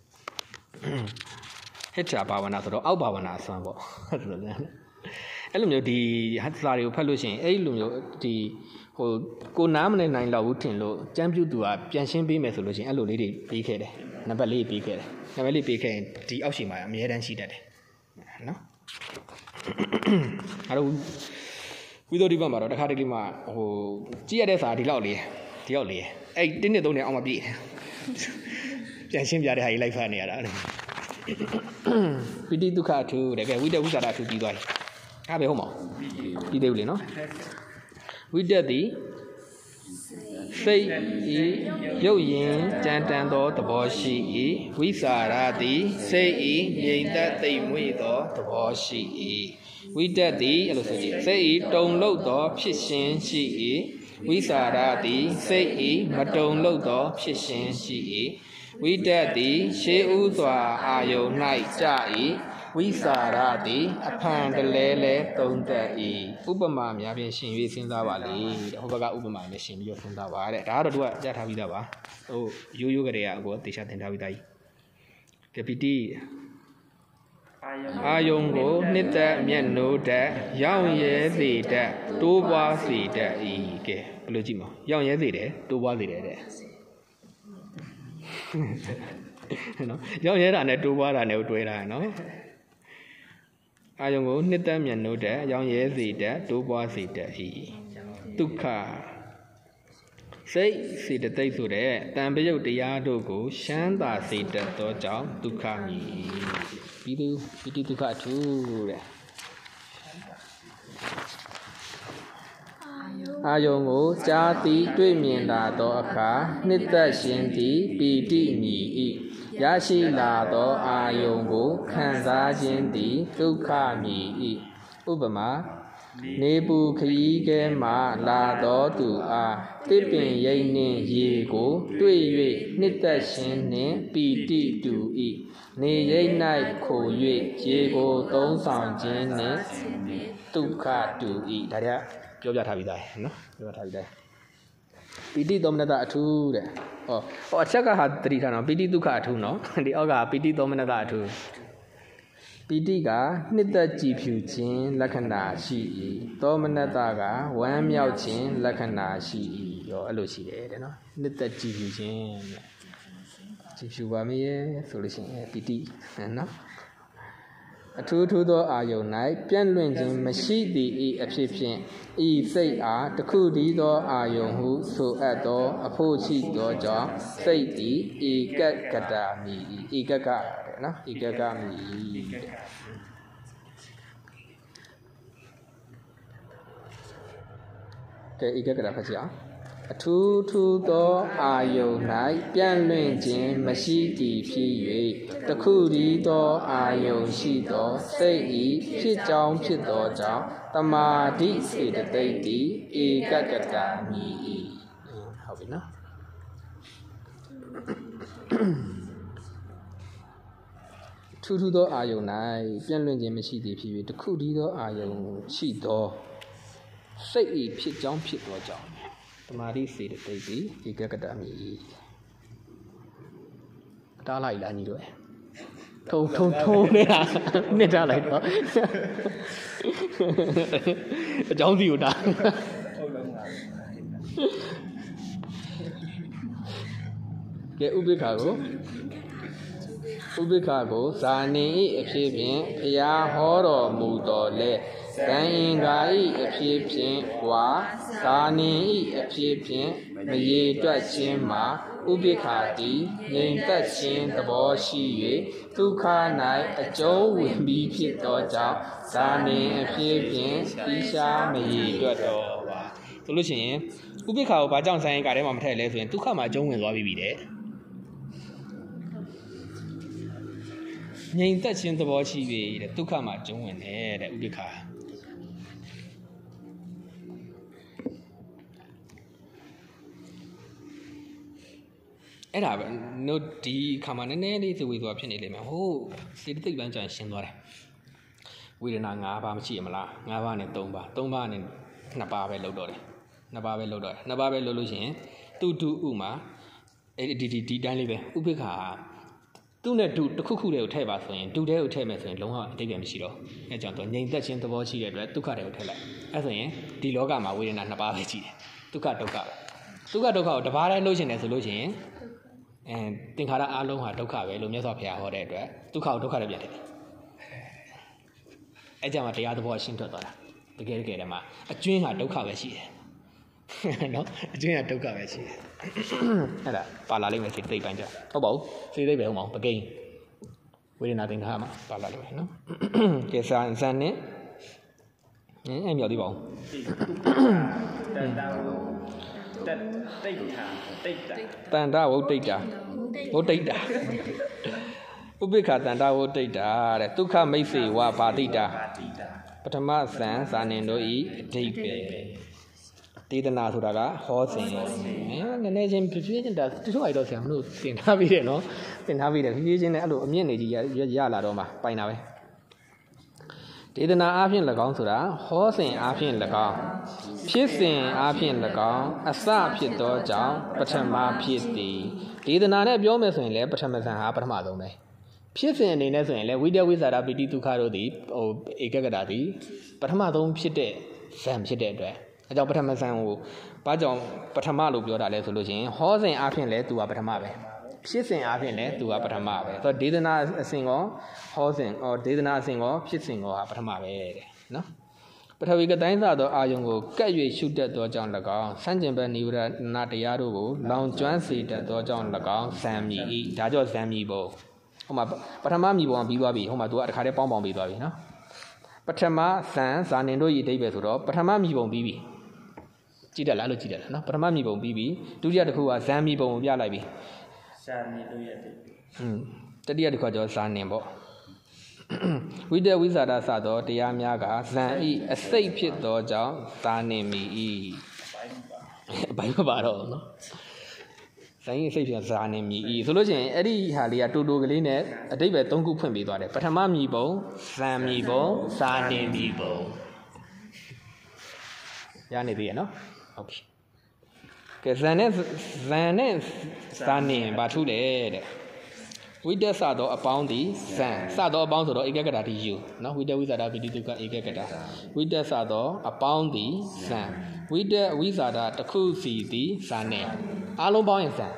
A: ဟိတ္ထာဘာဝနာဆိုတော့အောက်ဘာဝနာအစွမ်းပေါ့အဲ့လိုလေအဲ့လိုမျိုးဒီစာတွေကိုဖတ်လို့ရှိရင်အဲ့လိုမျိုးဒီဟိုကိုနားမနေနိုင်တော့ဘူးထင်လို့ကျမ်းပြုသူကပြန်ရှင်းပေးမယ်ဆိုလို့ရှိရင်အဲ့လိုလေးတွေပြီးခဲ့တယ်နံပါတ်လေးပြီးခဲ့တယ်နံပါတ်လေးပြီးခဲ့ရင်ဒီအောက်ရှိမှာအမြဲတမ်းရှိတတ်တယ်နော်အဲ့တော့ဝိသုဒ္ဓိပတ်မှာတော့တစ်ခါတလေမှဟိုကြည့်ရတဲ့စာဒီလောက်လေးဒီလောက်လေးအဲ့တင်းနှစ်သုံးနဲ့အောက်မှာပြည့်ပြန်ရှင်းပြတဲ့ဟာကြီးလိုက်ဖတ်နေရတာပိဋိဒုက္ခအထူးတကယ်ဝိတ္တဝိသရာအထူးပြီးသွားပြီအဲ့ပဲဟုတ်မလားပြီးသေးဘူးလေနော်ဝိတ္တသည်စိတ်ဤရုပ်ရင်ကြမ်းတမ်းသောသဘောရှိ၏ဝိစာရသည်စိတ်ဤငြိမ်သက်သိမ်မွေ့သောသဘောရှိ၏ဝိတ္တသည်အဲ့လိုဆိုကြည့်စိတ်ဤတုန်လှုပ်သောဖြစ်ရှင်ရှိ၏ဝိစာရသည်စိတ်ဤမတုန်လှုပ်သောဖြစ်ရှင်ရှိ၏ဝိတ္တသည်ရှေးဥစွာအာယုန်၌ကြ၏ဝိစာရတိအဖန်တလဲလဲသုံးသက်ဤဥပမာများဖြင့်ရှင်၍စဉ်းစားပါလေတဲ့ဟိုဘက်ကဥပမာနဲ့ရှင်ပြီးတော့စဉ်းစားပါတဲ့ဒါကတော့သူကကြားထားပြီးသားပါဟိုရိုးရိုးကလေးကအကိုတေချာသင်ထားပြီးသားကြီးကပီတိအာယုံကိုနှစ်သက်မျက်နှိုးတက်ရောင်ရဲစေတက်တိုးပွားစေတက်ဤကဲဘယ်လိုကြည့်မလဲရောင်ရဲစေတယ်တိုးပွားစေတယ်တဲ့နော်ရောင်ရဲတာနဲ့တိုးပွားတာနဲ့တွဲတာနော်အာယုံကိုနှစ်သက်မျက်နှိုးတက်ရောင်ရဲစေတက်တိုးပွားစေတက်ဤဒုက္ခစိတ်စေတသိက်ဆိုတဲ့တန်ပယုတ်တရားတို့ကိုရှမ်းသာစေတတ်သောကြောင့်ဒုက္ခမည်ပြီးသူပိဋိဒုက္ခထုတဲ့အာယုံကိုကြားသည်တွေ့မြင်လာသောအခါနှစ်သက်ခြင်းသည်ပီတိမည်၏ရရှိလာသောအာယုံကိုခံစားခြင်းသည်ဒုက္ခမည်၏ဥပမာနေပူခရီးကဲမှလာသောသူအားတစ်ပင်ရိပ်နှင့်ရေကိုတွေ့၍နှစ်သက်ခြင်းနှင့်ပီတိတူ၏နေရိပ်၌ခို၍ရေကိုသုံးဆောင်ခြင်းနှင့်ဒုက္ခတူ၏ဒါကြပြောပြထားပြီးသားနော်ပြောပြထားပြီးသားပီတိသောမနတအထုတဲ့ဟောဟောအချက်ကဟာတတိထားနော်ပီတိဒုက္ခအထုနော်ဒီအောက်ကပီတိသောမနတအထုပီတိကနှစ်သက်ကြည်ဖြူခြင်းလက္ခဏာရှိ၏သောမနတကဝမ်းမြောက်ခြင်းလက္ခဏာရှိ၏ရောအဲ့လိုရှိတယ်တဲ့နော်နှစ်သက်ကြည်ဖြူခြင်းကြည်ဖြူပါမရဲ့ဆိုလို့ရှိရင်ပီတိနော်အထူးထူးသောအာယုန်၌ပြန့်လွင့်ခြင်းမရှိသည့်ဤအဖြစ်ဖြင့်ဤစိတ်အားတခုတည်းသောအာယုန်ဟုဆိုအပ်သောအဖို့ရှိသောကြောင့်စိတ်သည်ဧကကတာမိဧကကတဲ့နော်ဧကကမိကဲဧကကတာဖတ်ကြအောင်အထူးထူးသောအာယုန်၌ပြန့်လွင့်ခြင်းမရှိသည်ဖြစ်၍တခုတည်းသောအာယုန်ရှိသောစိတ်ဤဖြစ်ကြောင်းဖြစ်သောကြောင့်တမာတိစေတသိက်သည်ဧကကတာမိ၏ဟုတ်ပြီနော်ထူးထူးသောအာယုန်၌ပြန့်လွင့်ခြင်းမရှိသည်ဖြစ်၍တခုတည်းသောအာယုန်ရှိသောစိတ်ဤဖြစ်ကြောင်းဖြစ်သောကြောင့်တမာတိစေတသိက်သည်ဧကကတာမိတားလိုက်လားညီတို့ထုံထုံထုံနေတာနှစ်ထားလိုက်တော့အကြောင်းစီကိုတားကဲဥပိ္ပခာကိုဥပိ္ပခာကိုဇာနေ၏အဖြစ်ဖြင့်ဘုရားဟောတော်မူတော်လဲကံအင်္ဂါ၏အဖြစ်ဖြင့်ဝါဇာနေ၏အဖြစ်ဖြင့်မရေတွက်ခြင်းမှာဥပိ္ပခာသည်ငြိမ်သက်ခြင်းသဘောရှိ၍ဒုက္ခ၌အကျုံးဝင်ပြီးဖြစ်သောကြောင့်ဇာနေအဖြစ်ဖြင့်သီးရှားမရေတွက်တော်ပါဆိုလို့ရှိရင်ဥပိ္ပခာကိုဘာကြောင့်ဆိုင်ကထဲမှာမထည့်လဲဆိုရင်ဒုက္ခမှာအကျုံးဝင်သွားပြီတဲ့ငြိမ်သက်ခြင်းသဘောရှိပြီတဲ့ဒုက္ခမှာအကျုံးဝင်တယ်တဲ့ဥပိ္ပခာအဲ့ဒါပဲနို့ဒီခါမှာနည်းနည်းလေးသဝေသွားဖြစ်နေလိမ့်မယ်ဟိုးစေတသိက်ပန်းကြံရှင်းသွားတယ်ဝေဒနာ၅ပါးမရှိရမလား၅ပါးနဲ့၃ပါး၃ပါးနဲ့၂ပါးပဲလောက်တော့တယ်၂ပါးပဲလောက်တော့တယ်၂ပါးပဲလောက်လို့ရှိရင်တူတူဥမှာအဲ့ဒီဒီဒီတိုင်းလေးပဲဥပိ္ပခာသူ့နဲ့တူတစ်ခုခုတည်းကိုထည့်ပါဆိုရင်တူတဲ့ကိုထည့်မယ်ဆိုရင်လုံးဝအတိတ်ပဲမရှိတော့အဲကြောင့်တော့ငြိမ်သက်ခြင်းသဘောရှိတဲ့အတွက်ဒုက္ခတွေကိုထည့်လိုက်အဲဆိုရင်ဒီလောကမှာဝေဒနာ၂ပါးပဲရှိတယ်ဒုက္ခဒုက္ခပဲဒုက္ခဒုက္ခကိုတစ်ပါးတည်းလို့ရှင်တယ်ဆိုလို့ရှိရင်အဲသင်္ခါရအလုံးဟာဒုက္ခပဲလို့မြတ်စွာဘုရားဟောတဲ့အတွက်ဒုက္ခကိုဒုက္ခနဲ့ပြန်ထည့်တယ်အဲကြောင့်တရားသဘောရှင်းထွက်သွားတာတကယ်တကယ်တည်းမှာအကျွင်းဟာဒုက္ခပဲရှိတယ်နော်အကျွင်းကဒုက္ခပဲရှိတယ်အဲ့ဒါပါလာလိမ့်မယ်စေတသိက်ပိုင်းကြဟုတ်ပါဘူးစေတသိက်ပဲဟုတ်မအောင်ပကိန်းဝေဒနာသင်္ခါရမှာပါလာလိမ့်မယ်နော်ကဲဇန်ဇန်နဲ့အဲ့မြောက်သေးပါဦးတန်တာဝတိတ်တာတိတ်တာတန်တာဝတိတ်တာဝတိတ်တာဥပိ္ပခာတန်တာဝတိတ်တာတဲ့ဒုက္ခမိတ်စေဝဘာတိတာပထမဇန်ဇာနင်တို့ဤအဓိပ္ပာယ်တေသနာဆိုတာကဟောစဉ်နည်းနည်းချင်းဖြည်းဖြည်းချင်းဒါတချို့အိုက်တော့ဆရာမလို့သင်ထားပြီးတယ်နော်သင်ထားပြီးတယ်ဖြည်းဖြည်းချင်းနဲ့အဲ့လိုအမြင့်နေကြီးရရလာတော့မှပိုင်တာပဲဒေသနာအားဖြင့်၎င်းဆိုတာဟောစဉ်အားဖြင့်၎င်းဖြစ်စဉ်အားဖြင့်၎င်းအစဖြစ်သောကြောင့်ပထမဖြစ်သည်ဒေသနာနဲ့ပြောမယ်ဆိုရင်လည်းပထမဇန်ဟာပထမဆုံးပဲဖြစ်စဉ်အနေနဲ့ဆိုရင်လည်းဝိတဝိဇာရပိတိဒုက္ခတို့သည်ဟိုဧကဂတသည်ပထမဆုံးဖြစ်တဲ့ဇန်ဖြစ်တဲ့အတွက်အဲကြောင့်ပထမဇန်ကိုဘာကြောင့်ပထမလို့ပြောတာလဲဆိုလို့ရှိရင်ဟောစဉ်အားဖြင့်လည်းသူကပထမပဲဖြစ်စဉ်အားဖြင့်လည်းသူကပထမပဲဆိုတော့ဒေသနာအစဉ်ကောဟောစဉ်ဟောဒေသနာအစဉ်ကောဖြစ်စဉ်ကောဟာပထမပဲတဲ့နော်ပထဝီကတိုင်းစာသောအာယုံကိုကပ်၍ရှုတတ်သောကြောင့်၎င်းဆန့်ကျင်ဘက်နိဝရဏတရားတို့ကိုလောင်ကျွမ်းစေတတ်သောကြောင့်၎င်းဇံမီဤဒါကြောင့်ဇံမီပုံဟိုမှာပထမမီပုံပြီးသွားပြီဟိုမှာသူကတခါတည်းပေါင်းပေါင်းပြီးသွားပြီနော်ပထမဇံဇာနင်တို့ဤအဓိပ္ပာယ်ဆိုတော့ပထမမီပုံပြီးပြီကြည့်တယ်လားလို့ကြည့်တယ်လားနော်ပထမမီပုံပြီးပြီဒုတိယတစ်ခုကဇံမီပုံကိုပြလိုက်ပြီဇာနင်တို့ရဲ့အဓိပ္ပာယ်อืมတတိယတစ်ခုကကျော်ဇာနင်ပေါ့ဝိတဝိဇာဒစသောတရားများကဇံဤအစိတ်ဖြစ်သောကြောင့်သာနေမီဤအပိုင်းမပါတော့နော်ဇံဤအစိတ်ဖြစ်ဇာနေမီဤဆိုလို့ရှိရင်အဲ့ဒီဟာလေးကတူတူကလေးနဲ့အဓိပ္ပာယ်သုံးခုဖွင့်ပေးသွားတယ်ပထမမီပုံဇံမီပုံဇာနေမီပုံရနေသေးရနော်ဟုတ်ပြီကဲဇံနဲ့ဇံနဲ့ဇာနေဘာထူးလဲတဲ့ဝိတ္တစသောအပေါင်းသည်ဇံစသောအပေါင်းဆိုတော့ဧကဂတတိယူနော်ဝိတ္တဝိဇာဒပိတိတုကဧကဂတဝိတ္တစသောအပေါင်းသည်ဇံဝိတ္တဝိဇာဒတစ်ခုစီသည်ဇာနဲ့အားလုံးပေါင်းရင်ဇံ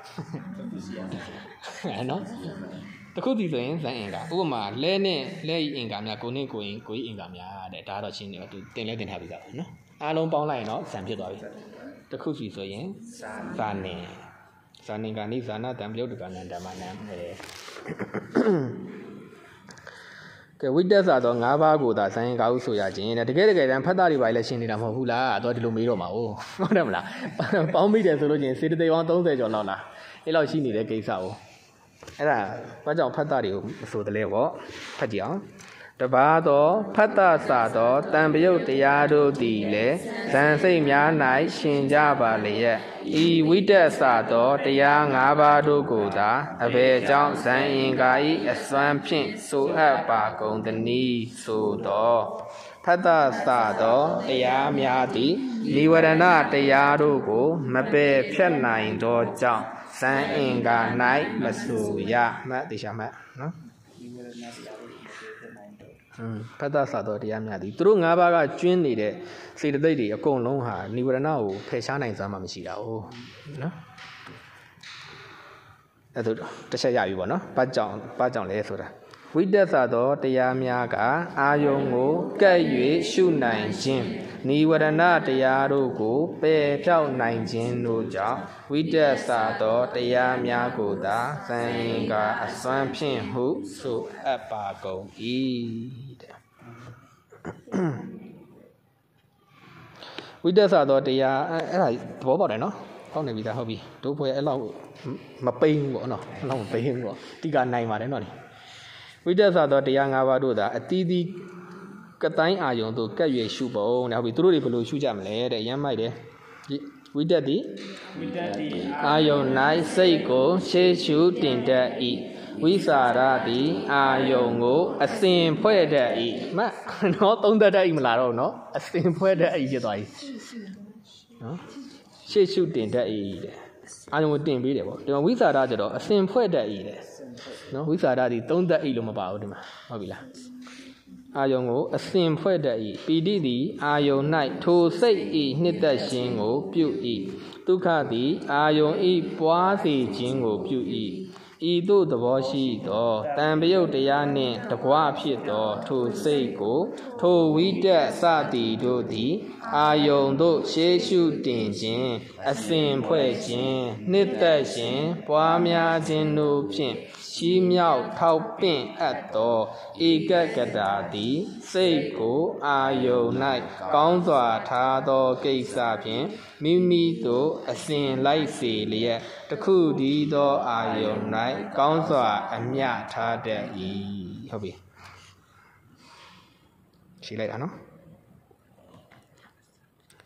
A: နော်တစ်ခုစီဆိုရင်ဇံအင်္ဂါဥပမာလဲနဲ့လဲဤအင်္ဂါများကိုနဲ့ကိုရင်ကိုဤအင်္ဂါများတဲ့ဒါတော့ရှင်းနေတော့သူတင်လဲတင်ထားပြီးသားနော်အားလုံးပေါင်းလိုက်ရင်တော့ဇံဖြစ်သွားပြီတစ်ခုစီဆိုရင်ဇာနဲ့ဇာနိကာနိဇာနာတံပြုတ်တကနံဓမ္မနံအဲကဲဝိတ္တစသော၅ပါးကိုသာဇာယင်္ဂါဟုဆိုရခြင်းတဲ့တကယ်တကယ်တမ်းဖတ်တာတွေပါလဲရှင်းနေတာမဟုတ်ဘူးလားတော့ဒီလိုမေးတော့မှာဟုတ်ဟုတ်တယ်မလားပေါင်းမိတယ်ဆိုလို့ချင်းစေတသိက်ပေါင်းသုံးဆယ်ကျော်လောက်လားအဲ့လောက်ရှိနေတဲ့ကိစ္စကိုအဲ့ဒါဘာကြောင့်ဖတ်တာတွေကိုမဆိုတလဲပေါ့ဖတ်ကြည့်အောင်တပါသောဖတ်တဆသောတံပယုတ်တရားတို့သည်လည်းဇန်စိတ်များ၌ရှင်ကြပါလျက်ဤဝိတ္တဆသောတရား၅ပါးတို့ကိုသာအဘယ်ကြောင့်ဇန်အင်္ဂါဤအစွမ်းဖြင့်ဆိုအပ်ပါကုန်သနည်းဆိုသောဖတ်တဆသောတရားများသည်နိဝရဏတရားတို့ကိုမပယ်ဖြတ်နိုင်သောကြောင့်ဇန်အင်္ဂါ၌မဆိုရမှတ်တေချာမှတ်နော်ဖတ်တာစသောတရားများသည်သူတို့၅ပါးကကျွင်းနေတဲ့စေတသိက်တွေအကုန်လုံးဟာနိဝရဏကိုဖယ်ရှားနိုင်စွမ်းမှမရှိတာဟုတ်နော်အဲ့ဒါတစ်ချက်ရပြီပေါ့နော်ဘာကြောင့်ဘာကြောင့်လဲဆိုတာဝိတ္တစသောတရားများကအာယုံကိုကပ်၍ရှုနိုင်ခြင်းနိဝရဏတရားတို့ကိုပယ်ဖြောက်နိုင်ခြင်းတို့ကြောင့်ဝိတ္တစသောတရားများကိုသာဇန်အင်္ဂါအစွမ်းဖြင့်ဟုဆိုအပ်ပါကုန်၏ဝိတ္တစသောတရားအဲ့ဒါသဘောပေါက်တယ်နော်ပေါက်နေပြီသားဟုတ်ပြီတို့ဘွယ်အဲ့လောက်မပိန်းဘူးပေါ့နော်အဲ့လောက်မပိန်းဘူးပေါ့တိကနိုင်ပါတယ်နော်ဝိတ္တစသောတရား၅ပါးတို့သာအတီးတီးကတိုင်းအာယုံတို့ကပ်၍ရှုပုံတဲ့ဟုတ်ပြီသူတို့တွေဘယ်လိုရှုကြမလဲတဲ့ရမ်းမိုက်တယ်ဝိတ္တတိဝိတ္တတိအာယုံ၌စိတ်ကိုရှေးရှုတင်တတ်၏ဝိစာရတိအာယုံကိုအစဉ်ဖွဲ့တတ်၏မှတ်နော်သုံးတတ်တတ်၏မလားတော့နော်အစဉ်ဖွဲ့တတ်၏ဖြစ်သွားပြီနော်ရှေးရှုတင်တတ်၏တဲ့အာယုံကိုတင်ပေးတယ်ပေါ့ဒီမှာဝိစာရကျတော့အစဉ်ဖွဲ့တတ်၏တဲ့နော်ဝိစာရတိသုံးတတ်၏လို့မပါဘူးဒီမှာဟုတ်ပြီလားအာယုံကိုအစဉ်ဖွဲ့တတ်၏ပီတိသည်အာယုံ၌ထိုစိတ်၏နှစ်သက်ခြင်းကိုပြု၏ဒုက္ခသည်အာယုံ၏ပွားစေခြင်းကိုပြု၏ဤသို့သဘောရှိသောတံပယုတ်တရားနှင့်တကွဖြစ်သောထိုစိတ်ကိုထိုဝိတ္တစသည်တို့သည်အာယုံတို့ရှေးရှုတင်ခြင်းအစဉ်ဖွဲ့ခြင်းနှစ်သက်ခြင်းပွားများခြင်းတို့ဖြင့်ချီးမြှောက်ထောက်ပင့်အပ်သောဧကဂတသည်စိတ်ကိုအာယုံ၌ကောင်းစွာထားသောကိစ္စဖြင့်မိမိတို့အစဉ်လိုက်စေလျက်တခုတည်းသောအာယုံ၌ကောင်းစွာအမျှထားတတ်၏ဟုတ်ပြီရှိလိုက်တာနော်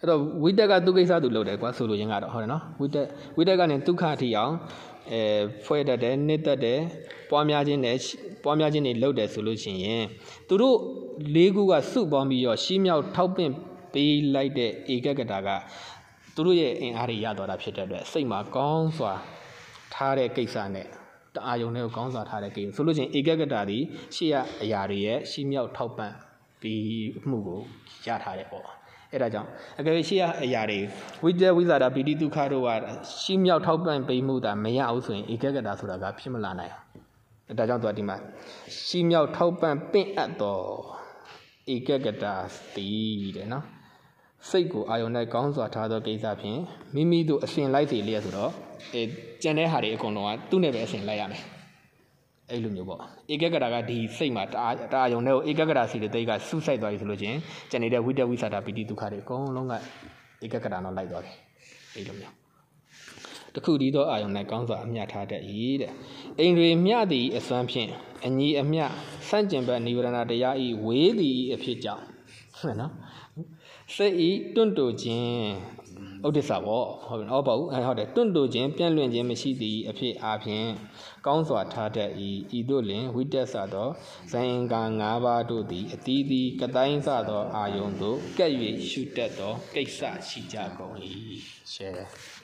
A: အဲ့တော့ဝိတက်ကသူကိစ္စသူလုပ်တယ်ကွာဆိုလိုရင်းကတော့ဟုတ်တယ်နော်ဝိတက်ဝိတက်ကနေဒုက္ခအထိအောင်အဲဖွဲ့တတ်တယ်နှစ်တတ်တယ်ပွားများခြင်းနဲ့ပွားများခြင်းတွေလုပ်တယ်ဆိုလို့ရှိရင်သူတို့လေးခုကစုပေါင်းပြီးတော့ရှီးမြောက်ထောက်ပင့်ပေးလိုက်တဲ့ဧကဂတကသူတို့ရဲ့အင်အားတွေရသွားတာဖြစ်တဲ့အတွက်စိတ်မှာကောင်းစွာထားတဲ့ကိစ္စနဲ့တအာယုံတွေကိုကောင်းစွာထားတဲ့ကိစ္စဆိုလို့ရှိရင်ဧကဂတသည်ရှေ့ရအရာတွေရဲ့ရှီးမြောက်ထောက်ပံ့ပြီးမှုကိုရထားတယ်ပေါ့အဲ့ဒါကြောင့်အကယ်၍ရှေ့ရအရာတွေဝိတ္တဝိဇာဒပိတိဒုက္ခတို့ကရှီးမြောက်ထောက်ပံ့ပေးမှုတာမရဘူးဆိုရင်ဧကဂတဆိုတာကဖြစ်မလာနိုင်ဘူးဒါကြောင့်သူကဒီမှာရှီးမြောက်ထောက်ပံ့ပင့်အပ်တော်ဧကဂတတိတဲ့နော်စိတ်ကိုအာယုန်နဲ့ကောင်းစွာထားသောကိစ္စဖြင့်မိမိတို့အစဉ်လိုက်စီလျက်ဆိုတော့အဲကြံတဲ့ဟာတွေအကုန်လုံးကသူ့နဲ့ပဲအစဉ်လိုက်ရမယ်အဲ့လိုမျိုးပေါ့ဧကဂတကဒီစိတ်မှာတအားတအားယုံတဲ့ဧကဂတစီတဲ့တိတ်ကစုဆိုင်သွားပြီဆိုလို့ချင်းကြံနေတဲ့ဝိတ္တဝိသတာပိတိဒုက္ခတွေအကုန်လုံးကဧကဂတတော့လိုက်သွားတယ်အဲ့လိုမျိုးတခုတည်းသောအာယုန်နဲ့ကောင်းစွာအမျှထားတတ်၏တဲ့အိမ်တွေမျှသည်အစွမ်းဖြင့်အညီအမျှစန့်ကျင်ဘက်နိဗ္ဗာန်တရားဤဝေးသည်အဖြစ်ကြောင့်ဟုတ်နော်စိတ်ဤတွန့်တိုခြင်းဥဒိစ္စဘောဟုတ်ပြီနော်ပေါ့အဲဟုတ်တယ်တွန့်တိုခြင်းပြန့်လွင့်ခြင်းမရှိသည်အဖြစ်အားဖြင့်ကောင်းစွာထားတတ်၏ဤတို့လင်ဝိတ္တစသောဇင်္ဂါ၅ပါးတို့သည်အတီးသည်ကတိုင်းစသောအာယုန်တို့ကဲ့၍ရှုတတ်သောကိစ္စရှိကြကုန်၏ရှယ်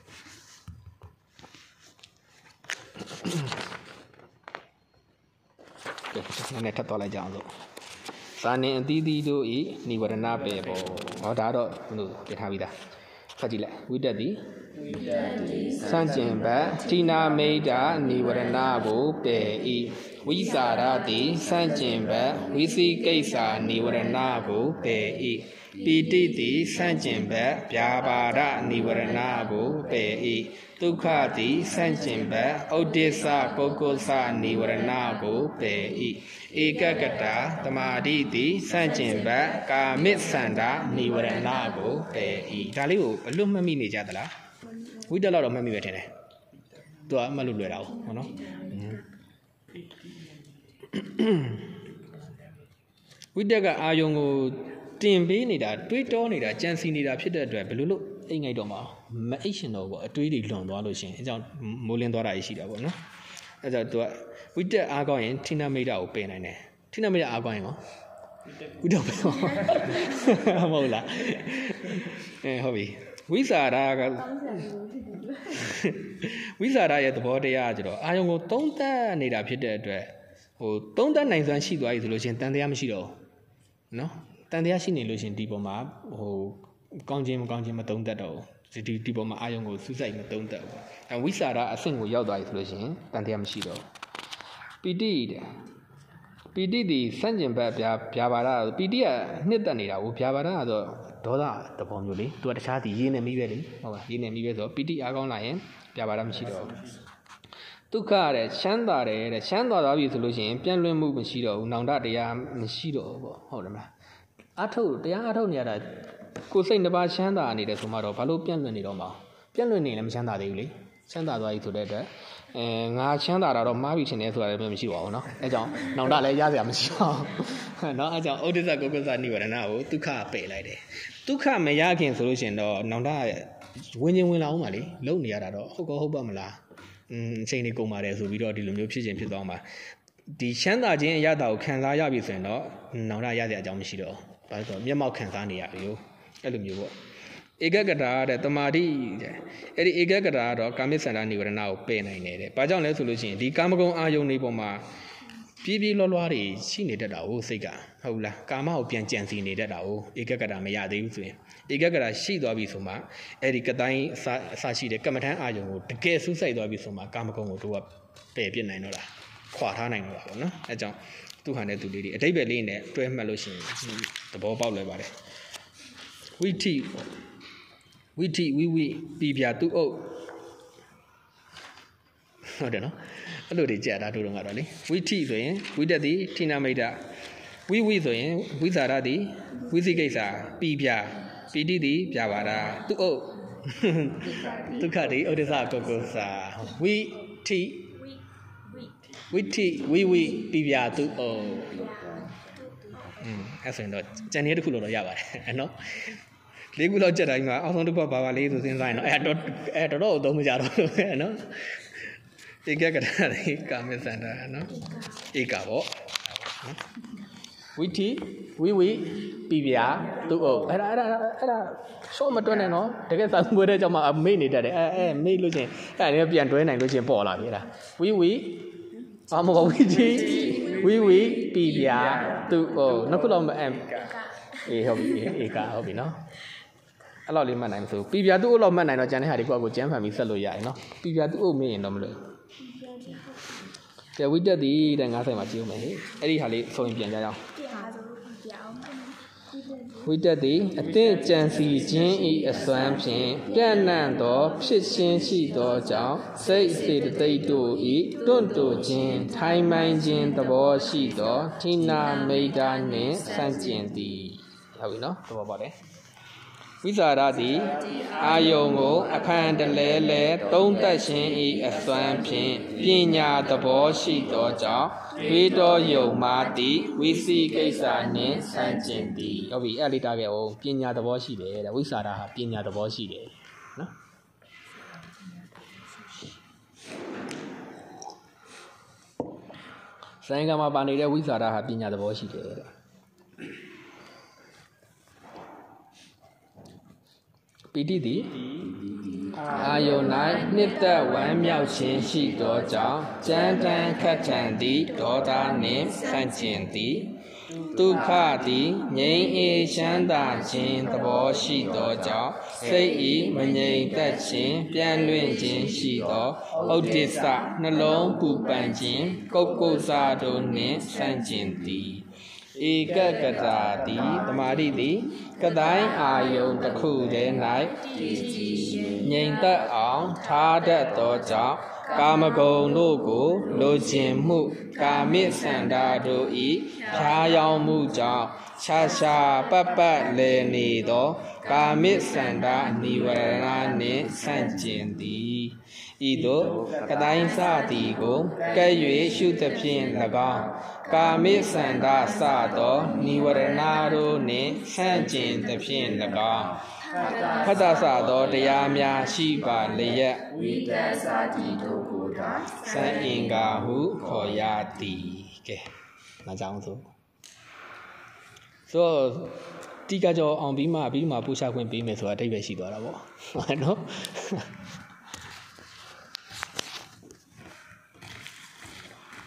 A: ကဲနည်းနည်းထပ်သွားလိုက်ကြအောင်စို့သာနေအသီးသီးတို့ဤနိဝရဏပေပေါ်ဟောဒါတော့ဘုလို့ပြထားပြီးသားဖတ်ကြည့်လိုက်ဝိတ္တတိစံကျင်ဘတ်တိနာမိတ်တာနိဝရဏကိုပေဤဝိစာရတိစံကျင်ဘတ်ဝိသိကိစ္စနိဝရဏကိုပေဤပိတိတိစံကျင်ဘတ်ဗျာပါဒနိဝရဏကိုပေဤဒုက္ခတိစံကျင်ဘတ်ဩဒိစ္စပုဂ္ဂုစနိဝရဏကိုပေဤဧကဂတသမာဓိတိစံကျင်ဘတ်ကာမိသန္တာနိဝရဏကိုပေဤဒါလေးကိုအလွတ်မှတ်မိနေကြသလားဝိတ္တလောက်တော့မှတ်မိပဲထင်တယ်သူကအမှတ်လို့လွယ်တာဟုတ်နော်ဝိတ္တကအာယုံကိုတင်ပေးနေတာတွေးတောနေတာကြံစီနေတာဖြစ်တဲ့အတွက်ဘယ်လိုလုပ်အိမ်ငိုက်တော့မှာမအိတ်ရှင်တော့ဘူးအတွေးတွေလွန်သွားလို့ရှင်အဲကြောင့်မိုးလင်းသွားတာရှိတာပေါ့နော်အဲကြောင့်သူကဝိတ္တအားကောင်းရင်ထိနမိတ်တာကိုပယ်နိုင်တယ်ထိနမိတ်အားကောင်းရင်ရောဝိတ္တပယ်ပါမဟုတ်လားအဲဟုတ်ပြီဝိစာရကဝိစာရရဲ့သဘောတရားကျတော့အာယုံကိုသုံးသပ်နေတာဖြစ်တဲ့အတွက်ဟိုသုံးသပ်နိုင်စွမ်းရှိသွားပြီဆိုလို့ရှင်တန်တရားမရှိတော့ဘူးနော်တန်တရားရှိနေလို့ရှင်ဒီပေါ်မှာဟိုကောင်းခြင်းမကောင်းခြင်းမသုံးသပ်တော့ဘူးဒီဒီပေါ်မှာအာယုံကိုစူးစိုက်မသုံးသပ်ဘူးအဲဝိစာရအဆင့်ကိုရောက်သွားပြီဆိုလို့ရှင်တန်တရားမရှိတော့ဘူးပိဋိတဲ့ပိဋိဒီစန့်ကျင်ဘက်ဗျာဗျာပါဒပိဋိကနှစ်သက်နေတာကိုဗျာပါဒကတော့ဒေါသသဘောမျိုးလေသူကတခြားဒီရေးနေမိပဲလေဟုတ်ပါရေးနေမိပဲဆိုပိဋိအားကောင်းလာရင်ဗျာပါဒမရှိတော့ဘူးဒုက္ခတဲ့ချမ်းသာတယ်တဲ့ချမ်းသာသွားပြီဆိုလို့ရှိရင်ပြန့်လွင့်မှုမရှိတော့ဘူးနောင်တတရားမရှိတော့ဘူးပေါ့ဟုတ်တယ်မလားအထုတ်တရားအထုတ်နေရတာကိုယ်စိတ်နှစ်ပါးချမ်းသာနေတယ်ဆိုမှတော့ဘာလို့ပြန့်လွင့်နေတော့မှာပြန့်လွင့်နေလည်းမချမ်းသာသေးဘူးလေချမ်းသာသွားပြီဆိုတဲ့အတွက်အဲငါချမ်းသာတာတော့မှားပြီချင်တယ်ဆိုတာလည်းမရှိပါဘူးเนาะအဲကြောင့်နောင်တလည်းရစရာမရှိပါဘူးเนาะအဲကြောင့်ဩဒိစ္စကုက္ကုစနိဝရဏကိုဒုက္ခပယ်လိုက်တယ်ဒုက္ခမရခင်ဆိုလို့ရှိရင်တော့နောင်တဝင်ချင်းဝင်လာအောင်ပါလေလုံနေရတာတော့ဟုတ်ကောဟုတ်ပါမလားอืมအချိန်လေးကုန်ပါတယ်ဆိုပြီးတော့ဒီလိုမျိုးဖြစ်ခြင်းဖြစ်သွားမှာဒီချမ်းသာခြင်းအရတာကိုခံစားရပြီဆိုရင်တော့နောင်တရစရာအကြောင်းမရှိတော့ဘာလို့ဆိုတော့မျက်မှောက်ခံစားနေရပြီလို့အဲ့လိုမျိုးပေါ့ဧကဂတတဲ့တမာတိတဲ့အဲ့ဒီဧကဂတကတော့ကာမိသန္တာနိဝရဏကိုပယ်နိုင်တယ်တဲ့ဘာကြောင့်လဲဆိုလို့ရှိရင်ဒီကာမဂုဏ်အာယုန်တွေပေါ်မှာပြေးပြေးလွှားလွှားတွေရှိနေတတ်တာကိုစိတ်ကဟုတ်လားကာမကိုပြန်ကြံစီနေတတ်တာကိုဧကဂတမရသေးဘူးဆိုရင်ဧကဂတရှိသွားပြီဆိုမှအဲ့ဒီကတိုင်းအစရှိတဲ့ကမ္မထမ်းအာယုန်ကိုတကယ်စူးစိုက်သွားပြီဆိုမှကာမဂုဏ်ကိုတို့ကပယ်ပြစ်နိုင်တော့လားခွာထားနိုင်တော့လားပေါ့နော်အဲကြောင့်သူဟာနဲ့သူလေးတွေအတိတ်ပဲလေးနဲ့တွဲမှတ်လို့ရှိရင်သဘောပေါက်လွယ်ပါတယ်ဝိထိဝိထိဝိဝိပြီပြသူအုပ်ဟုတ်တယ်နော်အဲ့လိုတွေကြက်တာတို့တော့ကတော့လေဝိထိဆိုရင်ဝိတ္တတိထိနာမိတ်တဝိဝိဆိုရင်ဝိဇာရတိဝိသိကိစ္စပြီပြပိဋိတိပြပါတာသူအုပ်ဒုက္ခတိဩဒိစ္စကုက္ကုစာဝိထိဝိထိဝိဝိပြီပြသူအုပ်อืมအဲ့ဆိုရင်တော့ကြံနေတစ်ခုလို့တော့ရပါတယ်နော်လေးခုလောက်ကြက်တိုင်းမှာအောက်ဆုံးတစ်ခုကဘာပါလေးဆိုစဉ်းစားရင်တော့အဲ့တော့အဲ့တော့တော့သုံးမကြတော့လို့ပဲနော်ဧကကတတိကာမစန္ဒာနော်ဧကပေါ့ဝိတိဝိဝိပြပြသူ့ဟုတ်အဲ့ဒါအဲ့ဒါအဲ့ဒါရှော့မတွဲနဲ့နော်တကယ်စာမွေးတဲ့ကြောင့်မှမေ့နေတတ်တယ်အဲအဲမေ့လို့ချင်းအဲ့ဒါလည်းပြန်တွဲနိုင်လို့ချင်းပေါ်လာပြီလားဝိဝိအာမဟုတ်ဝိတိဝိဝိပြပြသူ့ဟုတ်နောက်ခုတော့မအဲ့အေးဟုတ်ပြီဧကဟုတ်ပြီနော်အဲ့လောက်လေးမှတ်နိုင်မစိုးပြပြသူ့အုပ်လောက်မှတ်နိုင်တော့ကျန်တဲ့ဟာတွေကိုယ့်ကိုကျန်းဖန်ပြီးဆက်လို့ရရင်နော်ပြပြသူ့အုပ်မေ့ရင်တော့မလို့ကဲဝိတက်တိတဲ့ငါးဆိုင်မှာကြည့်ဦးမယ်ဟဲ့အဲ့ဒီဟာလေးဆိုရင်ပြန်ကြရအောင်ဝိတက်တိအသင့်ကြံစီခြင်းဤအစွမ်းဖြင့်ပြန့်နှံ့သောဖြစ်ခြင်းရှိသောကြောင့်စိတ်စေတသိက်တို့ဤတွန့်တိုခြင်းထိုင်မှန်ခြင်းသဘောရှိသောဌိနာမိတ်တာနှင့်ဆန့်ကျင်သည်ဟုတ်ပြီနော်သဘောပေါက်တယ်ဝိဇာရတိအာယုံကိုအခန္တလဲလဲသုံးသက်ခြင်းဤအစွမ်းဖြင့်ပညာသဘောရှိသောကြောင့်ဝေတော်ယုံမာတိဝိစီကိစ္စနှင့်ဆန့်ကျင်သည်ဟုတ်ပြီအဲ့လေးတားခဲ့အောင်ပညာသဘောရှိတယ်တဲ့ဝိဇာရဟာပညာသဘောရှိတယ်နော်ဆိုင်ကမှာပါနေတဲ့ဝိဇာရဟာပညာသဘောရှိတယ်တဲ့ပိဋိတိအာယုန်၌နှစ်သက်ဝမ်းမြောက်ခြင်းရှိသောကြောင့်ကြမ်းတမ်းခက်ထန်သည့်ဒေါသနှင့်ဆန့်ကျင်သည်ဒုက္ခသည်ငြိမ်းအေးချမ်းသာခြင်းသဘောရှိသောကြောင့်စိတ်ဤမငြိမ်သက်ခြင်းပြန့်လွင့်ခြင်းရှိသောဥဒိစ္စနှလုံးပူပန်ခြင်းကုတ်ကုတ်စားတို့နှင့်ဆန့်ကျင်သည်ဧကကတာတိသမာဓိတိကတိုင်းအာယုန်တစ်ခုတည်း၌ငြိမ်သက်အောင်ထားတတ်သောကြောင့်ကာမဂုဏ်တို့ကိုလိုချင်မှုကာမိစန္ဒာတို့ဤဖြားယောင်းမှုကြောင့်ခြားခြားပတ်ပတ်လည်နေသောကာမိစန္ဒာနိဝရဏနှင့်ဆန့်ကျင်သည်ဤသို့ကတိုင်းစသည်ကိုကဲ့၍ရှုသဖြင့်၎င်းကာမိစန္ဒာစသောနိဝရဏတို့နှင့်ဆန့်ကျင်သဖြင့်၎င်းဖတ်တာစသောတရားများရှိပါလျက်
B: ဝိတ္တစာတိတို့ကိုသာ
A: စံအင်္ဂါဟုခေါ်ရသည်ကဲမကြောင်းဆိုဆိုတိကကြောအောင်ပြီးမှပြီးမှပူရှာခွင့်ပေးမယ်ဆိုတာအဓိပ္ပာယ်ရှိသွားတာပေါ့နော်